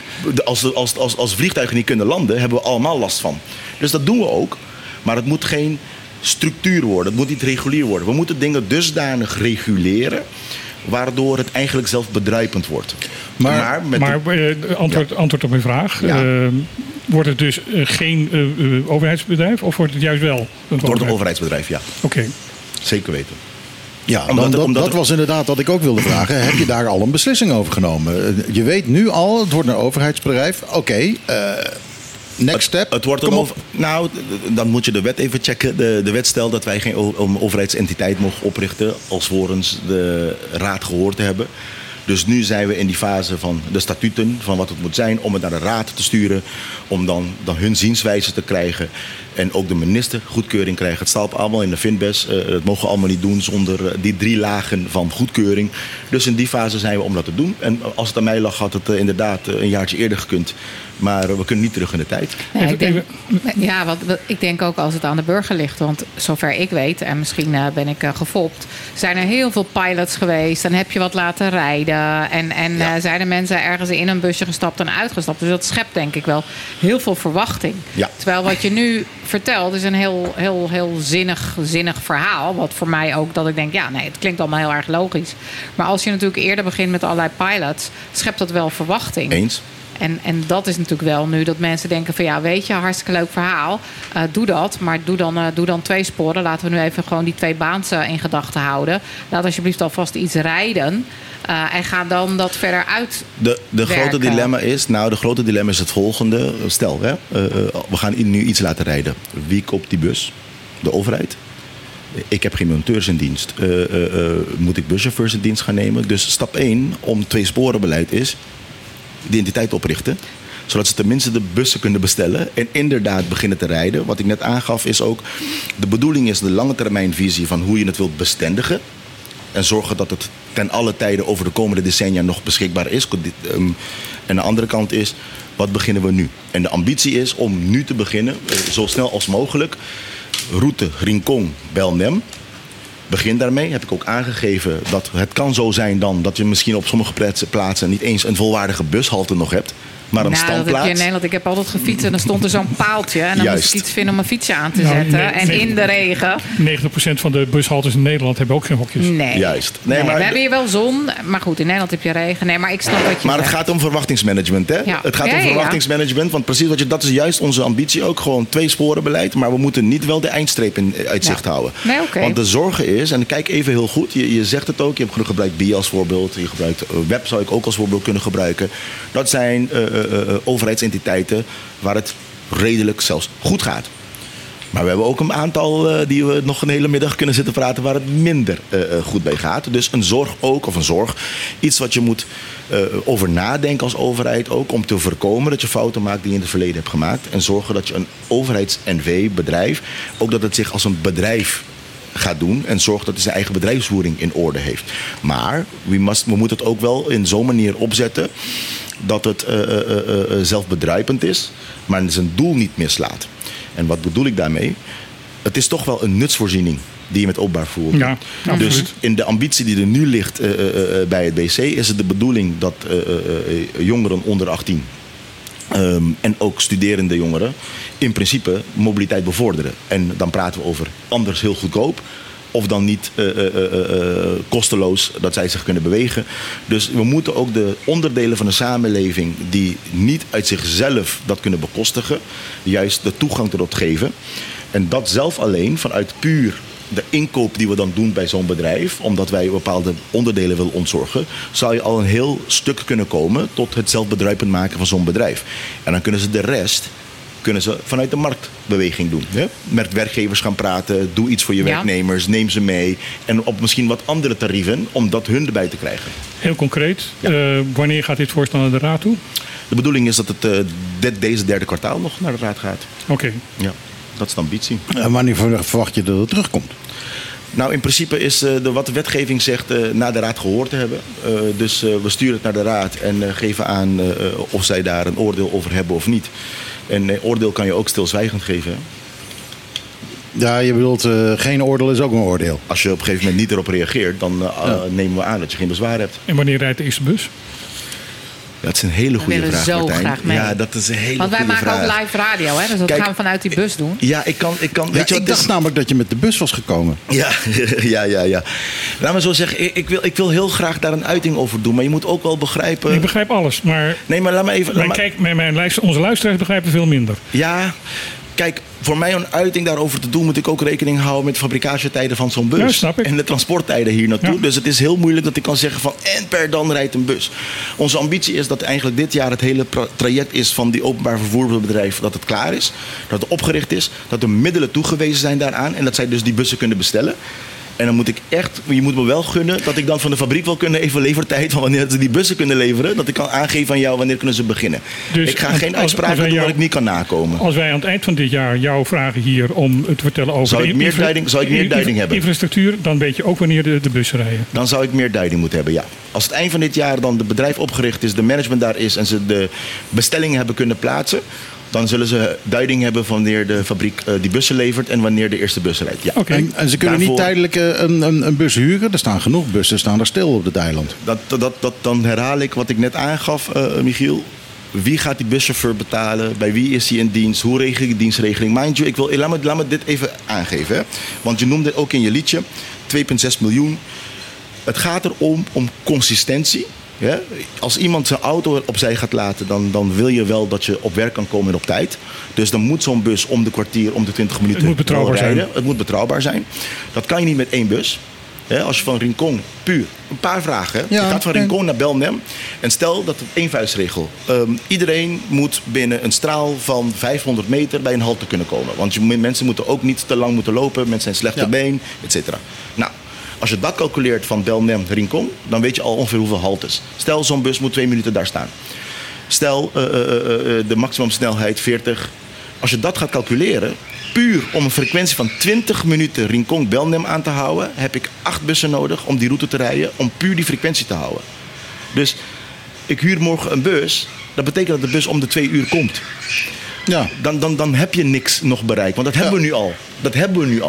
Als, als, als, als vliegtuigen niet kunnen landen, hebben we allemaal last van. Dus dat doen we ook. Maar het moet geen structuur worden. Het moet niet regulier worden. We moeten dingen dusdanig reguleren, waardoor het eigenlijk zelf bedruipend wordt. Maar, maar, met maar de, antwoord, ja. antwoord op mijn vraag. Ja. Uh, wordt het dus uh, geen uh, uh, overheidsbedrijf of wordt het juist wel? Het wordt een overheidsbedrijf, ja. Oké. Okay. Zeker weten. Ja, omdat, dan, dat, omdat dat was inderdaad wat ik ook wilde vragen. Heb je daar al een beslissing over genomen? Je weet nu al, het wordt een overheidsbedrijf. Oké, okay, uh, next step. Het, het wordt een over, nou, dan moet je de wet even checken. De, de wet stelt dat wij geen overheidsentiteit mogen oprichten alvorens de raad gehoord te hebben. Dus nu zijn we in die fase van de statuten, van wat het moet zijn, om het naar de raad te sturen, om dan, dan hun zienswijze te krijgen. En ook de minister goedkeuring krijgt. Het staat allemaal in de Finbes. Uh, dat mogen we allemaal niet doen zonder uh, die drie lagen van goedkeuring. Dus in die fase zijn we om dat te doen. En als het aan mij lag, had het uh, inderdaad uh, een jaartje eerder gekund. Maar uh, we kunnen niet terug in de tijd. Ja, ik denk, ja wat, wat, ik denk ook als het aan de burger ligt. Want zover ik weet, en misschien uh, ben ik uh, gefopt, zijn er heel veel pilots geweest. Dan heb je wat laten rijden. En, en ja. uh, zijn er mensen ergens in een busje gestapt en uitgestapt. Dus dat schept denk ik wel heel veel verwachting. Ja. Terwijl wat je nu vertelt is een heel, heel, heel zinnig, zinnig verhaal. Wat voor mij ook dat ik denk, ja, nee, het klinkt allemaal heel erg logisch. Maar als je natuurlijk eerder begint met allerlei pilots, schept dat wel verwachting. Eens. En, en dat is natuurlijk wel nu dat mensen denken van ja, weet je, hartstikke leuk verhaal. Uh, doe dat, maar doe dan, uh, doe dan twee sporen. Laten we nu even gewoon die twee baans uh, in gedachten houden. Laat alsjeblieft alvast iets rijden. Uh, en ga dan dat verder uit. De, de grote dilemma is, nou, de grote dilemma is het volgende. Stel, hè, uh, uh, we gaan nu iets laten rijden. Wie koopt die bus? De overheid? Ik heb geen monteurs in dienst. Uh, uh, uh, moet ik buschauffeurs in dienst gaan nemen? Dus stap één om twee sporenbeleid is de identiteit oprichten, zodat ze tenminste de bussen kunnen bestellen en inderdaad beginnen te rijden. Wat ik net aangaf is ook, de bedoeling is de lange termijn visie van hoe je het wilt bestendigen en zorgen dat het ten alle tijden over de komende decennia nog beschikbaar is. En de andere kant is, wat beginnen we nu? En de ambitie is om nu te beginnen, zo snel als mogelijk, route Rincon, Belnem. Begin daarmee. Heb ik ook aangegeven dat het kan zo zijn dan dat je misschien op sommige plaatsen niet eens een volwaardige bushalte nog hebt. Maar een nou, dat heb standplaats... je in Nederland. Ik heb altijd gefietst en dan stond er zo'n paaltje. En dan Juist. moest ik iets vinden om een fietsje aan te Nou, zetten. nee, en nee. in de regen. negentig procent van de bushaltes in Nederland hebben ook geen hokjes. Nee. Juist. Nee, Nee, maar we hebben hier wel zon. Maar goed, in Nederland heb je regen. Nee, maar ik snap wat je Maar het zegt. gaat om verwachtingsmanagement, hè? Ja. Het gaat Ja, om ja, ja. verwachtingsmanagement, want precies wat je, dat is juist onze ambitie ook. Gewoon twee sporen beleid, maar we moeten niet wel de eindstreep in uitzicht Ja. houden. Nee, oké. Want de zorgen is, en kijk even heel goed, je, je zegt het ook, je hebt gebruikt B I A als voorbeeld, je gebruikt uh, web zou ik ook als voorbeeld kunnen gebruiken. Dat zijn uh, uh, uh, overheidsentiteiten waar het redelijk zelfs goed gaat. Maar we hebben ook een aantal uh, die we nog een hele middag kunnen zitten praten waar het minder uh, uh, goed bij gaat. Dus een zorg ook, of een zorg, iets wat je moet uh, over nadenken als overheid ook, om te voorkomen dat je fouten maakt die je in het verleden hebt gemaakt. En zorgen dat je een overheids-N V-bedrijf, ook dat het zich als een bedrijf gaat doen en zorgt dat hij zijn eigen bedrijfsvoering in orde heeft. Maar we, must, we moeten het ook wel in zo'n manier opzetten dat het uh, uh, uh, uh, zelfbedruipend is, maar zijn doel niet mislaat. En wat bedoel ik daarmee? Het is toch wel een nutsvoorziening die je met openbaar vervoer doet. Ja, dus absoluut. in de ambitie die er nu ligt uh, uh, uh, bij het B C is het de bedoeling dat uh, uh, uh, jongeren onder achttien um, en ook studerende jongeren in principe mobiliteit bevorderen. En dan praten we over anders heel goedkoop. Of dan niet uh, uh, uh, uh, kosteloos dat zij zich kunnen bewegen. Dus we moeten ook de onderdelen van de samenleving die niet uit zichzelf dat kunnen bekostigen, juist de toegang erop geven. En dat zelf alleen vanuit puur de inkoop die we dan doen bij zo'n bedrijf, omdat wij bepaalde onderdelen willen ontzorgen, zou je al een heel stuk kunnen komen tot het zelfbedruipend maken van zo'n bedrijf. En dan kunnen ze de rest kunnen ze vanuit de marktbeweging doen. Hè? Met werkgevers gaan praten, doe iets voor je Ja. werknemers, neem ze mee. En op misschien wat andere tarieven, om dat hun erbij te krijgen. Heel concreet, Ja. uh, wanneer gaat dit voorstel naar de Raad toe? De bedoeling is dat het uh, dit, deze derde kwartaal nog naar de Raad gaat. Oké. Okay. Ja, dat is de ambitie. En wanneer verwacht je dat het terugkomt? Nou, in principe is uh, de, wat de wetgeving zegt uh, naar de Raad gehoord te hebben. Uh, dus uh, we sturen het naar de Raad en uh, geven aan uh, of zij daar een oordeel over hebben of niet. En uh, oordeel kan je ook stilzwijgend geven. Hè? Ja, je bedoelt, uh, geen oordeel is ook een oordeel. Als je op een gegeven moment niet erop reageert, dan uh, Ja. nemen we aan dat je geen bezwaar hebt. En wanneer rijdt de eerste bus? Ja, dat is een hele goede willen vraag, zo Martijn. graag mee. Ja, dat is een hele Want wij goede maken vraag. ook live radio, hè? Dus dat Kijk, gaan we vanuit die bus doen. Ja, ik kan... Ik, kan Ja, weet je ik wat dacht is? namelijk dat je met de bus was gekomen. Ja, ja, ja, ja. Laat me zo zeggen, ik, ik, wil, ik wil heel graag daar een uiting over doen. Maar je moet ook wel begrijpen... Ik begrijp alles, maar Nee, maar laat me even... laat mijn, me- kijk, mijn, mijn luister, onze luisteraars begrijpen veel minder. Ja, kijk, voor mij een uiting daarover te doen, moet ik ook rekening houden met de fabricatietijden van zo'n bus. Ja, snap ik. En de transporttijden hier naartoe. Ja. Dus het is heel moeilijk dat ik kan zeggen van en per dan rijdt een bus. Onze ambitie is dat eigenlijk dit jaar het hele pra- traject is van die openbaar vervoerbedrijf, dat het klaar is, dat het opgericht is, dat er middelen toegewezen zijn daaraan en dat zij dus die bussen kunnen bestellen. En dan moet ik echt, je moet me wel gunnen dat ik dan van de fabriek wel kunnen even levertijd van wanneer ze die bussen kunnen leveren. Dat ik kan aangeven aan jou wanneer kunnen ze beginnen. Dus ik ga als- geen als- uitspraken als wij doen jou- wat ik niet kan nakomen. Als wij aan het eind van dit jaar jou vragen hier om te vertellen over... Zou ik de meer infra- duiding- zou ik meer infra- duiding hebben? Infrastructuur, dan weet je ook wanneer de, de bussen rijden. Dan zou ik meer duiding moeten hebben, ja. Als het eind van dit jaar dan het bedrijf opgericht is, de management daar is en ze de bestellingen hebben kunnen plaatsen, dan zullen ze duiding hebben van wanneer de fabriek uh, die bussen levert en wanneer de eerste bus rijdt. Ja. Oké. En, en ze kunnen Daarvoor- niet tijdelijk uh, een, een, een bus huren. Er staan genoeg bussen staan er stil op het eiland. Dat, dat, dat, dat, dan herhaal ik wat ik net aangaf, uh, Michiel. Wie gaat die buschauffeur betalen? Bij wie is hij in dienst? Hoe regel je die dienstregeling? Mind you, ik wil, laat, me, laat me dit even aangeven. Hè? Want je noemde ook in je liedje twee komma zes miljoen. Het gaat erom om consistentie. Ja? Als iemand zijn auto opzij gaat laten, dan, dan wil je wel dat je op werk kan komen en op tijd. Dus dan moet zo'n bus om de kwartier, om de twintig minuten Het moet betrouwbaar wel rijden. zijn. Het moet betrouwbaar zijn. Dat kan je niet met één bus. Hè, als je van Rincon, puur, een paar vragen. Hè? Ja, je gaat van en- Rincon naar Belnem. En stel dat het één vuistregel. Um, iedereen moet binnen een straal van vijfhonderd meter bij een halte kunnen komen. Want je, mensen moeten ook niet te lang moeten lopen. Mensen zijn slechte Ja. been, et cetera. Nou, als je dat calculeert van Belnem naar Rincon, dan weet je al ongeveer hoeveel haltes. Stel, zo'n bus moet twee minuten daar staan. Stel, uh, uh, uh, uh, de maximumsnelheid veertig. Als je dat gaat calculeren, puur om een frequentie van twintig minuten Rincon-Belnem aan te houden, heb ik acht bussen nodig om die route te rijden, om puur die frequentie te houden. Dus ik huur morgen een bus, dat betekent dat de bus om de twee uur komt. Ja. Dan, dan, dan heb je niks nog bereikt, want dat hebben Ja. we nu al. Dat hebben we nu al.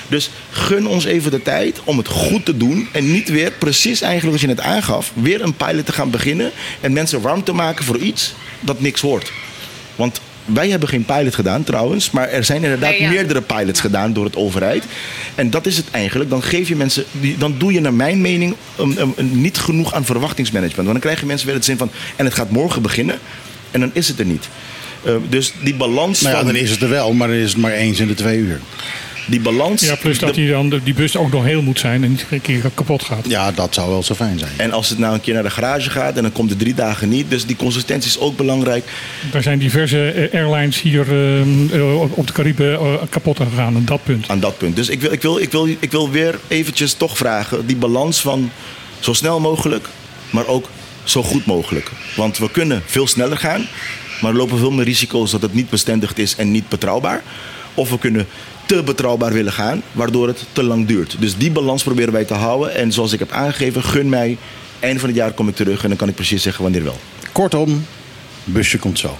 Dus gun ons even de tijd om het goed te doen. En niet weer, precies eigenlijk als je het aangaf, weer een pilot te gaan beginnen. En mensen warm te maken voor iets dat niks wordt. Want wij hebben geen pilot gedaan trouwens. Maar er zijn inderdaad nee, ja. meerdere pilots gedaan door het overheid. En dat is het eigenlijk. Dan geef je mensen, dan doe je naar mijn mening um, um, um, niet genoeg aan verwachtingsmanagement. Want dan krijg je mensen weer het zin van, en het gaat morgen beginnen. En dan is het er niet. Uh, dus die balans nou ja, van... dan is het er wel, maar dan is het maar eens in de twee uur. Die balans... Ja, plus dat de, die, dan, die bus ook nog heel moet zijn en niet een keer kapot gaat. Ja, dat zou wel zo fijn zijn. En als het nou een keer naar de garage gaat en dan komt het drie dagen niet. Dus die consistentie is ook belangrijk. Er zijn diverse airlines hier uh, op de Cariben uh, kapot gegaan aan dat punt. Aan dat punt. Dus ik wil, ik, wil, ik, wil, ik wil weer eventjes toch vragen. Die balans van zo snel mogelijk, maar ook zo goed mogelijk. Want we kunnen veel sneller gaan. Maar we lopen veel meer risico's dat het niet bestendigd is en niet betrouwbaar. Of we kunnen te betrouwbaar willen gaan, waardoor het te lang duurt. Dus die balans proberen wij te houden. En zoals ik heb aangegeven, gun mij, eind van het jaar kom ik terug en dan kan ik precies zeggen wanneer wel. Kortom, busje komt zo.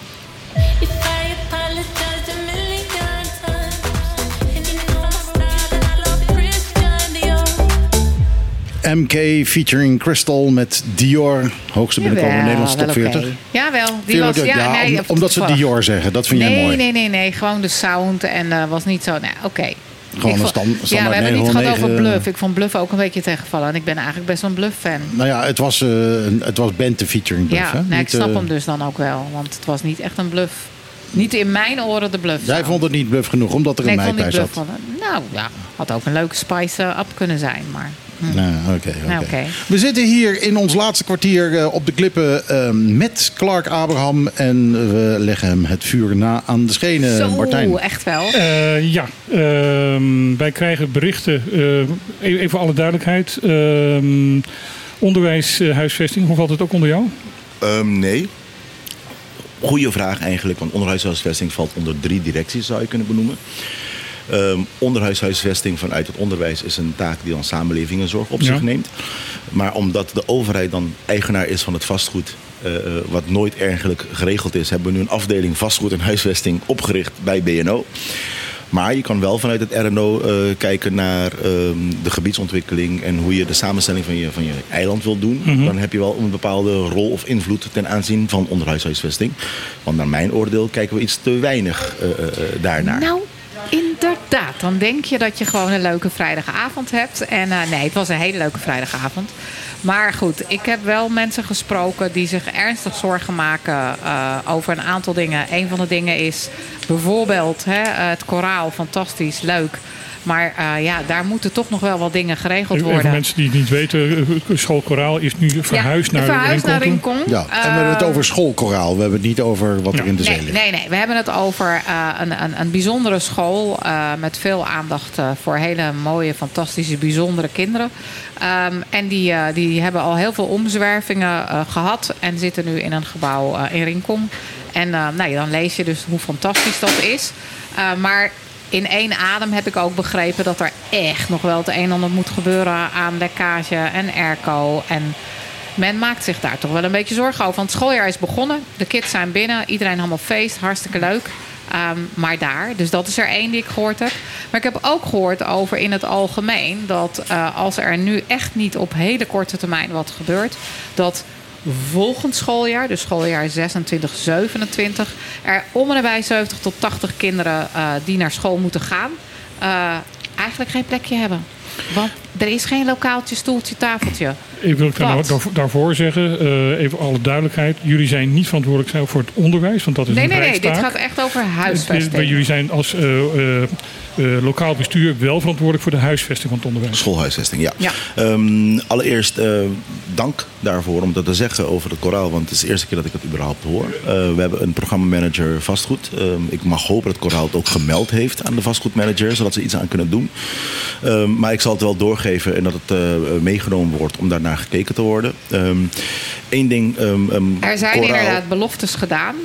M K featuring Crystal met Dior. Hoogste binnenkomen in Nederlandse top veertig. Okay. Jawel, die was... Ja, ja, nee, om, omdat ze Dior zeggen, dat vind nee, jij mooi. Nee, nee, nee. Gewoon de sound en uh, was niet zo... Nee, oké. Okay. Gewoon een stand, standaard Ja, we hebben het niet gehad over negen... Bluff. Ik vond Bluff ook een beetje tegenvallen. En ik ben eigenlijk best wel een Bluff-fan. Nou ja, het was, uh, het was Bente featuring Bluff. Ja, hè? nee, ik niet, snap uh... hem dus dan ook wel. Want het was niet echt een Bluff. Niet in mijn oren de Bluff. Jij vond het niet Bluff genoeg, omdat er nee, een meid bij zat. Van, nou ja, had ook een leuke spice-up kunnen zijn, maar... Hm. Nou, oké. Okay, okay. nou, okay. We zitten hier in ons laatste kwartier uh, op de klippen uh, met Clark Abraham. En we leggen hem het vuur na aan de schenen, Zo, Martijn. echt wel? Uh, ja, uh, wij krijgen berichten. Uh, even voor alle duidelijkheid. Uh, onderwijs, uh, huisvesting, hoe valt het ook onder jou? Um, nee. Goeie vraag eigenlijk, want onderwijshuisvesting valt onder drie directies, zou je kunnen benoemen. Um, onderwijshuisvesting vanuit het onderwijs is een taak die dan samenleving en zorg op ja. zich neemt. Maar omdat de overheid dan eigenaar is van het vastgoed, uh, wat nooit eigenlijk geregeld is, hebben we nu een afdeling vastgoed en huisvesting opgericht bij B N O. Maar je kan wel vanuit het R en O uh, kijken naar uh, de gebiedsontwikkeling en hoe je de samenstelling van je, van je eiland wil doen. Mm-hmm. Dan heb je wel een bepaalde rol of invloed ten aanzien van onderwijshuisvesting. Want naar mijn oordeel kijken we iets te weinig uh, uh, daarnaar. Nou, inderdaad. Dan denk je dat je gewoon een leuke vrijdagavond hebt. En uh, nee, het was een hele leuke vrijdagavond. Maar goed, ik heb wel mensen gesproken die zich ernstig zorgen maken uh, over een aantal dingen. Een van de dingen is bijvoorbeeld hè, het koraal, fantastisch, leuk. Maar uh, ja, daar moeten toch nog wel wat dingen geregeld worden. Voor mensen die het niet weten, School Koraal is nu verhuisd ja, naar verhuisd naar Rincon. Ja, en we hebben het over schoolkoraal. We hebben het niet over wat ja. er in de zee nee, ligt. Nee, nee, we hebben het over uh, een, een, een bijzondere school uh, met veel aandacht uh, voor hele mooie, fantastische, bijzondere kinderen. Um, en die, uh, die hebben al heel veel omzwervingen uh, gehad en zitten nu in een gebouw uh, in Rincon. En uh, nou ja, dan lees je dus hoe fantastisch dat is. Uh, maar in één adem heb ik ook begrepen dat er echt nog wel het een en ander moet gebeuren aan lekkage en airco. En men maakt zich daar toch wel een beetje zorgen over. Want het schooljaar is begonnen. De kids zijn binnen. Iedereen allemaal feest. Hartstikke leuk. Um, maar daar. Dus dat is er één die ik gehoord heb. Maar ik heb ook gehoord over in het algemeen dat uh, als er nu echt niet op hele korte termijn wat gebeurt, dat volgend schooljaar, dus schooljaar zesentwintig zevenentwintig, er om en nabij zeventig tot tachtig kinderen uh, die naar school moeten gaan, uh, eigenlijk geen plekje hebben. Want er is geen lokaaltje, stoeltje, tafeltje. Ik wil daar, daarvoor zeggen, uh, even alle duidelijkheid. Jullie zijn niet verantwoordelijk voor het onderwijs, want dat is nee, een nee, rijkstaak. Nee, dit gaat echt over huisvesting. Maar jullie zijn als uh, uh, uh, lokaal bestuur wel verantwoordelijk voor de huisvesting van het onderwijs. Schoolhuisvesting, ja. ja. Um, allereerst uh, dank daarvoor om dat te zeggen over het koraal, want het is de eerste keer dat ik het überhaupt hoor. Uh, we hebben een programmamanager vastgoed. Um, ik mag hopen dat het koraal het ook gemeld heeft aan de vastgoedmanager, zodat ze iets aan kunnen doen. Um, maar ik zal het wel doorgeven en dat het uh, meegenomen wordt om daarnaar gekeken te worden. Um, Eén ding. Um, um, er zijn koraal... inderdaad beloftes gedaan.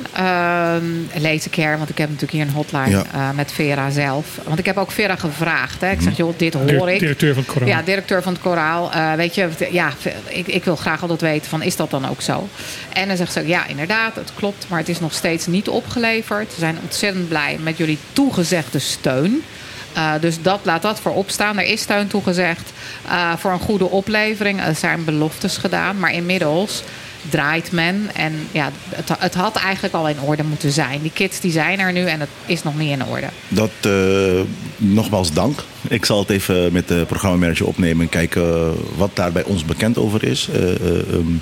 Um, lees ik hier, want ik heb natuurlijk hier een hotline ja. uh, met Vera zelf. Want ik heb ook Vera gevraagd. Hè. Ik zeg, joh, dit hoor ik. Directeur van het koraal. Ja, directeur van het koraal. Uh, weet je, ja, ik, ik wil graag altijd weten van, is dat dan ook zo? En dan zegt ze, ja, inderdaad, het klopt. Maar het is nog steeds niet opgeleverd. We zijn ontzettend blij met jullie toegezegde steun. Uh, dus dat, laat dat voorop staan. Er is steun toegezegd uh, voor een goede oplevering. Er zijn beloftes gedaan, maar inmiddels draait men. En ja, het, het had eigenlijk al in orde moeten zijn. Die kits die zijn er nu en het is nog niet in orde. Dat, uh, nogmaals dank. Ik zal het even met de programmamanager opnemen en kijken uh, wat daar bij ons bekend over is. Uh, uh, um,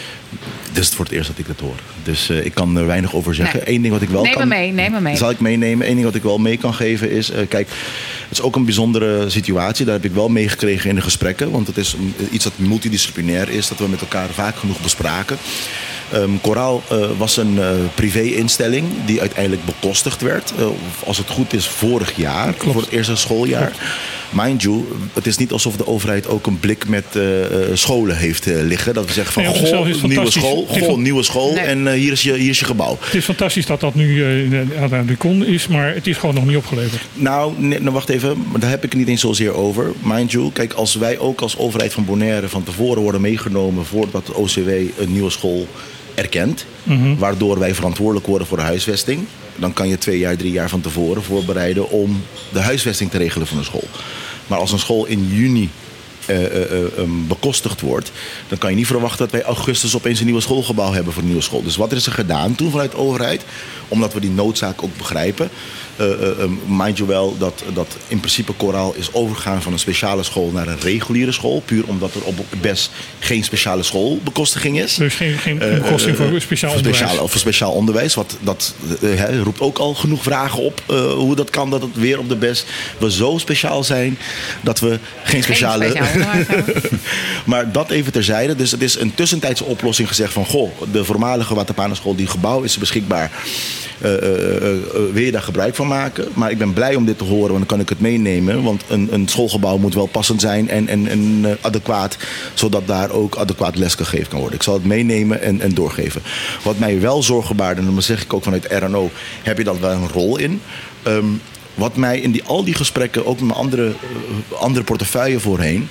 Dit is het voor het eerst dat ik dat hoor. Dus uh, ik kan er weinig over zeggen. Nee. Eén ding wat ik wel neem kan... Me mee, neem me mee. Zal ik meenemen. Eén ding wat ik wel mee kan geven is... Uh, kijk, het is ook een bijzondere situatie. Daar heb ik wel meegekregen in de gesprekken. Want het is um, iets dat multidisciplinair is. Dat we met elkaar vaak genoeg bespraken. Um, Coraal uh, was een uh, privé-instelling die uiteindelijk bekostigd werd. Uh, als het goed is, vorig jaar. Klopt. Voor het eerste schooljaar. Klopt. Mind you, het is niet alsof de overheid ook een blik met uh, scholen heeft uh, liggen. Dat we zeggen van, nee, goh, nieuwe school, goh, nieuwe school nee. en uh, hier, is je, hier is je gebouw. Het is fantastisch dat dat nu uh, aan de kon is, maar het is gewoon nog niet opgeleverd. Nou, nee, nou, wacht even, daar heb ik het niet eens zozeer over. Mind you, kijk, als wij ook als overheid van Bonaire van tevoren worden meegenomen voordat de O C W een nieuwe school erkent, mm-hmm. waardoor wij verantwoordelijk worden voor de huisvesting, dan kan je twee jaar, drie jaar van tevoren voorbereiden om de huisvesting te regelen van een school. Maar als een school in juni uh, uh, uh, um, bekostigd wordt, dan kan je niet verwachten dat wij augustus opeens een nieuwe schoolgebouw hebben voor een nieuwe school. Dus wat is er gedaan toen vanuit de overheid? Omdat we die noodzaak ook begrijpen. Uh, uh, um, mind you wel dat, dat in principe Coraal is overgegaan van een speciale school naar een reguliere school. Puur omdat er op B E S geen speciale schoolbekostiging is. Dus geen, geen bekostiging uh, uh, voor speciaal voor onderwijs. Speciaal, voor speciaal onderwijs. Wat, dat uh, he, roept ook al genoeg vragen op. Uh, hoe dat kan dat het weer op de B E S we zo speciaal zijn dat we geen speciale... Geen speciaal maar dat even terzijde. Dus het is een tussentijdse oplossing gezegd van, goh, de voormalige Waterpanenschool, die gebouw is beschikbaar. Uh, uh, uh, uh, wil je daar gebruik van maken? Maar ik ben blij om dit te horen, want dan kan ik het meenemen. Want een, een schoolgebouw moet wel passend zijn en, en, en uh, adequaat, zodat daar ook adequaat les gegeven kan worden. Ik zal het meenemen en, en doorgeven. Wat mij wel zorgen baarde, en dan zeg ik ook vanuit R N O, heb je daar wel een rol in. Um, wat mij in die, al die gesprekken, ook met mijn andere, uh, andere portefeuille voorheen,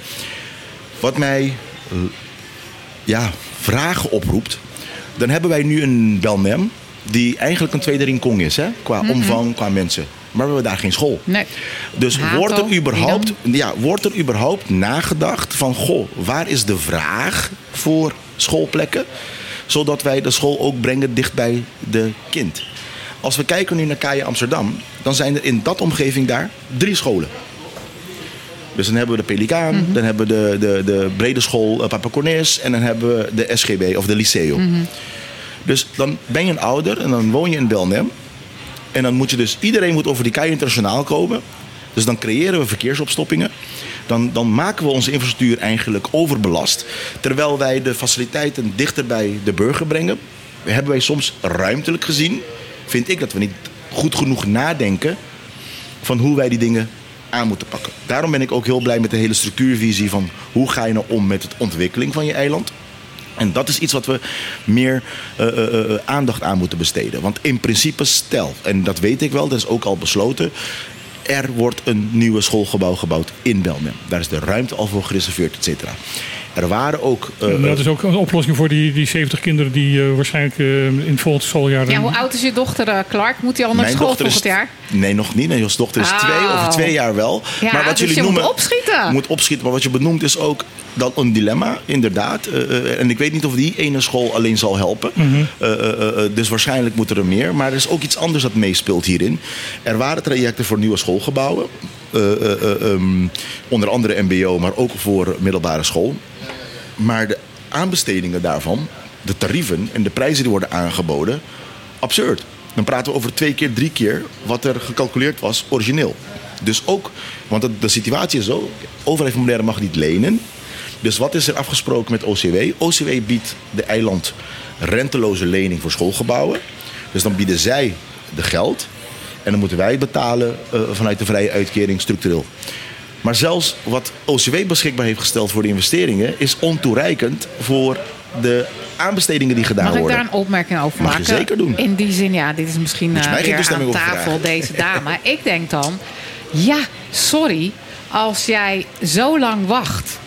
wat mij uh, ja, vragen oproept, dan hebben wij nu een Belmem die eigenlijk een tweede Rincon is, hè? Qua mm-hmm. omvang, qua mensen. Maar we hebben daar geen school. Nee. Dus Hato, wordt, er überhaupt, ja, wordt er überhaupt nagedacht van, goh, waar is de vraag voor schoolplekken? Zodat wij de school ook brengen dicht bij de kind. Als we kijken nu naar K J Amsterdam, dan zijn er in dat omgeving daar drie scholen. Dus dan hebben we de Pelikaan, mm-hmm. dan hebben we de, de, de brede school uh, Papa Cornelis en dan hebben we de S G B of de Liceo. Mm-hmm. Dus dan ben je een ouder en dan woon je in Belnem. En dan moet je dus, iedereen moet over die K J Internationaal komen. Dus dan creëren we verkeersopstoppingen. Dan, dan maken we onze infrastructuur eigenlijk overbelast. Terwijl wij de faciliteiten dichter bij de burger brengen. Hebben wij soms ruimtelijk gezien, vind ik dat we niet goed genoeg nadenken van hoe wij die dingen aan moeten pakken. Daarom ben ik ook heel blij met de hele structuurvisie van hoe ga je nou om met de ontwikkeling van je eiland. En dat is iets wat we meer uh, uh, uh, aandacht aan moeten besteden. Want in principe stel, en dat weet ik wel, dat is ook al besloten, er wordt een nieuwe schoolgebouw gebouwd in Belmem. Daar is de ruimte al voor gereserveerd, et cetera. Er waren ook... Uh, dat is ook een oplossing voor die, die zeventig kinderen die uh, waarschijnlijk uh, in het volgende schooljaar... Ja, hoe oud is je dochter, uh, Clark? Moet hij al naar school volgend is, jaar? Nee, nog niet. Nee, je dochter is oh. twee, over twee jaar wel. Ja, maar wat dus jullie je noemen, moet opschieten. Moet opschieten. Maar wat je benoemt is ook dan een dilemma, inderdaad. Uh, uh, en ik weet niet of die ene school alleen zal helpen. Mm-hmm. Uh, uh, uh, dus waarschijnlijk moet er meer. Maar er is ook iets anders dat meespeelt hierin. Er waren trajecten voor nieuwe schoolgebouwen. Uh, uh, uh, um, onder andere M B O, maar ook voor middelbare school. Maar de aanbestedingen daarvan, de tarieven en de prijzen die worden aangeboden, absurd. Dan praten we over twee keer, drie keer wat er gecalculeerd was origineel. Dus ook, want de situatie is zo, de overheid van Bonaire mag niet lenen. Dus wat is er afgesproken met O C W? O C W biedt de eiland renteloze lening voor schoolgebouwen. Dus dan bieden zij de geld en dan moeten wij het betalen uh, vanuit de vrije uitkering structureel. Maar zelfs wat O C W beschikbaar heeft gesteld voor de investeringen is ontoereikend voor de aanbestedingen die gedaan worden. Mag ik daar een opmerking over maken? Mag je zeker doen. In die zin, ja, dit is misschien uh, weer aan tafel, deze dame. Ik denk dan, ja, sorry, als jij zo lang wacht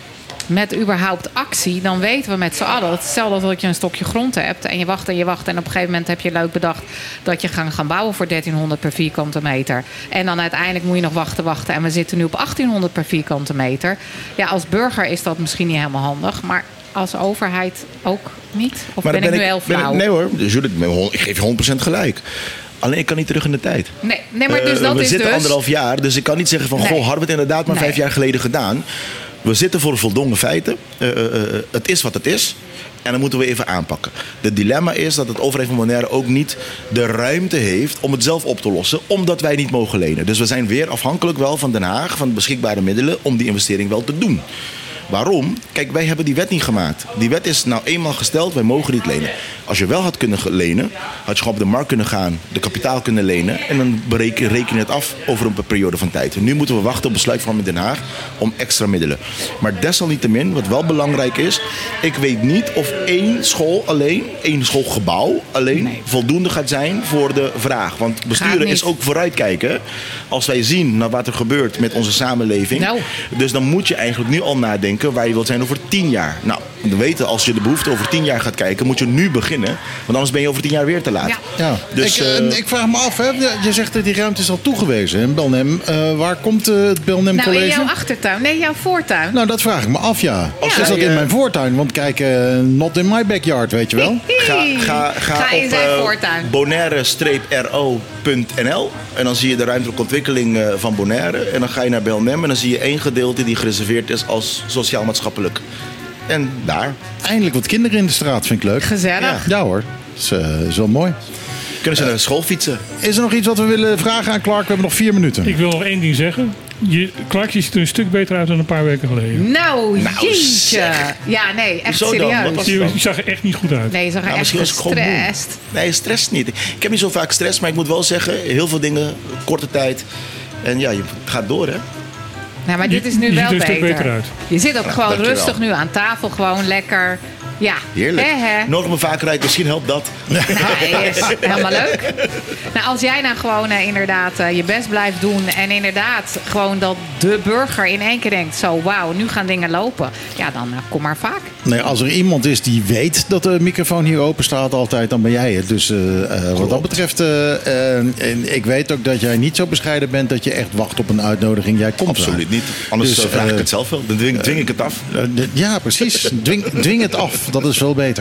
met überhaupt actie, dan weten we met z'n allen. Het is hetzelfde als dat je een stokje grond hebt en je wacht en je wacht. En op een gegeven moment heb je leuk bedacht dat je gaan, gaan bouwen voor dertienhonderd per vierkante meter. En dan uiteindelijk moet je nog wachten, wachten. En we zitten nu op achttienhonderd per vierkante meter. Ja, als burger is dat misschien niet helemaal handig, maar als overheid ook niet? Of maar ben, ben ik nu ik, heel flauw? Ik, nee hoor, Judith, ik geef je honderd procent gelijk. Alleen ik kan niet terug in de tijd. Nee, nee maar dus uh, dat we is zitten dus... anderhalf jaar, dus ik kan niet zeggen van... Nee. goh, hadden we het inderdaad maar Nee. vijf jaar geleden gedaan. We zitten voor voldongen feiten. Uh, uh, uh, het is wat het is. En dan moeten we even aanpakken. Het dilemma is dat het overheid van Bonaire ook niet de ruimte heeft om het zelf op te lossen, omdat wij niet mogen lenen. Dus we zijn weer afhankelijk wel van Den Haag, van de beschikbare middelen, om die investering wel te doen. Waarom? Kijk, wij hebben die wet niet gemaakt. Die wet is nou eenmaal gesteld, wij mogen niet lenen. Als je wel had kunnen lenen, had je gewoon op de markt kunnen gaan, de kapitaal kunnen lenen en dan bereken, reken je het af over een periode van tijd. En nu moeten we wachten op besluitvorming in Den Haag om extra middelen. Maar desalniettemin, wat wel belangrijk is, ik weet niet of één school alleen, één schoolgebouw alleen Nee. voldoende gaat zijn voor de vraag. Want besturen is ook vooruitkijken. Als wij zien naar wat er gebeurt met onze samenleving. Nou. Dus dan moet je eigenlijk nu al nadenken waar je wilt zijn over tien jaar. Nou, we weten, als je de behoefte over tien jaar gaat kijken, moet je nu beginnen. Want anders ben je over tien jaar weer te laat. Ja. Ja, Dus, ik, uh, uh, ik vraag me af, hè? Je zegt dat die ruimte is al toegewezen in Belnem. Uh, waar komt uh, het Belnem Nou, College? in jouw achtertuin. Nee, jouw voortuin. Nou, dat vraag ik me af, ja. Ja. Is dat in Ja. mijn voortuin? Want kijk, uh, not in my backyard, weet je wel. Ga, ga, ga, Ga in op zijn uh, voortuin. bonaire R O punt N L en dan zie je de ruimtelijke ontwikkeling uh, van Bonaire. En dan ga je naar Belnem en dan zie je één gedeelte die gereserveerd is als sociaal-maatschappelijk. En daar Eindelijk wat kinderen in de straat, vind ik leuk. Gezellig. Ja hoor, dat is, uh, is wel mooi. kunnen ze naar school fietsen. Is er nog iets wat we willen vragen aan Clark? We hebben nog vier minuten. Ik wil nog één ding zeggen. Je, Clark, je ziet er een stuk beter uit dan een paar weken geleden. Nou, Nou, jeetje. zeg. Ja, nee, echt Zo dan, wat serieus. was- Je, je zag er echt niet goed uit. Nee, je zag er Nou, echt misschien was ik gewoon moe. gestrest. Nee, stress niet. Ik heb niet zo vaak stress, maar ik moet wel zeggen, heel veel dingen, korte tijd. En ja, je het gaat door, hè? Nou, maar Je- dit is nu je wel ziet er een stuk beter. beter uit. Je zit ook gewoon dankjewel. rustig nu aan tafel, gewoon lekker. Ja, Heerlijk. Hè, hè? Nodig me vaker uit, misschien helpt dat. Ja, is helemaal leuk. Nou, als jij nou gewoon eh, inderdaad eh, je best blijft doen en inderdaad gewoon dat de burger in één keer denkt, zo wauw, nu gaan dingen lopen. Ja, dan eh, kom maar vaak. Nee, als er iemand is die weet dat de microfoon hier open staat altijd, dan ben jij het. Dus eh, eh, wat dat betreft, eh, eh, en ik weet ook dat jij niet zo bescheiden bent dat je echt wacht op een uitnodiging. Jij komt Absoluut eraan. niet. Anders Dus, eh, vraag eh, ik het zelf wel. Dan dwing, dwing ik het af. Eh, de- ja, precies. Dwing, dwing het af. Dat is veel beter.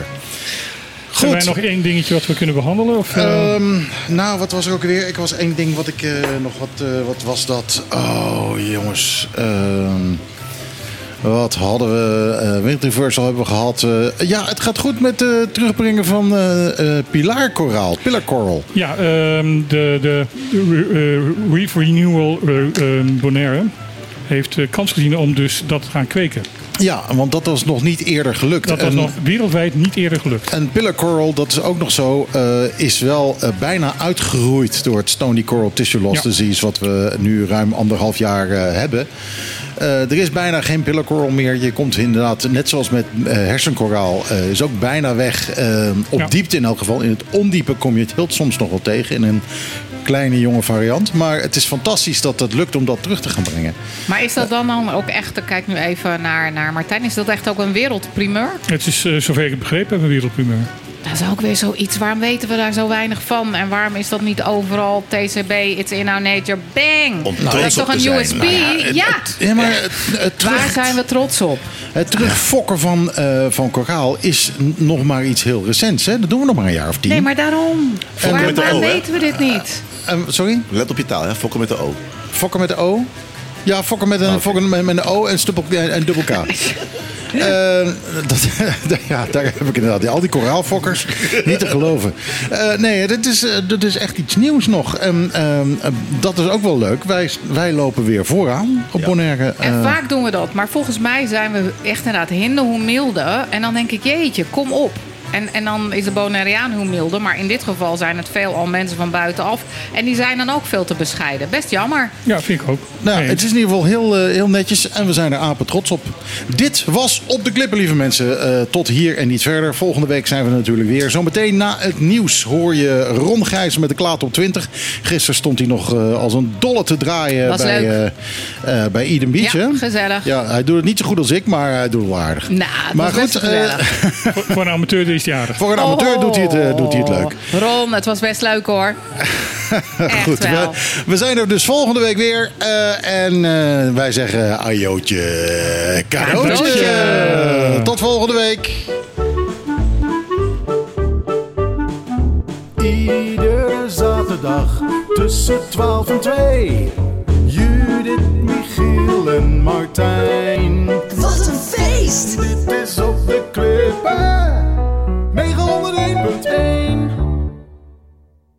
Hebben wij nog één dingetje wat we kunnen behandelen? Of, uh, Ehm, nou, wat was er ook weer? Ik was één ding wat ik eh, nog wat. eh, wat was dat? Oh, jongens. Ehm, wat hadden we? Uh, Wind Reversal hebben we gehad. Eh, ja, het gaat goed met het terugbrengen van eh eh pilaarkoraal. Pillar coral. ja, ehm, de, de uh, Reef Renewal uh, um, Bonaire heeft uh, kans gezien om dus dat te gaan kweken. Ja, want dat was nog niet eerder gelukt. Dat was En- nog wereldwijd niet eerder gelukt. En pillar coral, dat is ook nog zo, eh, is wel eh, bijna uitgeroeid door het Stony Coral Tissue Loss Ja. Disease, wat we nu ruim anderhalf jaar eh, hebben. Eh, er is bijna geen pillar coral meer. Je komt inderdaad, net zoals met eh, hersenkoraal, eh, is ook bijna weg. Eh, op Ja. diepte in elk geval. In het ondiepe kom je het heel soms nog wel tegen in een kleine jonge variant. Maar het is fantastisch dat het lukt om dat terug te gaan brengen. Maar is dat dan, dan ook echt, ik kijk nu even naar, naar Martijn, is dat echt ook een wereldprimeur? Het is, uh, zover ik het begrepen heb, een wereldprimeur. Dat is ook weer zoiets. Waarom weten we daar zo weinig van? En waarom is dat niet overal T C B, it's in our nature, bang? Om dat trots is toch op een te U S zijn. P? Nou ja, ja, Het- ja, maar het, het terug- waar zijn we trots op? Het terugfokken van, eh, van koraal is n- nog maar iets heel recents. Hè? Dat doen we nog maar een jaar of tien. Nee, maar daarom. Waar, met de waar O, hè? weten we dit niet? Eh, sorry? Let op je taal, hè? Fokken met de O. Fokken met de O? Ja, fokken met een, fokken met, met een O en, stuppel, en dubbel K. Eh, dat, ja, daar heb ik inderdaad al die koraalfokkers niet te geloven. Eh, nee, dit is, eh, dit is echt iets nieuws nog. En ehm, eh, dat is ook wel leuk. Wij, wij lopen weer vooraan op Bonaire. En Eh, vaak doen we dat. Maar volgens mij zijn we echt inderdaad hinder hoe milde. En dan denk ik, jeetje, kom op. En, en dan is de Bonaireaan hoe milder. Maar in dit geval zijn het veelal mensen van buitenaf. En die zijn dan ook veel te bescheiden. Best jammer. Ja, vind ik ook. Nou, Nee. het is in ieder geval heel, uh, heel netjes en we zijn er apen trots op. Dit was Op de Klippen, lieve mensen. Uh, tot hier en niet verder. Volgende week zijn we natuurlijk weer. Zometeen na het nieuws hoor je Ron Gijs met de Klaat op twintig. Gisteren stond hij nog uh, als een dolle te draaien Was bij, uh, uh, bij Eden Beach. Ja, hè? gezellig. Ja, hij doet het niet zo goed als ik, maar hij doet het wel aardig. Nou, het maar was goed, best gezellig. uh, voor, voor een amateur is het jarig. voor een amateur doet, hij het, uh, doet hij het leuk. Ron, het was best leuk hoor. Echt Goed, wel. we, we zijn er dus volgende week weer. Uh, en uh, wij zeggen ajootje, cadeautje. Cadeautje. Tot volgende week. Iedere zaterdag tussen twaalf en twee. Judith, Michiel en Martijn. Wat een feest! Dit is